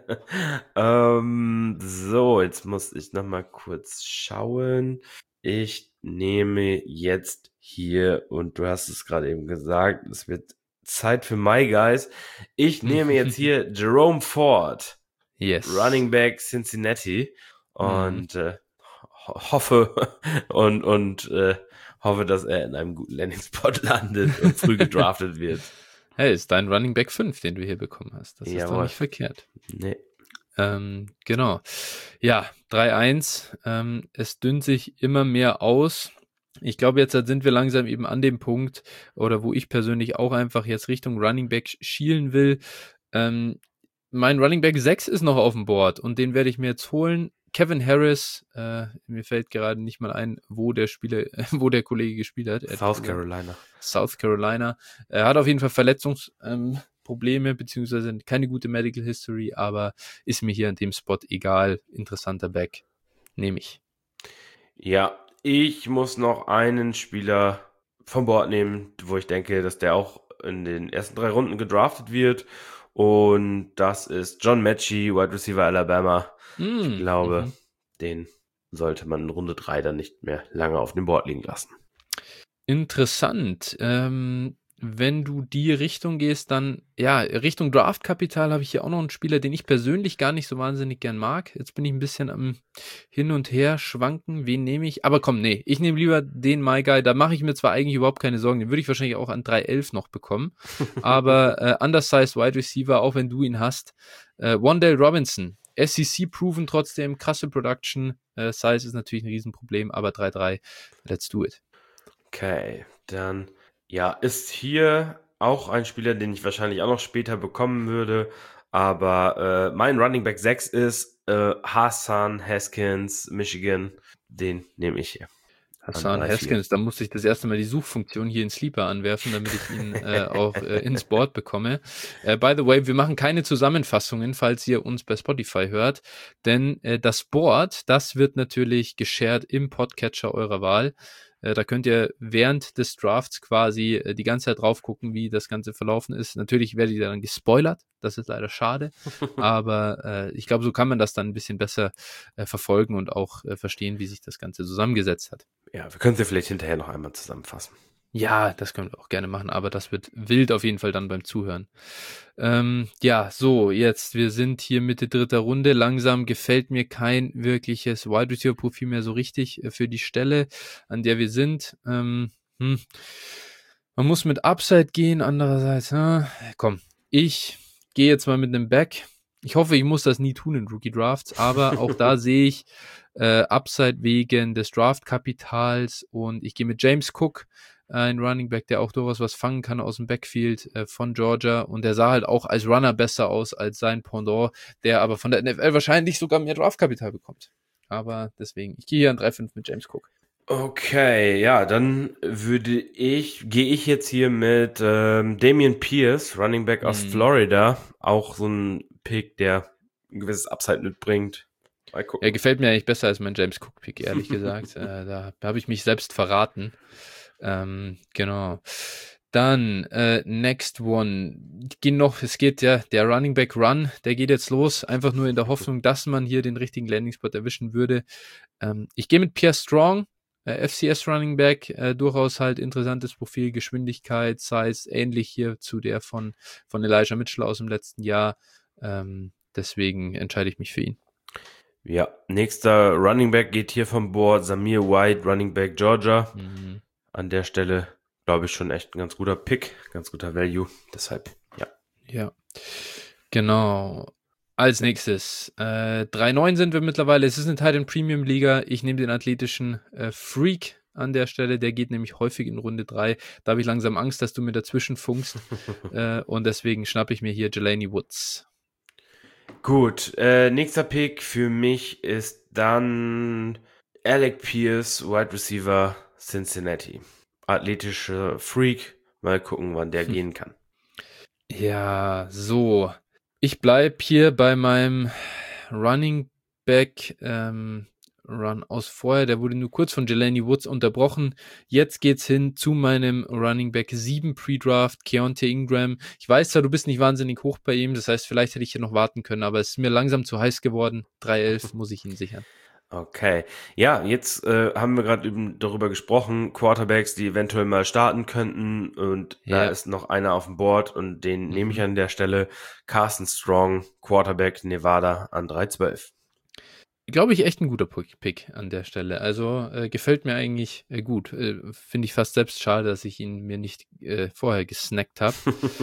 ähm, so, jetzt muss ich noch mal kurz schauen. Ich nehme jetzt hier, und du hast es gerade eben gesagt, es wird Zeit für My Guys. Ich nehme jetzt hier Jerome Ford, yes. Running Back Cincinnati, und mhm. äh, hoffe und und äh, hoffe, dass er in einem guten Landing-Spot landet und früh gedraftet wird. Hey, ist dein Running Back fünf, den du hier bekommen hast. Das Jawohl. Ist doch nicht verkehrt. Nee. Ähm, genau. Ja, drei eins. Ähm, es dünnt sich immer mehr aus. Ich glaube, jetzt sind wir langsam eben an dem Punkt, oder wo ich persönlich auch einfach jetzt Richtung Running Back schielen will. Ähm, mein Running Back sechs ist noch auf dem Board und den werde ich mir jetzt holen. Kevin Harris, äh, mir fällt gerade nicht mal ein, wo der Spieler, wo der Kollege gespielt hat. South Carolina. South Carolina. Er hat auf jeden Fall Verletzungsprobleme, ähm, beziehungsweise keine gute Medical History, aber ist mir hier an dem Spot egal. Interessanter Back. Nehme ich. Ja, ich muss noch einen Spieler vom Board nehmen, wo ich denke, dass der auch in den ersten drei Runden gedraftet wird. Und das ist John Mechie, Wide Receiver Alabama. Mm, ich glaube, mm-hmm. den sollte man in Runde drei dann nicht mehr lange auf dem Board liegen lassen. Interessant. Ähm, wenn du die Richtung gehst, dann, ja, Richtung Draftkapital habe ich hier auch noch einen Spieler, den ich persönlich gar nicht so wahnsinnig gern mag. Jetzt bin ich ein bisschen am Hin und Her schwanken. Wen nehme ich? Aber komm, nee, ich nehme lieber den My Guy. Da mache ich mir zwar eigentlich überhaupt keine Sorgen, den würde ich wahrscheinlich auch an drei elf noch bekommen. Aber äh, undersized Wide Receiver, auch wenn du ihn hast. Äh, Wan'Dale Robinson. S E C-proven trotzdem, krasse Production. Äh, Size ist natürlich ein Riesenproblem, aber drei drei. Let's do it. Okay, dann, ja, ist hier auch ein Spieler, den ich wahrscheinlich auch noch später bekommen würde, Aber äh, mein Running Back sechs ist äh, Hassan Haskins, Michigan. Den nehme ich hier. Hassan Haskins, da musste ich das erste Mal die Suchfunktion hier in Sleeper anwerfen, damit ich ihn äh, auch äh, ins Board bekomme. Äh, by the way, wir machen keine Zusammenfassungen, falls ihr uns bei Spotify hört, denn äh, das Board, das wird natürlich geshared im Podcatcher eurer Wahl. Äh, da könnt ihr während des Drafts quasi äh, die ganze Zeit drauf gucken, wie das Ganze verlaufen ist. Natürlich werdet ihr dann gespoilert, das ist leider schade, aber äh, ich glaube, so kann man das dann ein bisschen besser äh, verfolgen und auch äh, verstehen, wie sich das Ganze zusammengesetzt hat. Ja, wir können sie vielleicht hinterher noch einmal zusammenfassen. Ja, das können wir auch gerne machen, aber das wird wild auf jeden Fall dann beim Zuhören. Ähm, ja, so, jetzt, wir sind hier Mitte dritter Runde. Langsam gefällt mir kein wirkliches Wide Receiver Profil mehr so richtig äh, für die Stelle, an der wir sind. Ähm, hm. Man muss mit Upside gehen, andererseits, äh, komm, ich gehe jetzt mal mit einem Back. Ich hoffe, ich muss das nie tun in Rookie Drafts, aber auch da sehe ich äh, Upside wegen des Draftkapitals und ich gehe mit James Cook, ein Running Back, der auch durchaus was fangen kann aus dem Backfield äh, von Georgia und der sah halt auch als Runner besser aus als sein Pendant, der aber von der N F L wahrscheinlich sogar mehr Draftkapital bekommt. Aber deswegen, ich gehe hier an drei fünf mit James Cook. Okay, ja, dann würde ich, gehe ich jetzt hier mit ähm, Dameon Pierce, Running Back aus Hm. Florida, auch so ein Pick, der ein gewisses Upside mitbringt. Mal gucken. Er gefällt mir eigentlich besser als mein James Cook Pick, ehrlich gesagt. äh, da da habe ich mich selbst verraten. Ähm, genau. Dann, äh, next one. Gehen noch, es geht ja, der Running Back Run, der geht jetzt los, einfach nur in der Hoffnung, dass man hier den richtigen Landing Spot erwischen würde. Ähm, ich gehe mit Pierre Strong, äh, F C S Running Back, äh, durchaus halt interessantes Profil, Geschwindigkeit, Size, ähnlich hier zu der von, von Elijah Mitchell aus dem letzten Jahr. Ähm, deswegen entscheide ich mich für ihn. Ja, nächster Running Back geht hier vom Board, Samir White, Running Back Georgia. Mhm. An der Stelle, glaube ich, schon echt ein ganz guter Pick, ganz guter Value. Deshalb, ja. Ja, genau. Als nächstes, äh, drei neun sind wir mittlerweile. Es ist eine Titan Premium Liga. Ich nehme den athletischen äh, Freak an der Stelle. Der geht nämlich häufig in Runde drei. Da habe ich langsam Angst, dass du mir dazwischen funkst. äh, und deswegen schnappe ich mir hier Jelani Woods. Gut, äh, nächster Pick für mich ist dann Alec Pierce, Wide Receiver Cincinnati. Athletischer Freak. Mal gucken, wann der hm. gehen kann. Ja, so. Ich bleibe hier bei meinem Running Back ähm, Run aus vorher. Der wurde nur kurz von Jelani Woods unterbrochen. Jetzt geht's hin zu meinem Running Back sieben Pre-Draft, Keontae Ingram. Ich weiß zwar, du bist nicht wahnsinnig hoch bei ihm, das heißt, vielleicht hätte ich hier noch warten können, aber es ist mir langsam zu heiß geworden. drei elf muss ich ihn sichern. Okay. Ja, jetzt äh, haben wir gerade darüber gesprochen, Quarterbacks, die eventuell mal starten könnten und ja. Da ist noch einer auf dem Board und den mhm. nehme ich an der Stelle. Carson Strong, Quarterback Nevada an drei zwölf. Glaube ich, echt ein guter Pick an der Stelle. Also äh, gefällt mir eigentlich äh, gut. Äh, Finde ich fast selbst schade, dass ich ihn mir nicht äh, vorher gesnackt habe.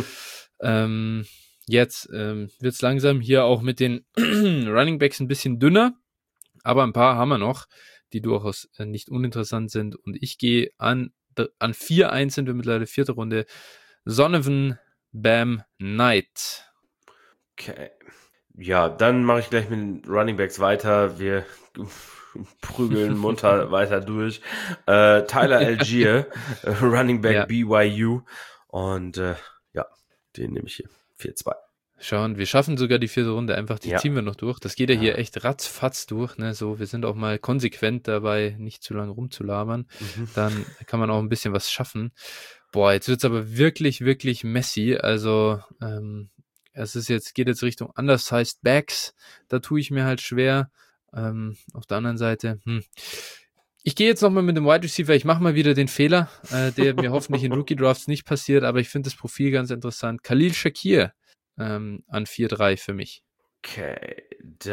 ähm, jetzt ähm, wird es langsam hier auch mit den Running Backs ein bisschen dünner. Aber ein paar haben wir noch, die durchaus äh, nicht uninteressant sind. Und ich gehe an, an vier eins sind wir mittlerweile, vierte Runde. Zonovan Bam Knight. Okay. Ja, dann mache ich gleich mit den Running Backs weiter. Wir prügeln munter weiter durch. Äh, Tyler Algier, Running Back ja. B Y U. Und äh, ja, den nehme ich hier. vier zwei. Schauen, wir schaffen sogar die vierte Runde, einfach die ja. ziehen wir noch durch. Das geht ja, ja hier echt ratzfatz durch, ne? So, wir sind auch mal konsequent dabei, nicht zu lange rumzulabern. Mhm. Dann kann man auch ein bisschen was schaffen. Boah, jetzt wird's aber wirklich, wirklich messy. Also, ähm, es ist jetzt, geht jetzt Richtung undersized Backs. Da tue ich mir halt schwer. Ähm, auf der anderen Seite, hm. Ich gehe jetzt nochmal mit dem Wide Receiver. Ich mache mal wieder den Fehler, äh, der mir hoffentlich in Rookie Drafts nicht passiert, aber ich finde das Profil ganz interessant. Khalil Shakir. Ähm, an vier drei für mich. Okay,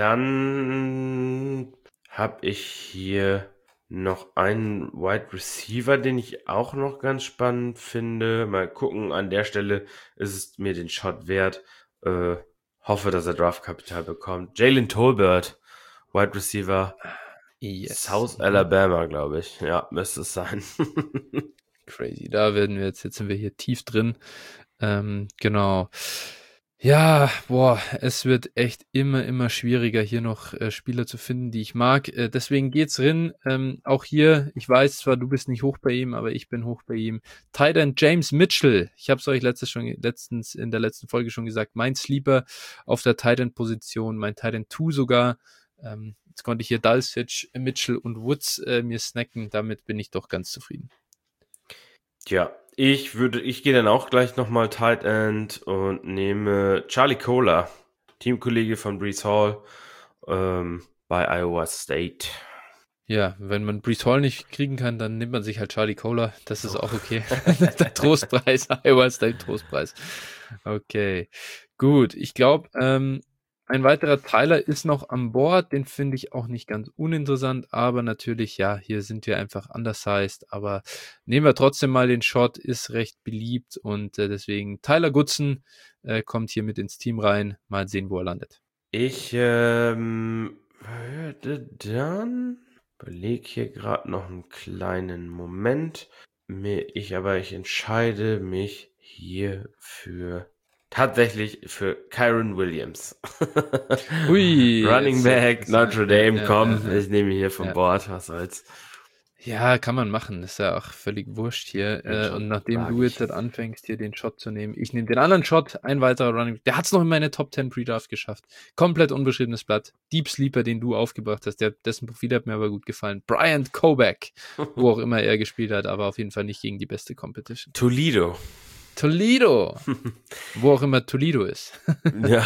dann habe ich hier noch einen Wide Receiver, den ich auch noch ganz spannend finde. Mal gucken, an der Stelle ist es mir den Shot wert. Äh, hoffe, dass er Draftkapital bekommt. Jalen Tolbert, Wide Receiver, yes. South Alabama, glaube ich. Ja, müsste es sein. Crazy, da werden wir jetzt, jetzt sind wir hier tief drin. Ähm, genau. Ja, boah, es wird echt immer, immer schwieriger, hier noch äh, Spieler zu finden, die ich mag. Äh, deswegen geht's rein. Ähm, auch hier, ich weiß zwar, du bist nicht hoch bei ihm, aber ich bin hoch bei ihm. Tight End James Mitchell. Ich habe es euch letztes schon, letztens in der letzten Folge schon gesagt. Mein Sleeper auf der Tight End Position, mein Tight End zwei sogar. Ähm, jetzt konnte ich hier Dulcich, Mitchell und Woods äh, mir snacken. Damit bin ich doch ganz zufrieden. Tja, ich würde, ich gehe dann auch gleich nochmal Tight End und nehme Charlie Kohler, Teamkollege von Breece Hall ähm, bei Iowa State. Ja, wenn man Breece Hall nicht kriegen kann, dann nimmt man sich halt Charlie Kohler. Das ist auch okay. Der Trostpreis, Iowa State Trostpreis. Okay, gut. Ich glaube, ähm, ein weiterer Tyler ist noch an Bord. Den finde ich auch nicht ganz uninteressant, aber natürlich, ja, hier sind wir einfach undersized. Aber nehmen wir trotzdem mal den Shot, ist recht beliebt und äh, deswegen Tyler Goodson äh, kommt hier mit ins Team rein. Mal sehen, wo er landet. Ich ähm, würde dann überlege hier gerade noch einen kleinen Moment. Mir, ich aber ich entscheide mich hier für tatsächlich für Kyron Williams. Ui, Running jetzt, Back, jetzt, Notre ja, Dame, ja, komm, ja, ja, ich nehme ihn hier vom ja. Bord, was soll's. Ja, kann man machen. Ist ja auch völlig wurscht hier. Wird Äh, schon, und nachdem sag du jetzt ich. halt anfängst, hier den Shot zu nehmen, ich nehme den anderen Shot, ein weiterer Running. Der hat's noch in meine Top zehn Pre-Draft geschafft. Komplett unbeschriebenes Blatt. Deep Sleeper, den du aufgebracht hast, der, dessen Profil hat mir aber gut gefallen. Bryant Koback, wo auch immer er gespielt hat, aber auf jeden Fall nicht gegen die beste Competition. Toledo. Toledo, wo auch immer Toledo ist. Ja.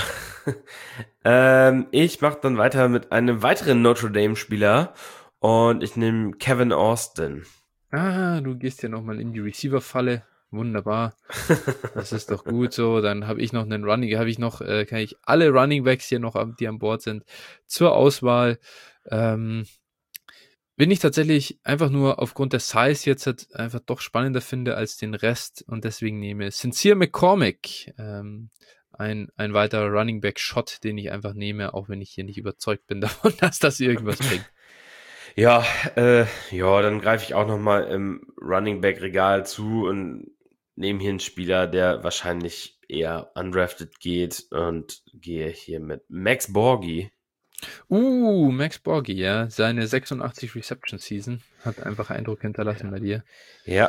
ähm, ich mache dann weiter mit einem weiteren Notre Dame-Spieler und ich nehme Kevin Austin. Ah, du gehst ja nochmal in die Receiver-Falle. Wunderbar. Das ist doch gut so. Dann habe ich noch einen Running, habe ich noch, äh, kann ich alle Running Backs hier noch, die an Bord sind, zur Auswahl. Ähm, wenn ich tatsächlich einfach nur aufgrund der Size jetzt halt einfach doch spannender finde als den Rest und deswegen nehme Sincere McCormick, ähm, ein, ein weiterer Running Back Shot, den ich einfach nehme, auch wenn ich hier nicht überzeugt bin davon, dass das irgendwas bringt. Ja, äh, ja, dann greife ich auch nochmal im Running Back Regal zu und nehme hier einen Spieler, der wahrscheinlich eher undrafted geht und gehe hier mit Max Borgi. Uh, Max Borgi, ja, seine sechsundachtzig Reception Season hat einfach Eindruck hinterlassen Ja. bei dir. Ja,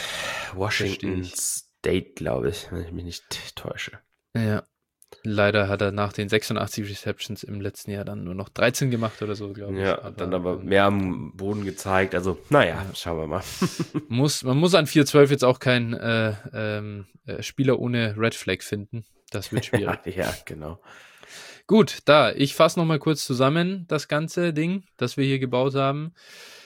Washington State, glaube ich, wenn ich mich nicht täusche. Ja, leider hat er nach den sechsundachtzig Receptions im letzten Jahr dann nur noch dreizehn gemacht oder so, glaube ich. Ja, aber, dann aber ähm, mehr am Boden gezeigt. Also, naja, ja. schauen wir mal. muss, man muss an vier zwölf jetzt auch keinen äh, ähm, äh, Spieler ohne Red Flag finden. Das wird schwierig. Ja, genau. Gut, da, ich fasse nochmal kurz zusammen das ganze Ding, das wir hier gebaut haben.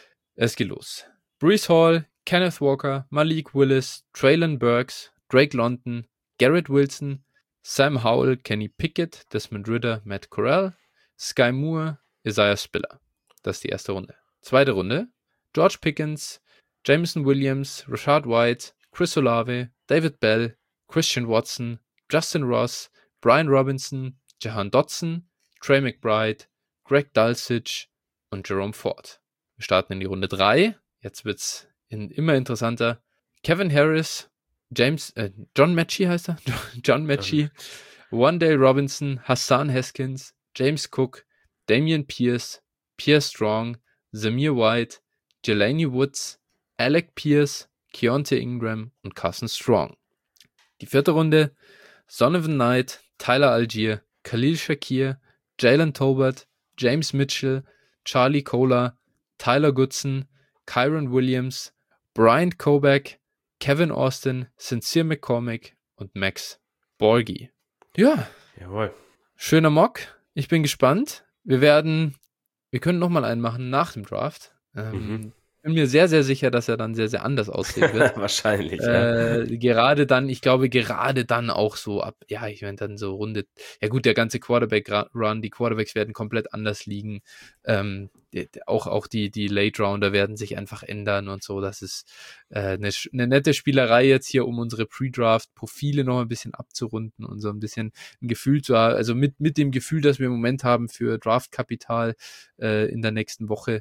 Es geht los. Breece Hall, Kenneth Walker, Malik Willis, Traylon Burks, Drake London, Garrett Wilson, Sam Howell, Kenny Pickett, Desmond Ridder, Matt Corral, Sky Moore, Isaiah Spiller. Das ist die erste Runde. Zweite Runde. George Pickens, Jameson Williams, Rashad White, Chris Olave, David Bell, Christian Watson, Justin Ross, Brian Robinson, Jahan Dotson, Trey McBride, Greg Dulcich und Jerome Ford. Wir starten in die Runde drei. Jetzt wird's in, immer interessanter. Kevin Harris, James, äh, John Mechie heißt er? John Mechie, Wandale Robinson, Hassan Haskins, James Cook, Damian Pierce, Pierre Strong, Zamir White, Jelani Woods, Alec Pierce, Keontae Ingram und Carson Strong. Die vierte Runde. Donovan Knight, Tyler Algier, Khalil Shakir, Jalen Tolbert, James Mitchell, Charlie Kohler, Tyler Goodson, Kyron Williams, Bryant Koback, Kevin Austin, Sincere McCormick und Max Borgi. Ja, Jawohl. Schöner Mock. Ich bin gespannt. Wir werden, wir können nochmal einen machen nach dem Draft. Ähm, Mhm. Bin mir sehr, sehr sicher, dass er dann sehr, sehr anders aussehen wird. Wahrscheinlich, äh, ja. Gerade dann, ich glaube, gerade dann auch so ab, ja, ich meine, dann so Runde, ja gut, der ganze Quarterback-Run, die Quarterbacks werden komplett anders liegen. Ähm, die, auch auch die, die Late-Rounder werden sich einfach ändern und so. Das ist äh, eine, eine nette Spielerei jetzt hier, um unsere Pre-Draft-Profile noch ein bisschen abzurunden und so ein bisschen ein Gefühl zu haben, also mit, mit dem Gefühl, das wir im Moment haben für Draft-Kapital äh, in der nächsten Woche,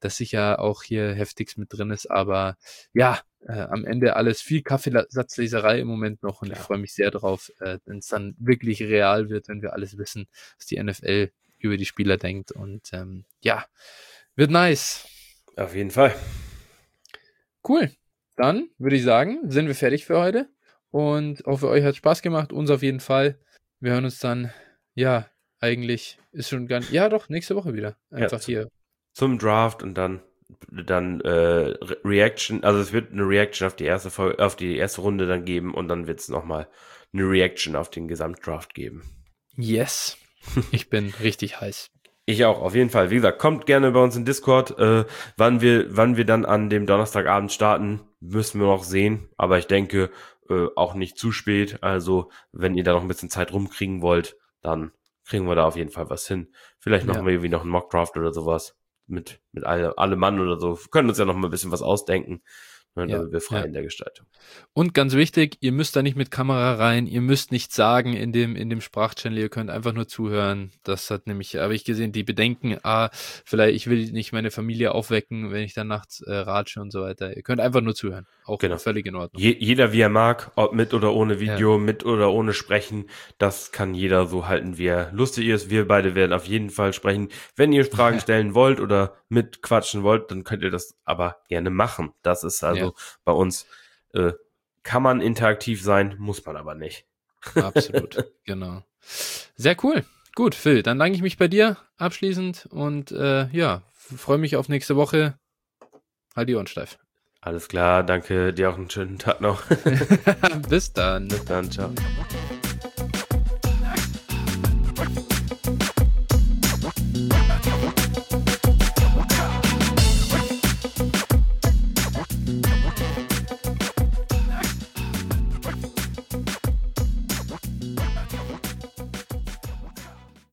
dass sicher auch hier heftigst mit drin ist, aber ja, äh, am Ende alles viel Kaffeesatzleserei im Moment noch und Klar. ich freue mich sehr drauf, äh, wenn es dann wirklich real wird, wenn wir alles wissen, was die N F L über die Spieler denkt und ähm, ja, wird nice. Auf jeden Fall. Cool. Dann würde ich sagen, sind wir fertig für heute und auch für euch hat es Spaß gemacht, uns auf jeden Fall. Wir hören uns dann, ja, eigentlich ist schon ganz, ja doch, nächste Woche wieder. Einfach Ja, hier. Zum Draft und dann dann äh, Re- Reaction, also es wird eine Reaction auf die erste Folge, auf die erste Runde dann geben und dann wird es nochmal eine Reaction auf den Gesamtdraft geben. Yes. Ich bin richtig heiß. Ich auch, auf jeden Fall. Wie gesagt, kommt gerne bei uns in Discord. Äh, wann wir, wann wir dann an dem Donnerstagabend starten, müssen wir noch sehen. Aber ich denke, äh, auch nicht zu spät. Also, wenn ihr da noch ein bisschen Zeit rumkriegen wollt, dann kriegen wir da auf jeden Fall was hin. Vielleicht machen Ja. wir irgendwie noch einen Mockdraft oder sowas. Mit, mit alle, alle Mann oder so. Wir können uns ja noch mal ein bisschen was ausdenken. Ne, Ja, da sind wir frei ja. in der Gestaltung. Und ganz wichtig, ihr müsst da nicht mit Kamera rein, ihr müsst nichts sagen in dem, in dem Sprachchannel, ihr könnt einfach nur zuhören. Das hat nämlich, habe ich gesehen, die Bedenken, ah, vielleicht, ich will nicht meine Familie aufwecken, wenn ich dann nachts äh, ratsche und so weiter. Ihr könnt einfach nur zuhören. Auch Genau. völlig in Ordnung. Je, jeder wie er mag, ob mit oder ohne Video, mit oder ohne Sprechen, das kann jeder so halten, wie er lustig ist. Wir beide werden auf jeden Fall sprechen. Wenn ihr Fragen stellen wollt oder mitquatschen wollt, dann könnt ihr das aber gerne machen. Das ist also Ja. bei uns, äh, kann man interaktiv sein, muss man aber nicht. Absolut, genau. Sehr cool. Gut, Phil, dann danke ich mich bei dir abschließend und äh, ja, freue mich auf nächste Woche. Halt die Ohren steif. Alles klar, danke, dir auch einen schönen Tag noch. Bis dann. Bis dann, ciao.